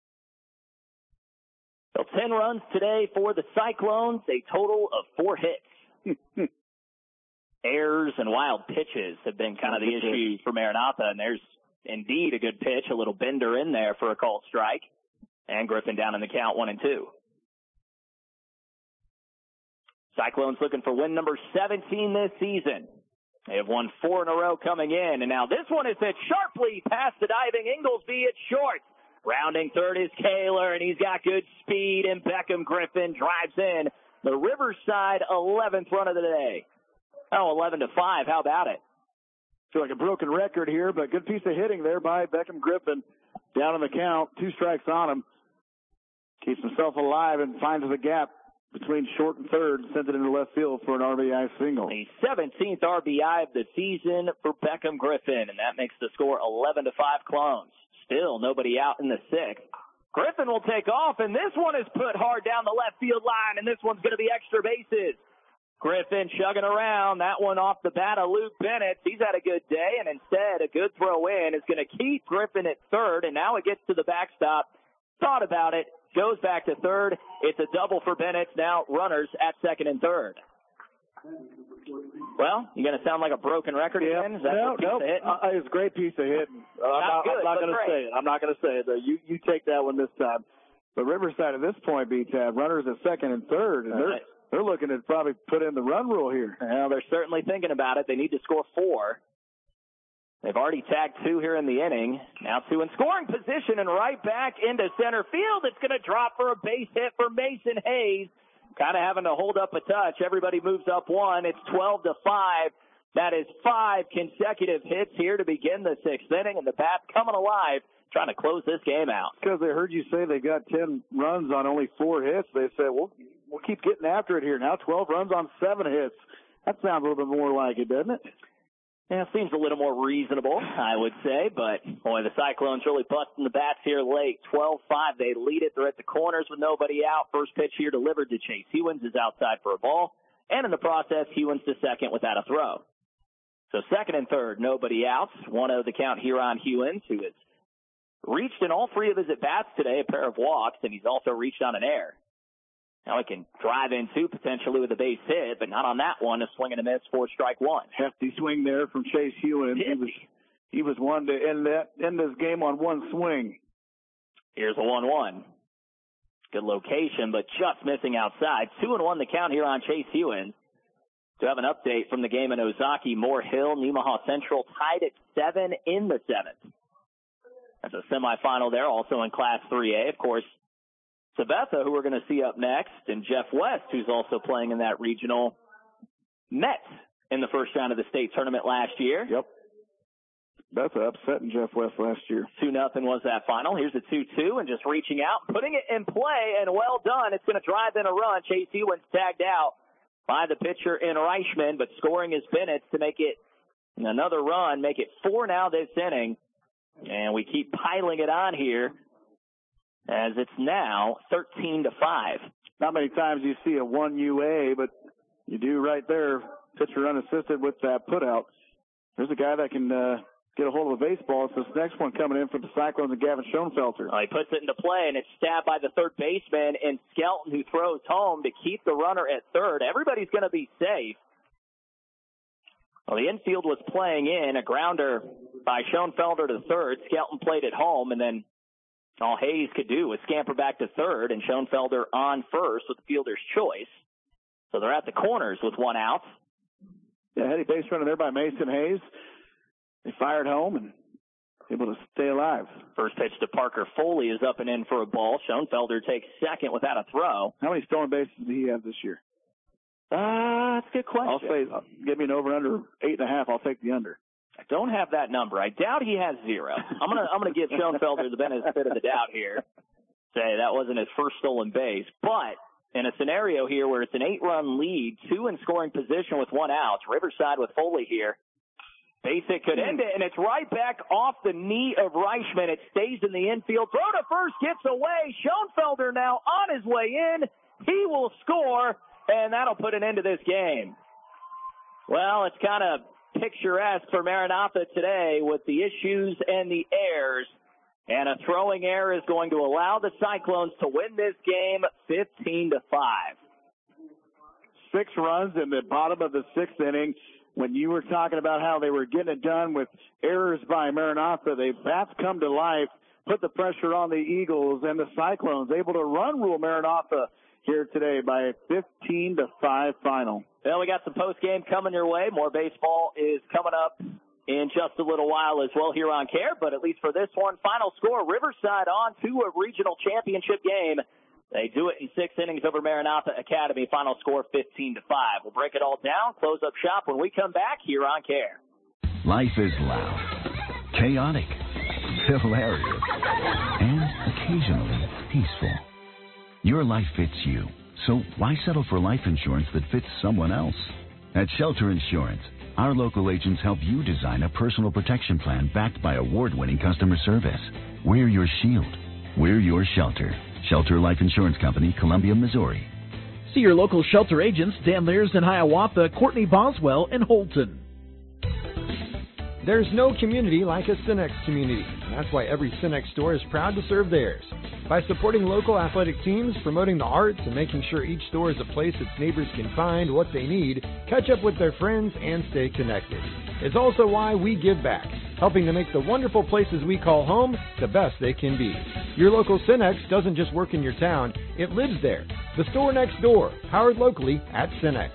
So 10 runs today for the Cyclones, a total of 4 hits. Errors and wild pitches have been kind of the issue for Maranatha, and there's indeed a good pitch, a little bender in there for a called strike. And Griffin down in the count 1-2. Cyclones looking for win number 17 this season. They have won 4 in a row coming in, and now this one is hit sharply past the diving Inglesby at short. Rounding third is Kaler, and he's got good speed, and Beckham Griffin drives in the Riverside 11th run of the day. Oh, 11-5. How about it? Feel like a broken record here, but good piece of hitting there by Beckham Griffin. Down in the count, 2 strikes on him. Keeps himself alive and finds the gap between short and third, sends it into left field for an RBI single. The 17th RBI of the season for Beckham Griffin, and that makes the score 11-5 Clones. Still nobody out in the 6th. Griffin will take off, and this one is put hard down the left field line, and this one's going to be extra bases. Griffin chugging around. That one off the bat of Luke Bennett. He's had a good day, and instead a good throw in is going to keep Griffin at third, and now it gets to the backstop. Thought about it. Goes back to third. It's a double for Bennett. Now runners at second and third. Well, you going to sound like a broken record again? Is that no. It's a great piece of hitting. I'm not going to say it. I'm not going to say it. You take that one this time. But Riverside at this point, B-Tab, runners at second and third, and they're looking to probably put in the run rule here. Well, they're certainly thinking about it. They need to score 4. They've already tagged 2 here in the inning. Now 2 in scoring position and right back into center field. It's going to drop for a base hit for Mason Hayes. Kind of having to hold up a touch. Everybody moves up 1. It's 12-5. That is 5 consecutive hits here to begin the 6th inning, and the Pats coming alive, trying to close this game out. Because they heard you say they got 10 runs on only 4 hits. They said, we'll keep getting after it here. Now 12 runs on 7 hits. That sounds a little bit more like it, doesn't it? Yeah, it seems a little more reasonable, I would say. But, boy, the Cyclones really busting the bats here late. 12-5. They lead it. They're at the corners with nobody out. First pitch here delivered to Chase Hewins is outside for a ball. And in the process, Hewins to second without a throw. So second and third, nobody out. 1-0 the count here on Hewins, who has reached in all 3 of his at-bats today, a pair of walks, and he's also reached on an error. Now he can drive in 2 potentially with a base hit, but not on that one. A swing and a miss for strike 1. Hefty swing there from Chase Hewins. He was one to end this game on one swing. Here's a 1-1. Good location, but just missing outside. 2-1 the count here on Chase Hewins. To have an update from the game in Ozaki, Moore Hill, Nemaha Central tied at 7 in the 7th. That's a semifinal there, also in Class 3A. Of course, Sabetha, who we're going to see up next, and Jeff West, who's also playing in that regional, met in the first round of the state tournament last year. Yep. Sabetha upsetting Jeff West last year. 2-0 was that final. Here's the 2-2, and just reaching out, putting it in play, and well done. It's going to drive in a run. Chase Hewins tagged out by the pitcher in Reichman, but scoring is Bennett to make it another run, make it 4 now this inning. And we keep piling it on here as it's now 13-5. Not many times you see a 1 UA, but you do right there. Pitcher unassisted with that putout. There's a guy that can get a hold of a baseball. It's this next one coming in for the Cyclones and Gavin Schoenfelter. He puts it into play, and it's stabbed by the third baseman in Skelton, who throws home to keep the runner at third. Everybody's going to be safe. Well, the infield was playing in a grounder by Schoenfelder to third. Skelton played it home, and then all Hayes could do was scamper back to third, and Schoenfelder on first with the fielder's choice. So they're at the corners with 1 out. Yeah, heady base runner there by Mason Hayes. They fired home and able to stay alive. First pitch to Parker Foley is up and in for a ball. Schoenfelder takes second without a throw. How many stolen bases did he have this year? That's a good question. I'll say, give me an over/under 8.5. I'll take the under. I don't have that number. I doubt he has 0. I'm gonna give Schoenfelder the benefit of the doubt here. Say that wasn't his first stolen base, but in a scenario here where it's an 8-run lead, 2 in scoring position with 1 out, Riverside with Foley here. Base hit could end it, and it's right back off the knee of Reichman. It stays in the infield. Throw to first, gets away. Schoenfelder now on his way in. He will score, and that'll put an end to this game. Well, it's kind of picturesque for Maranatha today with the issues and the errors. And a throwing error is going to allow the Cyclones to win this game 15-5. 6 runs in the bottom of the 6th inning. When you were talking about how they were getting it done with errors by Maranatha, the bats come to life, put the pressure on the Eagles, and the Cyclones able to run rule Maranatha here today by a 15-5 final. Well, we got some post-game coming your way. More baseball is coming up in just a little while as well here on CARE, but at least for this one, final score, Riverside on to a regional championship game. They do it in 6 innings over Maranatha Academy. Final score 15-5. We'll break it all down, close up shop when we come back here on CARE. Life is loud, chaotic, hilarious, and occasionally peaceful. Your life fits you, so why settle for life insurance that fits someone else? At Shelter Insurance, our local agents help you design a personal protection plan backed by award-winning customer service. We're your shield. We're your shelter. Shelter Life Insurance Company, Columbia, Missouri. See your local Shelter agents, Dan Lears in Hiawatha, Courtney Boswell in Holton. There's no community like a Cenex community. That's why every Cenex store is proud to serve theirs. By supporting local athletic teams, promoting the arts, and making sure each store is a place its neighbors can find what they need, catch up with their friends, and stay connected. It's also why we give back, helping to make the wonderful places we call home the best they can be. Your local Cenex doesn't just work in your town, it lives there. The store next door, powered locally at Cenex.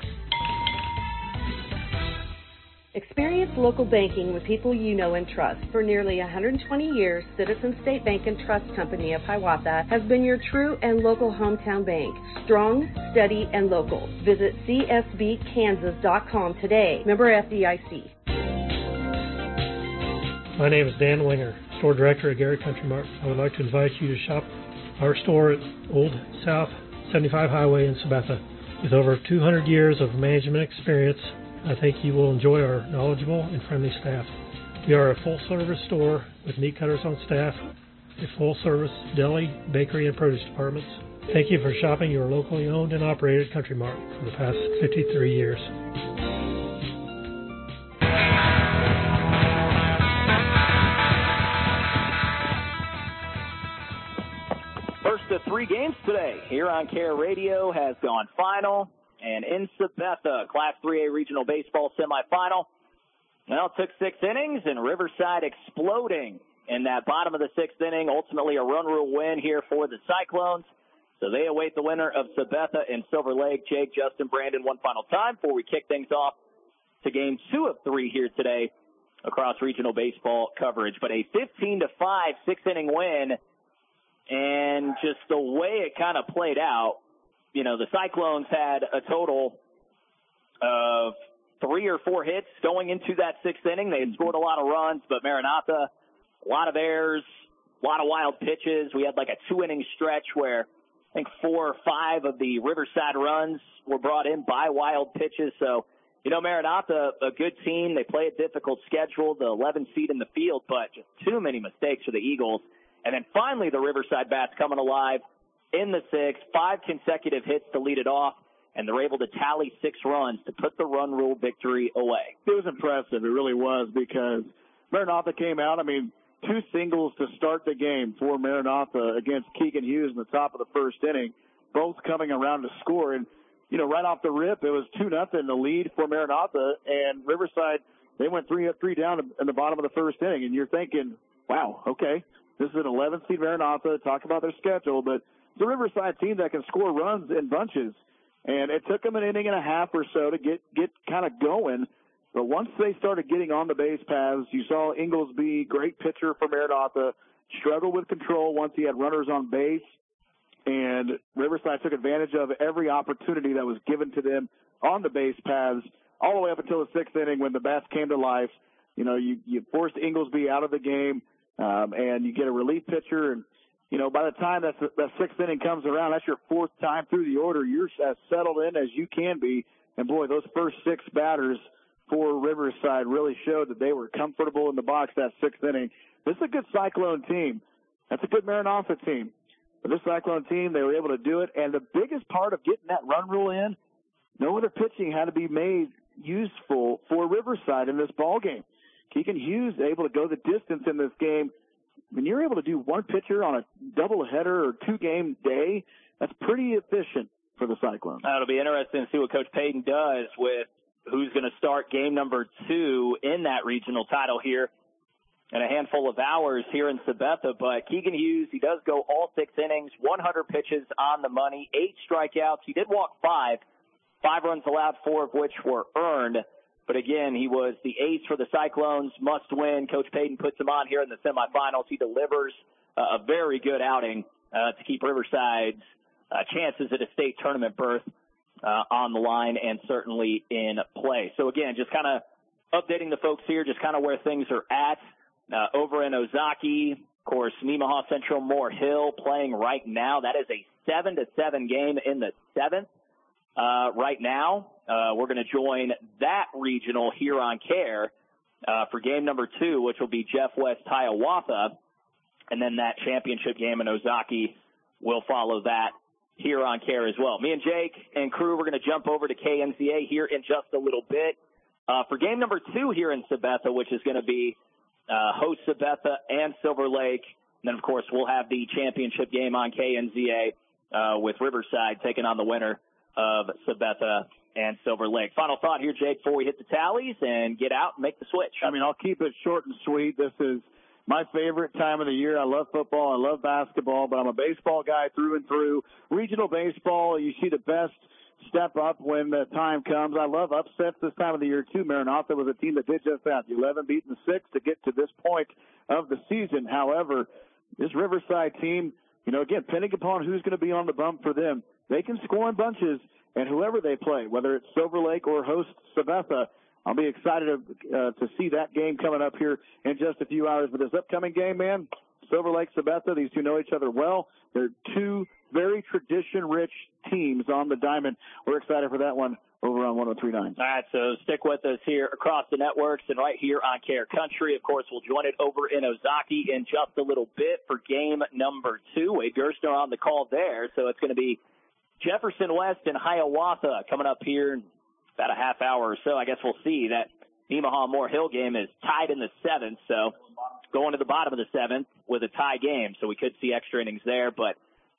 Experience local banking with people you know and trust. For nearly 120 years, Citizen State Bank and Trust Company of Hiawatha has been your true and local hometown bank. Strong, steady, and local. Visit csbkansas.com today. Member FDIC. My name is Dan Winger, Store Director at Gary Country Mart. I would like to invite you to shop our store at Old South 75 Highway in Sabetha. With over 200 years of management experience, I think you will enjoy our knowledgeable and friendly staff. We are a full-service store with meat cutters on staff, a full-service deli, bakery, and produce departments. Thank you for shopping your locally owned and operated Country Mart for the past 53 years. First of 3 games today here on Care Radio has gone final. And in Sabetha, Class 3A Regional Baseball semifinal, well, it took 6 innings, and Riverside exploding in that bottom of the 6th inning. Ultimately, a run rule win here for the Cyclones. So they await the winner of Sabetha and Silver Lake. Jake, Justin, Brandon, one final time before we kick things off to Game 2 of 3 here today across regional baseball coverage. But a 15-5 6-inning win, and just the way it kind of played out, you know, the Cyclones had a total of 3 or 4 hits going into that 6th inning. They had scored a lot of runs, but Maranatha, a lot of errors, a lot of wild pitches. We had like a 2-inning stretch where I think 4 or 5 of the Riverside runs were brought in by wild pitches. So, you know, Maranatha, a good team. They play a difficult schedule, the 11th seed in the field, but just too many mistakes for the Eagles. And then finally the Riverside Bats coming alive in the 6th, 5 consecutive hits to lead it off, and they're able to tally 6 runs to put the run rule victory away. It was impressive. It really was, because Maranatha came out, 2 singles to start the game for Maranatha against Keegan Hughes in the top of the 1st inning, both coming around to score. And, you know, right off the rip, it was 2-0 the lead for Maranatha, and Riverside, they went 3 up, 3 down in the bottom of the 1st inning. And you're thinking, wow, okay, this is an 11th seed Maranatha. Talk about their schedule, but it's a Riverside team that can score runs in bunches. And it took them an inning and a half or so to get kind of going. But once they started getting on the base paths, you saw Inglesby, great pitcher for Maranatha, struggle with control once he had runners on base. And Riverside took advantage of every opportunity that was given to them on the base paths all the way up until the 6th inning when the bats came to life. You know, you forced Inglesby out of the game, and you get a relief pitcher. And, you know, by the time that 6th inning comes around, that's your 4th time through the order. You're as settled in as you can be. And, boy, those first 6 batters for Riverside really showed that they were comfortable in the box that 6th inning. This is a good Cyclone team. That's a good Maranatha team. But this Cyclone team, they were able to do it. And the biggest part of getting that run rule in, no other pitching had to be made useful for Riverside in this ball game. Keegan Hughes able to go the distance in this game. When you're able to do 1 pitcher on a doubleheader or 2-game day, that's pretty efficient for the Cyclones. It'll be interesting to see what Coach Payton does with who's going to start game number 2 in that regional title here in a handful of hours here in Sabetha. But Keegan Hughes, he does go all 6 innings, 100 pitches on the money, 8 strikeouts. He did walk 5 runs allowed, 4 of which were earned. But again, he was the ace for the Cyclones, must win. Coach Payton puts him on here in the semifinals. He delivers a very good outing to keep Riverside's chances at a state tournament berth on the line and certainly in play. So again, just kind of updating the folks here, just kind of where things are at. Over in Ozaki, of course, Nemaha Central Moore Hill playing right now. That is a 7-7 game in the 7th. Right now, we're going to join that regional here on Care for game number 2, which will be Jeff West Hiawatha, and then that championship game in Ozaki will follow that here on Care as well. Me and Jake and crew, we're going to jump over to KNCA here in just a little bit for game number 2 here in Sabetha, which is going to be host Sabetha and Silver Lake. And then, of course, we'll have the championship game on KNZA with Riverside taking on the winner of Sabetha and Silver Lake. Final thought here, Jake, before we hit the tallies and get out and make the switch. I'll keep it short and sweet. This is my favorite time of the year. I love football. I love basketball, but I'm a baseball guy through and through. Regional baseball, you see the best step up when the time comes. I love upsets this time of the year, too. Maranatha was a team that did just that. The 11 beating the 6 to get to this point of the season. However, this Riverside team, again, depending upon who's going to be on the bump for them, they can score in bunches, and whoever they play, whether it's Silver Lake or host Sabetha, I'll be excited to see that game coming up here in just a few hours. But this upcoming game, man, Silver Lake, Sabetha, these two know each other well. They're two very tradition-rich teams on the diamond. We're excited for that one over on 103.9. All right, so stick with us here across the networks and right here on Care Country. Of course, we'll join it over in Ozaki in just a little bit for game number 2. Wade Gerstner on the call there, so it's going to be Jefferson West and Hiawatha coming up here in about a half hour or so. I guess we'll see. That Nemaha Moore Hill game is tied in the 7th, so going to the bottom of the 7th with a tie game, so we could see extra innings there. But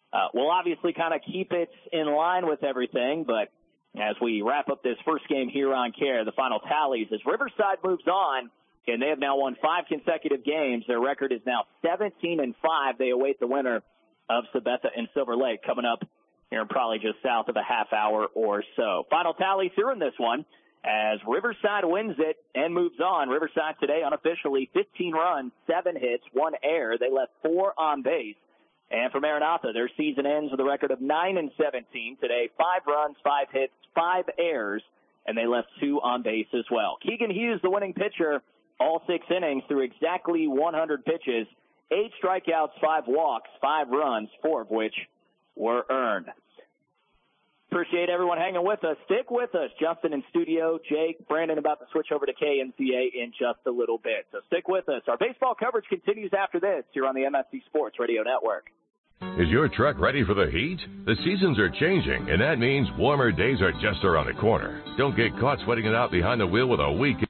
We'll obviously kind of keep it in line with everything, but as we wrap up this first game here on CARE, the final tallies as Riverside moves on, and they have now won 5 consecutive games. Their record is now 17-5. They await the winner of Sabetha and Silver Lake coming up here probably just south of a half hour or so. Final tallies here in this one as Riverside wins it and moves on. Riverside today unofficially 15 runs, 7 hits, 1 error. They left 4 on base. And for Maranatha, their season ends with a record of 9-17. Today, 5 runs, 5 hits, 5 errors, and they left 2 on base as well. Keegan Hughes, the winning pitcher, all 6 innings through exactly 100 pitches, 8 strikeouts, 5 walks, 5 runs, 4 of which were earned. Appreciate everyone hanging with us. Stick with us. Justin in studio, Jake, Brandon about to switch over to KNCA in just a little bit. So stick with us. Our baseball coverage continues after this here on the MSC Sports Radio Network. Is your truck ready for the heat? The seasons are changing, and that means warmer days are just around the corner. Don't get caught sweating it out behind the wheel with a weak